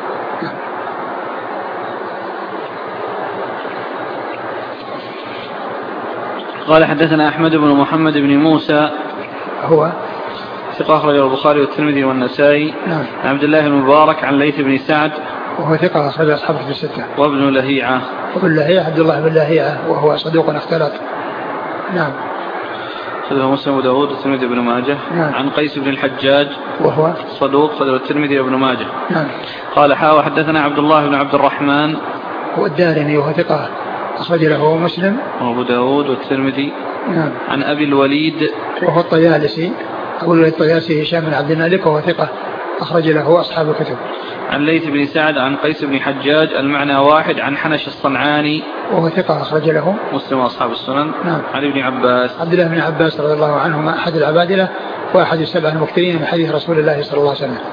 قال: حدثنا أحمد بن محمد بن موسى هو ثقة أخرجه البخاري والترمذي والنسائي. نعم. عبد الله بن مبارك عن ليث بن سعد وهو ثقة أخرج أصحابه في الستة. وابن لهيعة وابن لهيعة عبد الله بن لهيعة وهو صدوق اختلط. نعم. أخرجه مسلم وداود والترمذي وابن ماجه. نعم. عن قيس بن الحجاج وهو صدوق أخرجه الترمذي وابن ماجه. نعم. قال: حاوى حدثنا عبد الله بن عبد الرحمن هو الدارمي وهو ثقة أخرج له مسلم وأبو داود والترمذي نعم. عن أبي الوليد وهو الطيالسي، أبو الوليد الطيالسي هشام بن عبد الملك وهو ثقة أخرج له أصحاب الكتب. عن ليث بن سعد عن قيس بن حجاج المعنى واحد. عن حنش الصنعاني وهو ثقة أخرج له مسلم وأصحاب السنن. نعم. عن ابن عباس عبد الله بن عباس رضي الله عنهما أحد العبادلة وأحد السبع المكثرين من حديث رسول الله صلى الله عليه وسلم.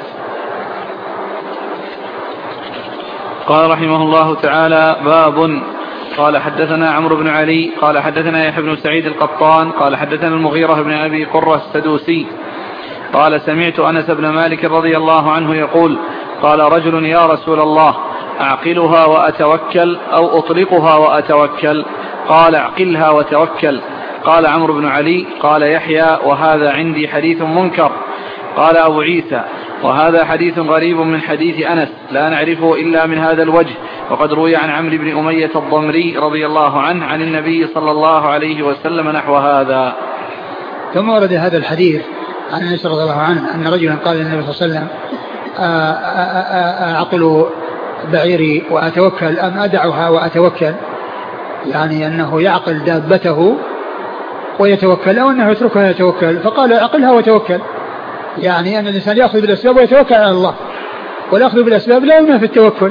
قال رحمه الله تعالى باب. قال حدثنا عمرو بن علي قال حدثنا يحيى بن سعيد القطان قال حدثنا المغيرة بن أبي قرة السدوسي قال سمعت أنس بن مالك رضي الله عنه يقول قال رجل يا رسول الله أعقلها وأتوكل أو أطلقها وأتوكل؟ قال أعقلها وتوكل. قال عمرو بن علي قال يحيى وهذا عندي حديث منكر. قال أبو عيسى وهذا حديث غريب من حديث أنس لا نعرفه إلا من هذا الوجه، وقد روي عن عمرو بن أمية الضمري رضي الله عنه عن النبي صلى الله عليه وسلم نحو هذا. ثم ورد هذا الحديث عن أنس رضي الله عنه أن رجلا قال للنبي صلى الله عليه وسلم أعقل بعيري وأتوكل أم أدعها وأتوكل؟ يعني أنه يعقل دابته ويتوكل أو أنه يتركها ويتوكل. فقال أعقلها وتوكل، يعني أن الإنسان يأخذ بالأسباب ويتوكل على الله، والأخذ بالأسباب لا ينافي التوكل.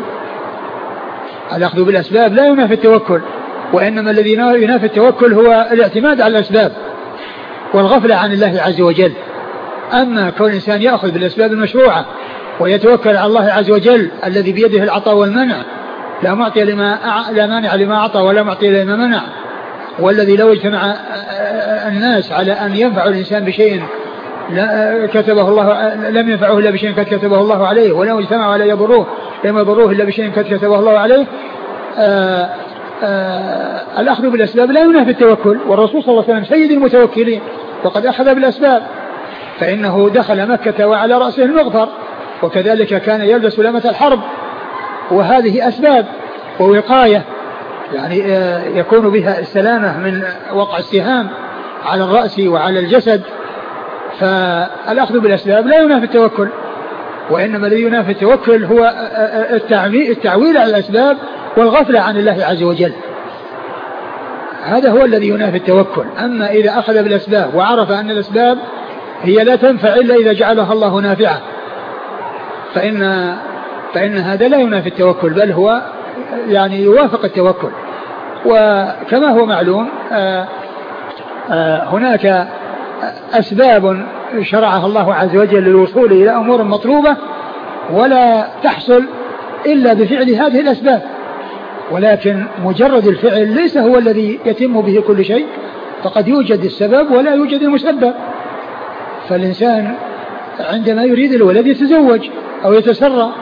الأخذ بالأسباب لا ينافي التوكل، وإنما الذي ينافي التوكل هو الاعتماد على الأسباب والغفلة عن الله عز وجل. أما كون الإنسان يأخذ بالأسباب المشروعة ويتوكل على الله عز وجل الذي بيده العطاء والمنع، لا معطي لما لا مانع لما أعطى ولا معطي لما منع، والذي لو اجتمع الناس على أن ينفع الإنسان بشيء لا كتبه الله لم ينفعه إلا بشيء قد كتبه الله عليه، ولو اجتمعوا على يضروه لم يضروه إلا بشيء قد كتبه الله عليه. آآ آآ الأخذ بالأسباب لا ينافي التوكل، والرسول صلى الله عليه وسلم سيد المتوكلين وقد أخذ بالأسباب، فإنه دخل مكة وعلى رأسه المغفر، وكذلك كان يلبس لامة الحرب، وهذه أسباب ووقاية يعني يكون بها السلامة من وقع السهام على الرأس وعلى الجسد. فالأخذ بالأسباب لا ينافي التوكل، وإنما الذي ينافي التوكل هو التعويل على الأسباب والغفلة عن الله عز وجل، هذا هو الذي ينافي التوكل. أما إذا أخذ بالأسباب وعرف أن الأسباب هي لا تنفع إلا إذا جعلها الله نافعة، فإن, فإن هذا لا ينافي التوكل، بل هو يعني يوافق التوكل. وكما هو معلوم آآ آآ هناك أسباب شرعها الله عز وجل للوصول إلى أمور مطلوبة ولا تحصل إلا بفعل هذه الأسباب، ولكن مجرد الفعل ليس هو الذي يتم به كل شيء، فقد يوجد السبب ولا يوجد المسبب. فالإنسان عندما يريد الولد يتزوج أو يتسرى،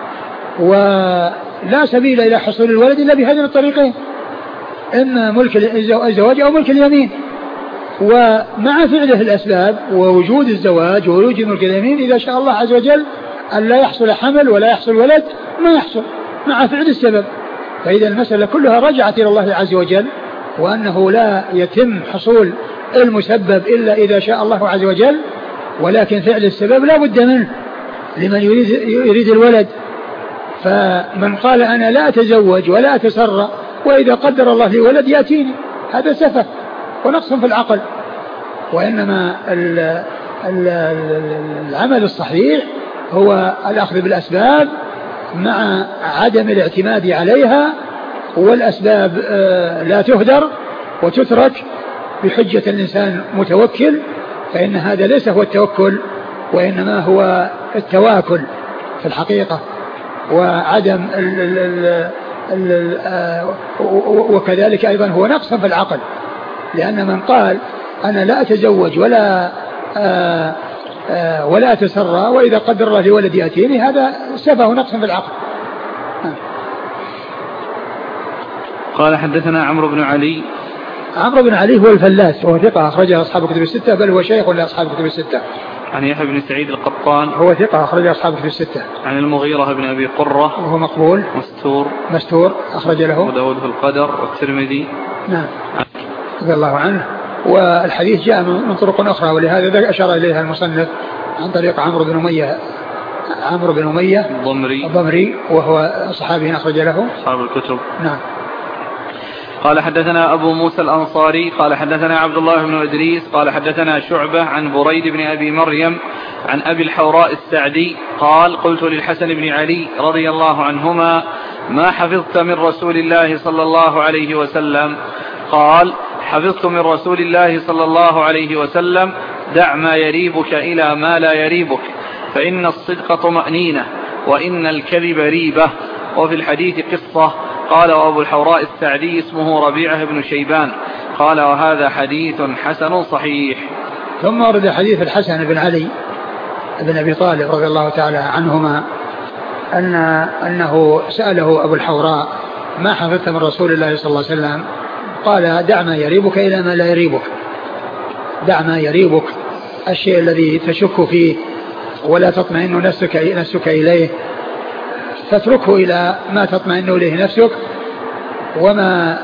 ولا سبيل إلى حصول الولد إلا بهذين الطريقين، إما ملك الزواج أو ملك اليمين. ومع فعله الأسباب ووجود الزواج ووجود ملك اليمين إذا شاء الله عز وجل أن لا يحصل حمل ولا يحصل ولد ما يحصل مع فعل السبب. فإذا المسألة كلها رجعت إلى الله عز وجل، وأنه لا يتم حصول المسبب إلا إذا شاء الله عز وجل، ولكن فعل السبب لا بد منه لمن يريد, يريد الولد. فمن قال أنا لا أتزوج ولا أتسرى وإذا قدر الله لي ولد يأتيني، هذا سفه ونقص في العقل. وإنما ال ال العمل الصحيح هو الأخذ بالأسباب مع عدم الاعتماد عليها، والأسباب لا تهدر وتترك بحجة الإنسان متوكل، فإن هذا ليس هو التوكل، وإنما هو التواكل في الحقيقة، وعدم ال ال ال وكذلك أيضا هو نقص في العقل، لأن من قال أنا لا أتزوج ولا آآ آآ ولا أتسرى وإذا قدر الله لولد يأتيني، هذا سفه ونقص في العقل. قال حدثنا عمرو بن علي. عمرو بن علي هو الفلاس وهو ثقة أخرجه أصحاب كتب الستة، بل هو شيخ لأصحاب كتب الستة. عن يحيى بن سعيد القطان هو ثقة أخرجه أصحاب كتب الستة. عن المغيرة بن أبي قرة وهو مقبول مستور مستور أخرج له وداود في القدر والترمذي. نعم رضي الله عنه. والحديث جاء من طرق أخرى، ولهذا أشار إليها المصنف عن طريق عمرو بن أمية عمرو بن أمية الضمري الضمري وهو صحابي أخرج له أصحاب الكتب. نعم. قال حدثنا أبو موسى الأنصاري قال حدثنا عبد الله بن إدريس قال حدثنا شعبة عن بريد بن أبي مريم عن أبي الحوراء السعدي قال قلت للحسن بن علي رضي الله عنهما ما حفظت من رسول الله صلى الله عليه وسلم؟ قال حفظت من رسول الله صلى الله عليه وسلم دع ما يريبك إلى ما لا يريبك فإن الصدق طمأنينة وإن الكذب ريبة. وفي الحديث قصة. قال وأبو الحوراء السعدي اسمه ربيعة بن شيبان. قال وهذا حديث حسن صحيح. ثم ورد حديث الحسن بن علي بن أبي طالب رضي الله تعالى عنهما أن أنه سأله أبو الحوراء ما حفظت من رسول الله صلى الله عليه وسلم؟ قال دع ما يريبك إلى ما لا يريبك. دع ما يريبك، الشيء الذي تشك فيه ولا تطمئن نفسك, نفسك إليه، فاتركه إلى ما تطمئن إليه نفسك وما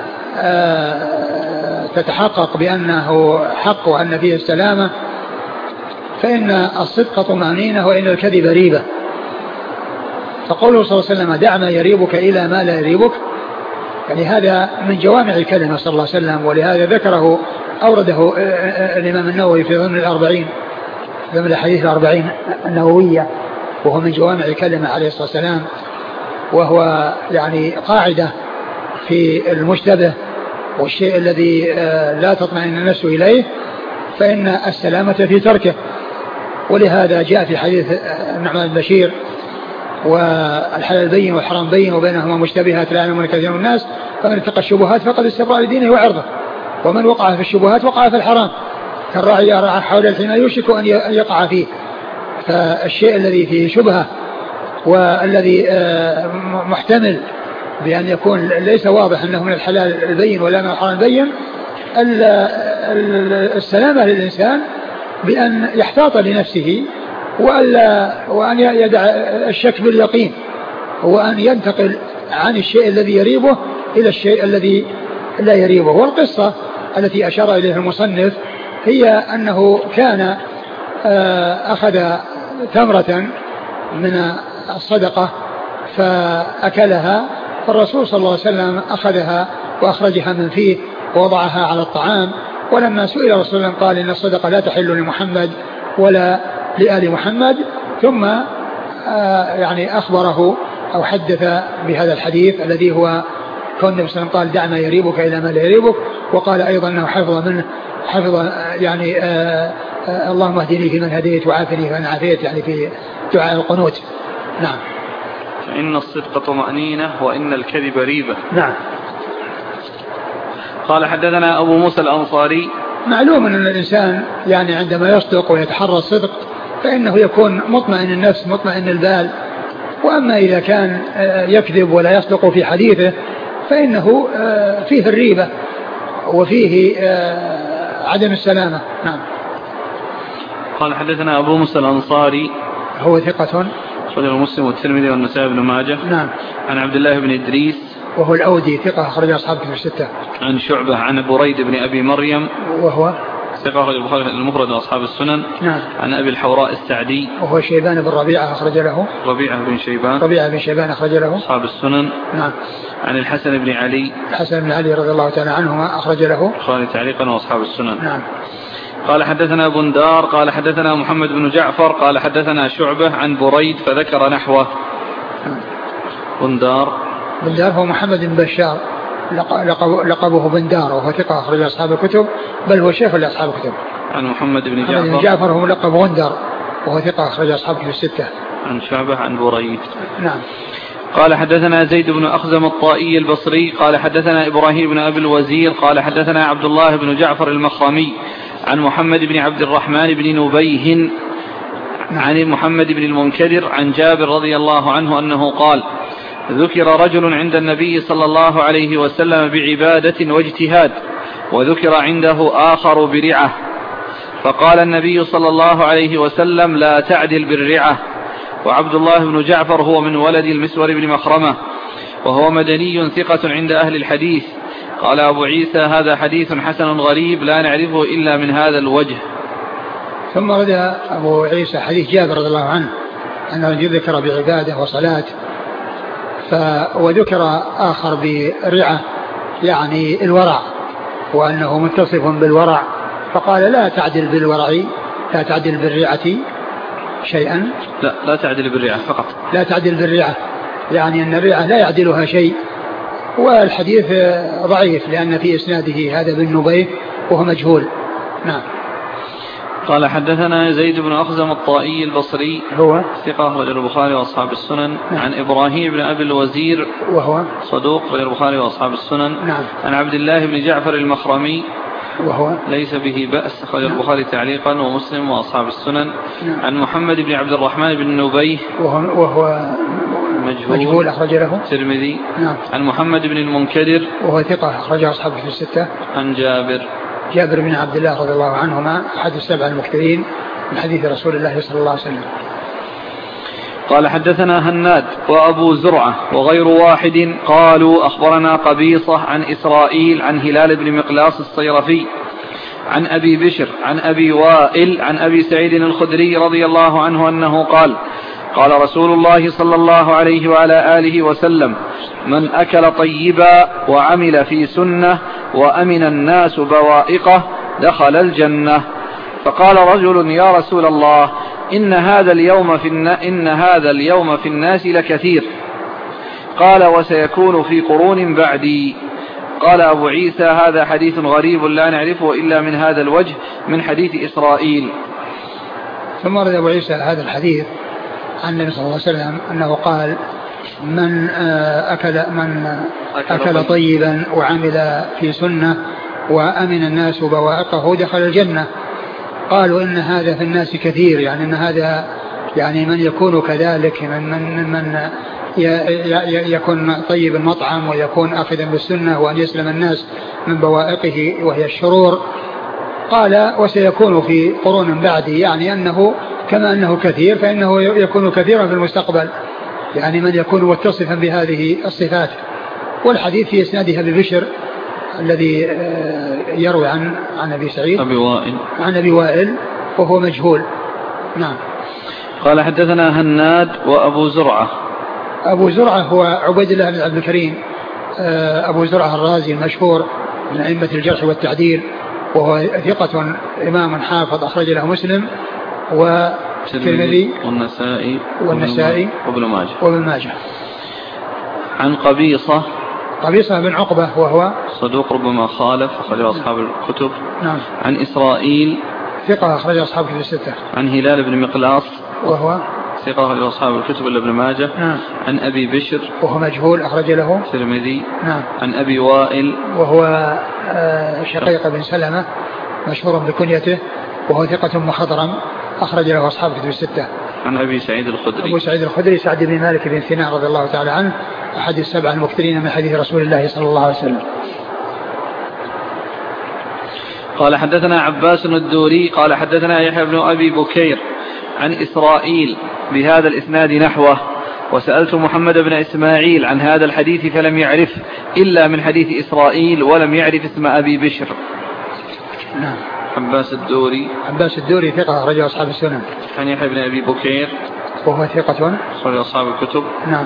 تتحقق بأنه حق وأن فيه السلامة، فإن الصدق طمأنينة وإن الكذب ريبة. فقوله صلى الله عليه وسلم دع ما يريبك إلى ما لا يريبك، يعني هذا من جوامع الكلمة صلى الله عليه وسلم، ولهذا ذكره أورده الإمام النووي في ضمن الأربعين، ضمن الحديث الأربعين النووية، وهو من جوامع الكلمة عليه الصلاة والسلام، وهو يعني قاعدة في المشتبه والشيء الذي لا تطمئن النفس إليه فإن السلامة في تركه. ولهذا جاء في حديث النعمان بن بشير والحلال بين والحرام بين وبينهما مشتبهات لا يعلمون كثير من الناس فمن اتقى الشبهات فقد استبرأ لدينه وعرضه ومن وقع في الشبهات وقع في الحرام كالراعي يرعى حول الحمى يوشك أن يقع فيه. فالشيء الذي فيه شبهة والذي محتمل بأن يكون ليس واضح أنه من الحلال البين ولا من الحرام البين، السلامة للإنسان بأن يحتاط لنفسه وأن يدع الشك باليقين وأن ينتقل عن الشيء الذي يريبه إلى الشيء الذي لا يريبه. والقصة التي أشار إليها المصنف هي أنه كان أخذ تمرة من الصدقة فأكلها، فالرسول صلى الله عليه وسلم أخذها وأخرجها من فيه ووضعها على الطعام، ولما سئل الرسول صلى الله عليه وسلم قال إن الصدقة لا تحل لمحمد ولا لآل محمد، ثم يعني أخبره أو حدث بهذا الحديث الذي هو كون النبي صلى الله عليه وسلم قال دع ما يريبك إلى ما لا يريبك، وقال أيضا أنه حفظ منه حفظ يعني آآ آآ اللهم اهدني فيمن هديت وعافني فمن عافيت، يعني في دعاء القنوت. نعم. فإن الصدق طمأنينة وإن الكذب ريبة. نعم. قال حدثنا أبو موسى الأنصاري. معلوم أن الإنسان يعني عندما يصدق ويتحرى الصدق فإنه يكون مطمئن النفس مطمئن البال، وأما إذا كان يكذب ولا يصدق في حديثه فإنه فيه الريبة وفيه عدم السلامة. نعم. قال حدثنا أبو موسى الأنصاري هو ثقة أخرجه مسلم والترمذي والنسائي بن ماجه. نعم. عن عبد الله بن إدريس وهو الأودي ثقة أخرج أصحاب كتب الستة. عن شعبة عن بريد بن أبي مريم وهو ثقة أخرج البخاري المفرد وأصحاب السنن. نعم. عن أبي الحوراء السعدي وهو شيبان بن ربيعة أخرج له. ربيعة بن شيبان ربيعة بن شيبان أخرج له أصحاب السنن. نعم. عن الحسن بن علي الحسن بن علي رضي الله تعالى عنهما أخرج له البخاري تعليقا وأصحاب السنن. نعم. قال حدثنا بندار قال حدثنا محمد بن جعفر قال حدثنا شعبة عن بريد فذكر نحوه. بندار بندار هو محمد بن بشار لقبه بندار وهو ثقة أخرج أصحاب الكتب، بل هو شيخ لأصحاب الكتب. عن محمد بن محمد جعفر بن جعفر هو لقب غندر وهو ثقة أخرج أصحاب الكتب الستة. عن شعبة عن بريد. نعم. قال حدثنا زيد بن أخزم الطائي البصري قال حدثنا إبراهيم بن أبي الوزير قال حدثنا عبد الله بن جعفر المخرمي عن محمد بن عبد الرحمن بن نبيه عن محمد بن المنكدر عن جابر رضي الله عنه أنه قال ذكر رجل عند النبي صلى الله عليه وسلم بعبادة واجتهاد وذكر عنده آخر برعة، فقال النبي صلى الله عليه وسلم لا تعدل بالرعة. وعبد الله بن جعفر هو من ولد المسور بن مخرمة وهو مدني ثقة عند أهل الحديث. قال أبو عيسى هذا حديث حسن غريب لا نعرفه إلا من هذا الوجه. ثم رد أبو عيسى حديث جابر رضي الله عنه أنه ذكر بعبادة وصلاة ف... وذكر آخر برعة، يعني الورع وأنه متصف بالورع، فقال لا تعدل بالورع، لا تعدل بالريعة شيئا. لا لا تعدل بالريعة فقط. لا تعدل بالريعة، يعني أن الريعة لا يعدلها شيء. والحديث ضعيف لأن في إسناده هذا بن نبيه وهو مجهول. نعم. قال حدثنا زيد بن أخزم الطائي البصري هو ثقة أخرج البخاري وأصحاب السنن. نعم. عن إبراهيم بن أبي الوزير وهو صدوق أخرج البخاري وأصحاب السنن. نعم. عن عبد الله بن جعفر المخرمي وهو ليس به بأس أخرج نعم. البخاري تعليقا ومسلم وأصحاب السنن. نعم. عن محمد بن عبد الرحمن بن نبيه وهو, وهو مجهول, مجهول أخرج له الترمذي. نعم. عن محمد بن المنكدر وهو ثقة أخرج أصحابه في الستة. عن جابر جابر بن عبد الله رضي الله عنهما أحد السبع المكثرين من حديث رسول الله صلى الله عليه وسلم. قال حدثنا هناد وأبو زرعة وغير واحد قالوا أخبرنا قبيصة عن إسرائيل عن هلال بن مقلاص الصيرفي عن أبي بشر عن أبي وائل عن أبي سعيد الخدري رضي الله عنه أنه قال قال رسول الله صلى الله عليه وعلى آله وسلم من أكل طيبا وعمل في سنة وأمن الناس بوائقه دخل الجنة. فقال رجل يا رسول الله إن هذا اليوم في إن هذا اليوم في الناس لكثير. قال وسيكون في قرون بعدي. قال أبو عيسى هذا حديث غريب لا نعرفه إلا من هذا الوجه من حديث إسرائيل. ثم ورد أبو عيسى هذا الحديث عن النبي صلى الله عليه وسلم أنه قال من أكل من أكل طيبا وعمل في سنة وأمن الناس بوائقه دخل الجنة. قالوا إن هذا في الناس كثير، يعني إن هذا يعني من يكون كذلك من من من يكون طيب المطعم ويكون آخذا بالسنة وأن يسلم الناس من بوائقه وهي الشرور. قال وسيكون في قرون بعدي، يعني أنه كما أنه كثير فإنه يكون كثيرا في المستقبل، يعني من يكون متصفا بهذه الصفات. والحديث في إسناده أبي بشر الذي يروي عن عن أبي سعيد أبي وائل عن أبي وائل وهو مجهول. نعم. قال حدثنا هناد وأبو زرعة. أبو زرعة هو عبيد الله بن عبد الكريم أبو زرعة الرازي المشهور من أئمة الجرح والتعديل، وهو ثقة إمام حافظ أخرج له مسلم والترمذي والنسائي والنسائي وابن ماجه وابن ماجه. عن قبيصة قبيصة بن عقبة وهو صدوق ربما خالف أخرج أصحاب الكتب. نعم. عن إسرائيل ثقة أخرج أصحاب الكتب الستة. عن هلال بن مقلاص وهو ثقة أخرج أصحاب الكتب إلا ابن ماجه. نعم. عن أبي بشر وهو مجهول أخرج له الترمذي. نعم. عن أبي وائل وهو شقيق بن سلمة مشهور بكنيته وهو ثقة مخضرم أخرج له أصحاب الكتب الستة. عن أبي سعيد الخدري أبو سعيد الخدري سعد بن مالك بن سنان رضي الله تعالى عنه أحد السبع المكثرين من حديث رسول الله صلى الله عليه وسلم. قال حدثنا عباس الدوري قال حدثنا يحيى بن أبي بكير عن إسرائيل بهذا الإسناد نحوه. وسألت محمد بن إسماعيل عن هذا الحديث فلم يعرف إلا من حديث إسرائيل ولم يعرف اسم أبي بشر. نعم. عباس الدوري عباس الدوري ثقة أخرج أصحاب السنن. عن يحيى بن أبي بكير وهو ثقة أخرج أصحاب الكتب. نعم.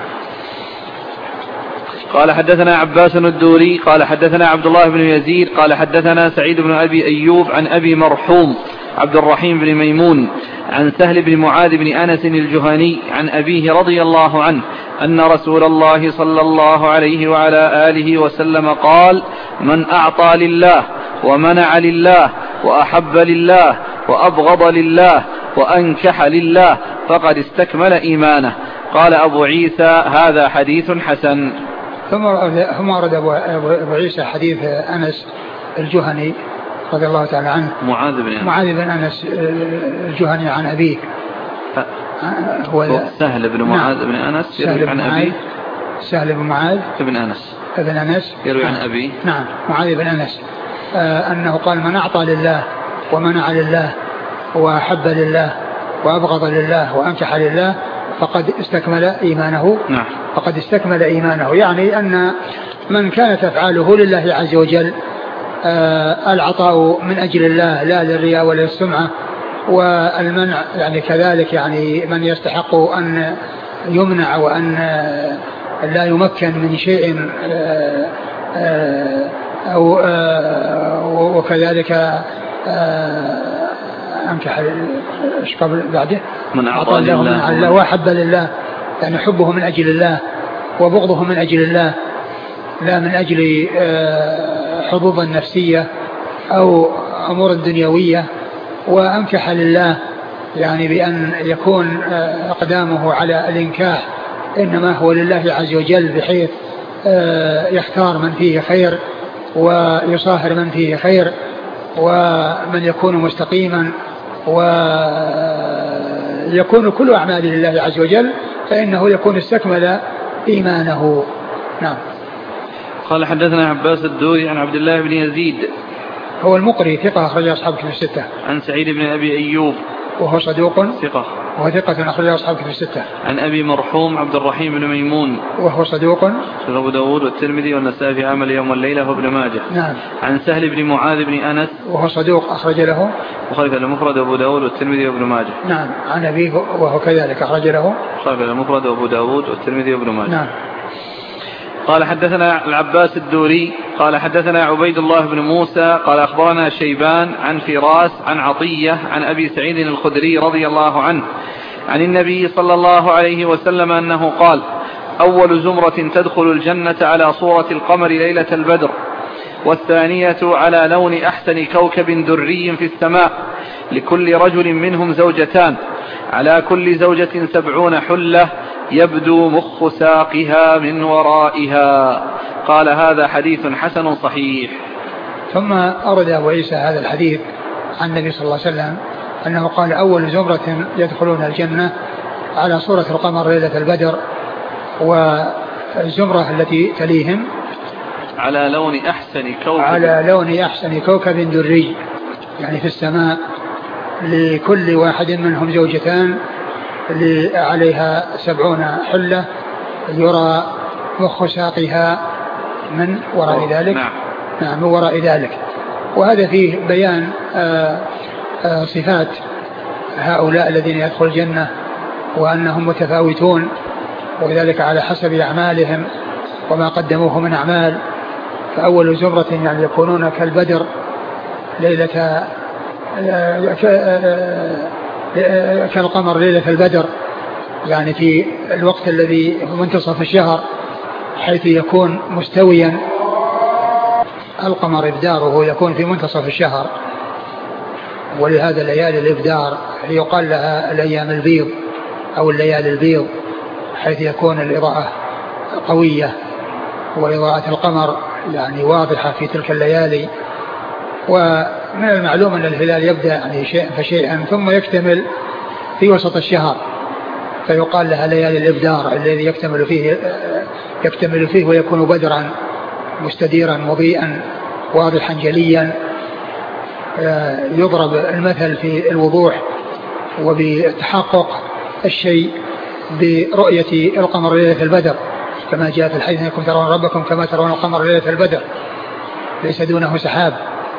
قال حدثنا عباس الدوري قال حدثنا عبد الله بن يزيد قال حدثنا سعيد بن أبي أيوب عن أبي مرحوم عبد الرحيم بن ميمون عن سهل بن معاذ بن أنس الجهني عن أبيه رضي الله عنه أن رسول الله صلى الله عليه وعلى آله وسلم قال من أعطى لله ومنع لله وأحب لله وأبغض لله وأنكح لله فقد استكمل إيمانه. قال أبو عيسى هذا حديث حسن. ثم ورد أبو عيسى حديث أنس الجهني رضي الله تعالى عنه معاذ بن أنس معاذ بن أنس الجهني عن أبيه هو سهل بن معاذ بن أنس يروي عن أبيه. سهل بن معاذ بن أنس ابن أنس يروي عن أبيه. نعم. معاذ بن أنس آه أنه قال من أعطى لله ومنع لله وأحب لله وأبغض لله وأنكح لله فقد استكمل إيمانه. نعم. فقد استكمل إيمانه، يعني أن من كانت أفعاله لله عز وجل آه العطاء من أجل الله لا للرياء ولا للسمعة، والمنع يعني كذلك، يعني من يستحق أن يمنع وأن لا يمكن من شيء أو وكذلك أنكح إيش قبل بعده من أعطى لله من الله وحب لله، يعني حبه من أجل الله وبغضه من أجل الله، لا من أجل حظوظ النفسية أو أمور دنيوية. وأنكح لله يعني بأن يكون أقدامه على الإنكاح إنما هو لله عز وجل، بحيث يختار من فيه خير ويصاهر من فيه خير، ومن يكون مستقيما ويكون كل أعماله لله عز وجل فإنه يكون استكمل إيمانه. نعم. قال حدثنا عباس الدوري عن عبد الله بن يزيد هو المقري ثقة أخرج أصحاب كتب الستة. عن سعيد بن أبي أيوب وهو صدوق ثقة وهو ثقة أخرج أصحاب كتب الستة. عن أبي مرحوم عبد الرحيم بن ميمون وهو صدوق أبو داود والترمذي والنسائي في عمل يوم والليلة وابن ماجه. نعم. عن سهل بن معاذ بن أنس وهو صدوق أخرج له وخالف المفرد أبو داود والترمذي وابن ماجه. نعم. عن أبيه وهو كذلك أخرج له خالف المفرد أبو داود والترمذي وابن ماجه. نعم. قال حدثنا العباس الدوري قال حدثنا عبيد الله بن موسى قال أخبرنا شيبان عن فراس عن عطية عن أبي سعيد الخدري رضي الله عنه عن النبي صلى الله عليه وسلم أنه قال: أول زمرة تدخل الجنة على صورة القمر ليلة البدر، والثانية على لون أحسن كوكب دري في السماء، لكل رجل منهم زوجتان، على كل زوجة سبعون حلة، يبدو مخ ساقها من ورائها. قال: هذا حديث حسن صحيح. ثم أرد أبو عيسى هذا الحديث عن النبي صلى الله عليه وسلم أنه قال: أول زمرة يدخلون الجنة على صورة القمر ليلة البدر، والزمرة التي تليهم على لون أحسن كوكب على لون أحسن كوكب دري، يعني في السماء، لكل واحد منهم زوجتان، عليها سبعون حلة، يرى مخ ساقها من وراء ذلك. نعم. نعم من وراء ذلك. وهذا فيه بيان آآ آآ صفات هؤلاء الذين يدخل الجنة، وأنهم متفاوتون، وذلك على حسب أعمالهم وما قدموه من أعمال. فأول زمرة يعني يكونون كالبدر ليلة كالقمر ليلة البدر، يعني في الوقت الذي منتصف الشهر، حيث يكون مستويا القمر إبداره يكون في منتصف الشهر، ولهذا ليالي الإبدار يقال لها الأيام البيض أو الليالي البيض، حيث يكون الإضاءة قوية وإضاءة القمر يعني واضحة في تلك الليالي. ومن المعلوم أن الهلال يبدأ يعني شيئا فشيئا ثم يكتمل في وسط الشهر، فيقال لها ليالي الإبدار الذي يكتمل فيه يكتمل فيه ويكون بدرا مستديرا مضيئا واضحا جليا، يضرب المثل في الوضوح وبتحقق الشيء برؤية القمر ليلة البدر، كما جاء في الحديث: أنكم ترون ربكم كما ترون القمر ليلة البدر ليس دونه سحاب.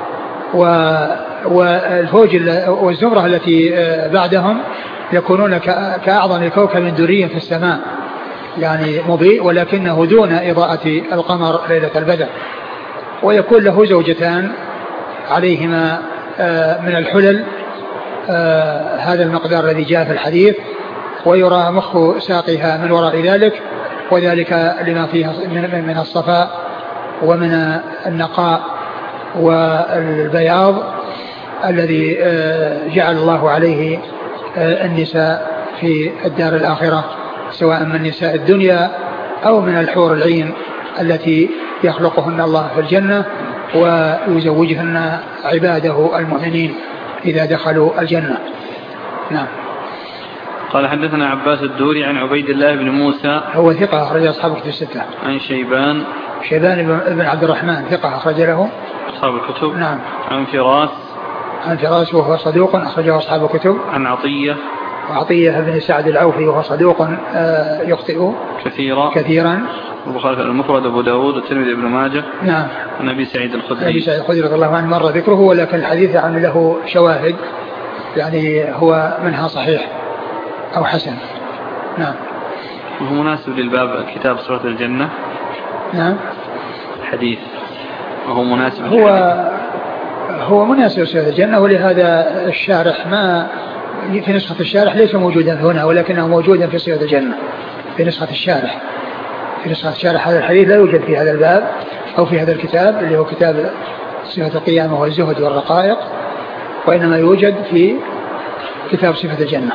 والفوج والزمرة التي بعدهم يكونون كأعظم كوكب دري في السماء، يعني مضيء ولكنه دون إضاءة القمر ليلة البدر، ويكون له زوجتان عليهما من الحلل هذا المقدار الذي جاء في الحديث، ويرى مخ ساقها من وراء ذلك، وذلك لما فيها من الصفاء ومن النقاء والبياض الذي جعل الله عليه النساء في الدار الآخرة، سواء من نساء الدنيا أو من الحور العين التي يخلقهن الله في الجنة ويزوجهن عباده المؤمنين إذا دخلوا الجنة. نعم. قال حدثنا عباس الدوري عن عبيد الله بن موسى هو ثقة أخرج أصحاب الكتب الستة. عن شيبان شيبان بن عبد الرحمن ثقة أخرج له أصحاب الكتب. نعم. عن فراس عن فراس وهو صدوق أخرجه أصحاب الكتب. عن عطية وعطية بن سعد العوفي وهو صدوق يخطئ كثيرا كثيرا البخاري المفرد أبو داود والترمذي ابن ماجه. نعم. عن أبي سعيد الخدري أبي سعيد الخدري رضي الله عنه مر ذكره، ولكن الحديث يعني له شواهد، يعني هو منها صحيح أو حسن. نعم. وهو مناسب للباب كتاب صورة الجنة. نعم. الحديث وهو مناسب؟ هو هو مناسب لصفة الجنة، ولهذا الشارح ما في نسخة الشارح ليس موجودا هنا، ولكنه موجودا في صفة الجنة في نسخة الشارح. في نسخة الشارح هذا الحديث لا يوجد في هذا الباب أو في هذا الكتاب اللي هو كتاب صفة القيامة والزهد والرقائق، وإنما يوجد في كتاب صفة الجنة.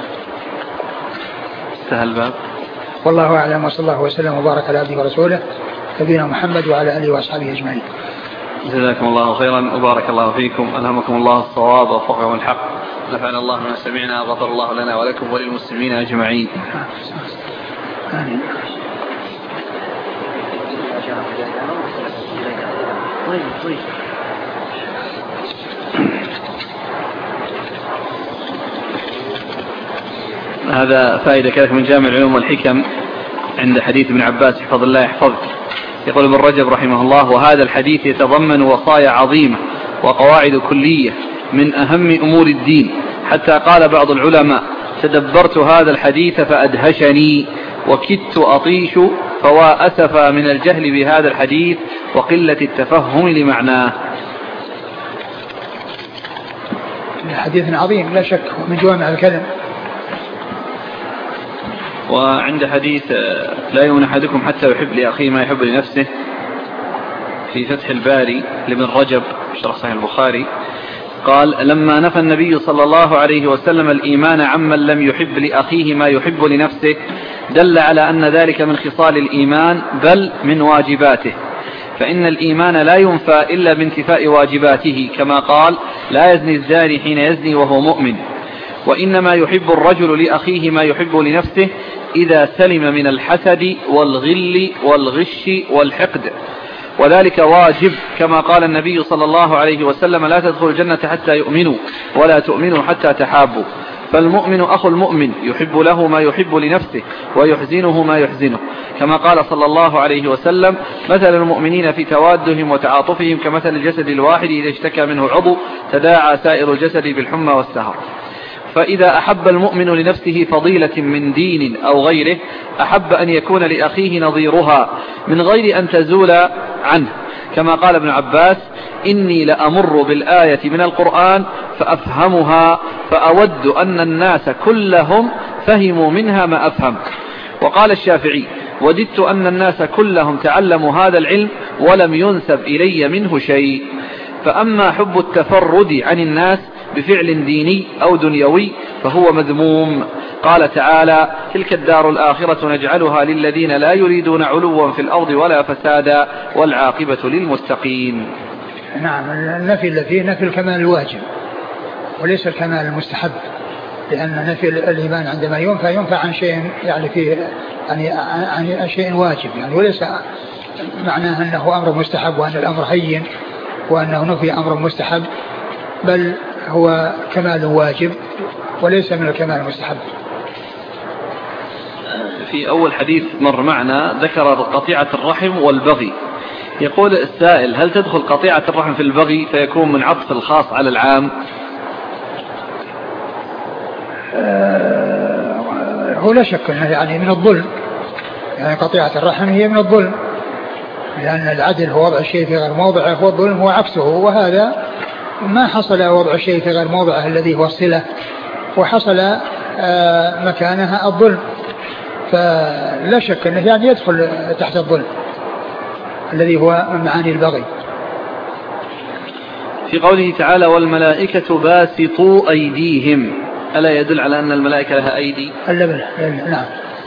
انتهى الباب. والله أعلم، وصلى الله وسلم وبارك على عبده ورسوله نبينا محمد وعلى آله وأصحابه أجمعين. جزاكم الله خيرا وبارك الله فيكم، ألهمكم الله الصواب ووفقكم الحق، نفعنا الله ما سمعنا، غفر الله لنا ولكم وللمسلمين أجمعين. آمين. هذا فائدة كذلك من جامع العلوم والحكم عند حديث ابن عباس احفظ الله يحفظك. يقول ابن رجب رحمه الله: وهذا الحديث يتضمن وصايا عظيمة وقواعد كلية من أهم أمور الدين، حتى قال بعض العلماء: تدبرت هذا الحديث فأدهشني وكدت أطيش، فوا أسفا من الجهل بهذا الحديث وقلة التفهم لمعناه. حديث عظيم لا شك من جوامع الكلم. وعند حديث لا يؤمن أحدكم حتى يحب لأخيه ما يحب لنفسه في فتح الباري لابن رجب شرح صحيح البخاري، قال: لما نفى النبي صلى الله عليه وسلم الإيمان عمن لم يحب لأخيه ما يحب لنفسه دل على أن ذلك من خصال الإيمان بل من واجباته، فإن الإيمان لا ينفى إلا بانتفاء واجباته، كما قال: لا يزني الزاني حين يزني وهو مؤمن. وإنما يحب الرجل لأخيه ما يحب لنفسه إذا سلم من الحسد والغل والغش والحقد، وذلك واجب، كما قال النبي صلى الله عليه وسلم: لا تدخلوا الجنة حتى يؤمنوا ولا تؤمنوا حتى تحابوا. فالمؤمن أخو المؤمن يحب له ما يحب لنفسه ويحزنه ما يحزنه، كما قال صلى الله عليه وسلم: مثل المؤمنين في توادهم وتعاطفهم كمثل الجسد الواحد إذا اشتكى منه عضو تداعى سائر الجسد بالحمى والسهر. فإذا أحب المؤمن لنفسه فضيلة من دين أو غيره أحب أن يكون لأخيه نظيرها من غير أن تزول عنه، كما قال ابن عباس: إني لأمر بالآية من القرآن فأفهمها فأود أن الناس كلهم فهموا منها ما أفهم. وقال الشافعي: وددت أن الناس كلهم تعلموا هذا العلم ولم ينسب إلي منه شيء. فأما حب التفرد عن الناس بفعل ديني أو دنيوي فهو مذموم. قال تعالى: تلك الدار الآخرة نجعلها للذين لا يريدون علوا في الأرض ولا فسادا والعاقبة للمتقين. نعم، النفي اللي فيه نفي الكمال الواجب وليس الكمال المستحب، لأن نفي الإيمان عندما ينفى ينفى عن شيء يعني فيه يعني عن شيء واجب يعني، وليس معناه أنه أمر مستحب وأن الأمر هين وأنه نفي أمر مستحب، بل هو كمال واجب وليس من الكمال المستحب. في أول حديث مر معنا ذكر قطيعة الرحم والبغي. يقول السائل: هل تدخل قطيعة الرحم في البغي فيكون من عطف الخاص على العام؟ آه هو لا شك أنه يعني من الظلم، يعني قطيعة الرحم هي من الظلم، لأن العدل هو وضع الشيء في غير موضعه والظلم هو عكسه، وهذا ما حصل وضع الشيء في غير موضعه الذي هو الصلة، وحصل آه مكانها الظلم، فلا شك أنه يعني يدخل تحت الظلم الذي هو من معاني البغي. في قوله تعالى: والملائكة باسطوا أيديهم، ألا يدل على أن الملائكة لها أيدي؟ نعم.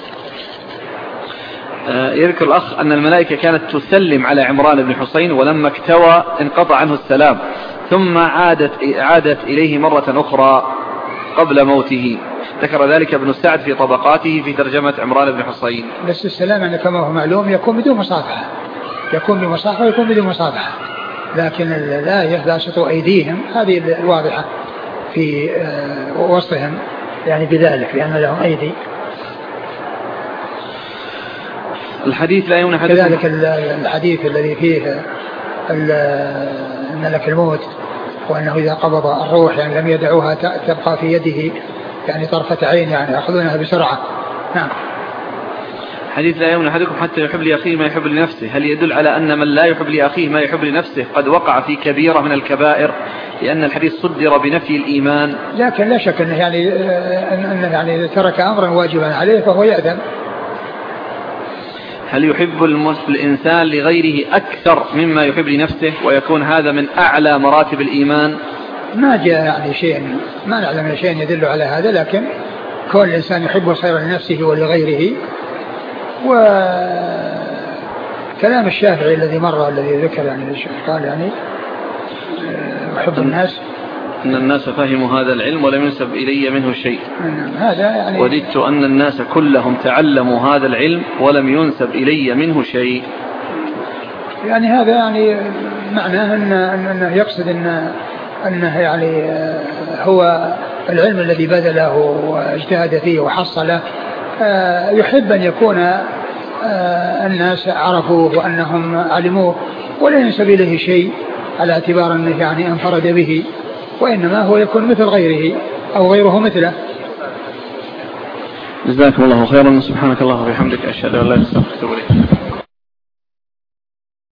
يذكر الأخ أن الملائكة كانت تسلم على عمران بن حسين، ولما اكتوى انقطع عنه السلام، ثم عادت, عادت إليه مرة أخرى قبل موته. ذكر ذلك ابن سعد في طبقاته في ترجمة عمران بن حسين. بس السلام يعني كما هو معلوم يكون بدون مصافحة، يكون بمصافحة ويكون بدون مصافحة، لكن الآية باسطوا أيديهم هذه الواضحة في وصفهم يعني بذلك لأن لهم أيدي. الحديث لا يمنع كذلك الحديث الذي فيه أن لك الموت، وأنه إذا قبض الروح يعني لم يدعوها تبقى في يده يعني طرفة عين، يعني يأخذونها بسرعة. نعم. حديث لا يؤمن أحدكم حتى يحب لأخيه ما يحب لنفسه، هل يدل على أن من لا يحب لأخيه ما يحب لنفسه قد وقع في كبيرة من الكبائر لأن الحديث صدر بنفي الإيمان؟ لكن لا شك أنه يعني, أنه يعني ترك أمرا واجبا عليه فهو يأذن. هل يحب الإنسان لغيره أكثر مما يحب لنفسه ويكون هذا من أعلى مراتب الإيمان؟ ما جاء يعني شيء، ما نعلم شيء يدل على هذا، لكن كون الإنسان يحب الخير لنفسه ولغيره. وكلام الشافعي الذي مر الذي ذكر يعني قال يعني يحب الناس أن الناس فهموا هذا العلم ولم ينسب إلي منه شيء. هذا يعني وددت أن الناس كلهم تعلموا هذا العلم ولم ينسب إلي منه شيء. يعني هذا يعني معناه أن أنه يقصد أن أنه يعني هو العلم الذي بذله واجتهد فيه وحصله يحب أن يكون الناس عرفوه وأنهم علموه ولا ينسب إليه شيء على اعتبار أنه يعني انفرد به، وإنما هو يكون مثل غيره أو غيره مثله. جزاكم الله خيرا. سبحانك الله وبحمدك أشهد أن لا إله إلا أنت أستغفرك وأتوب إليك.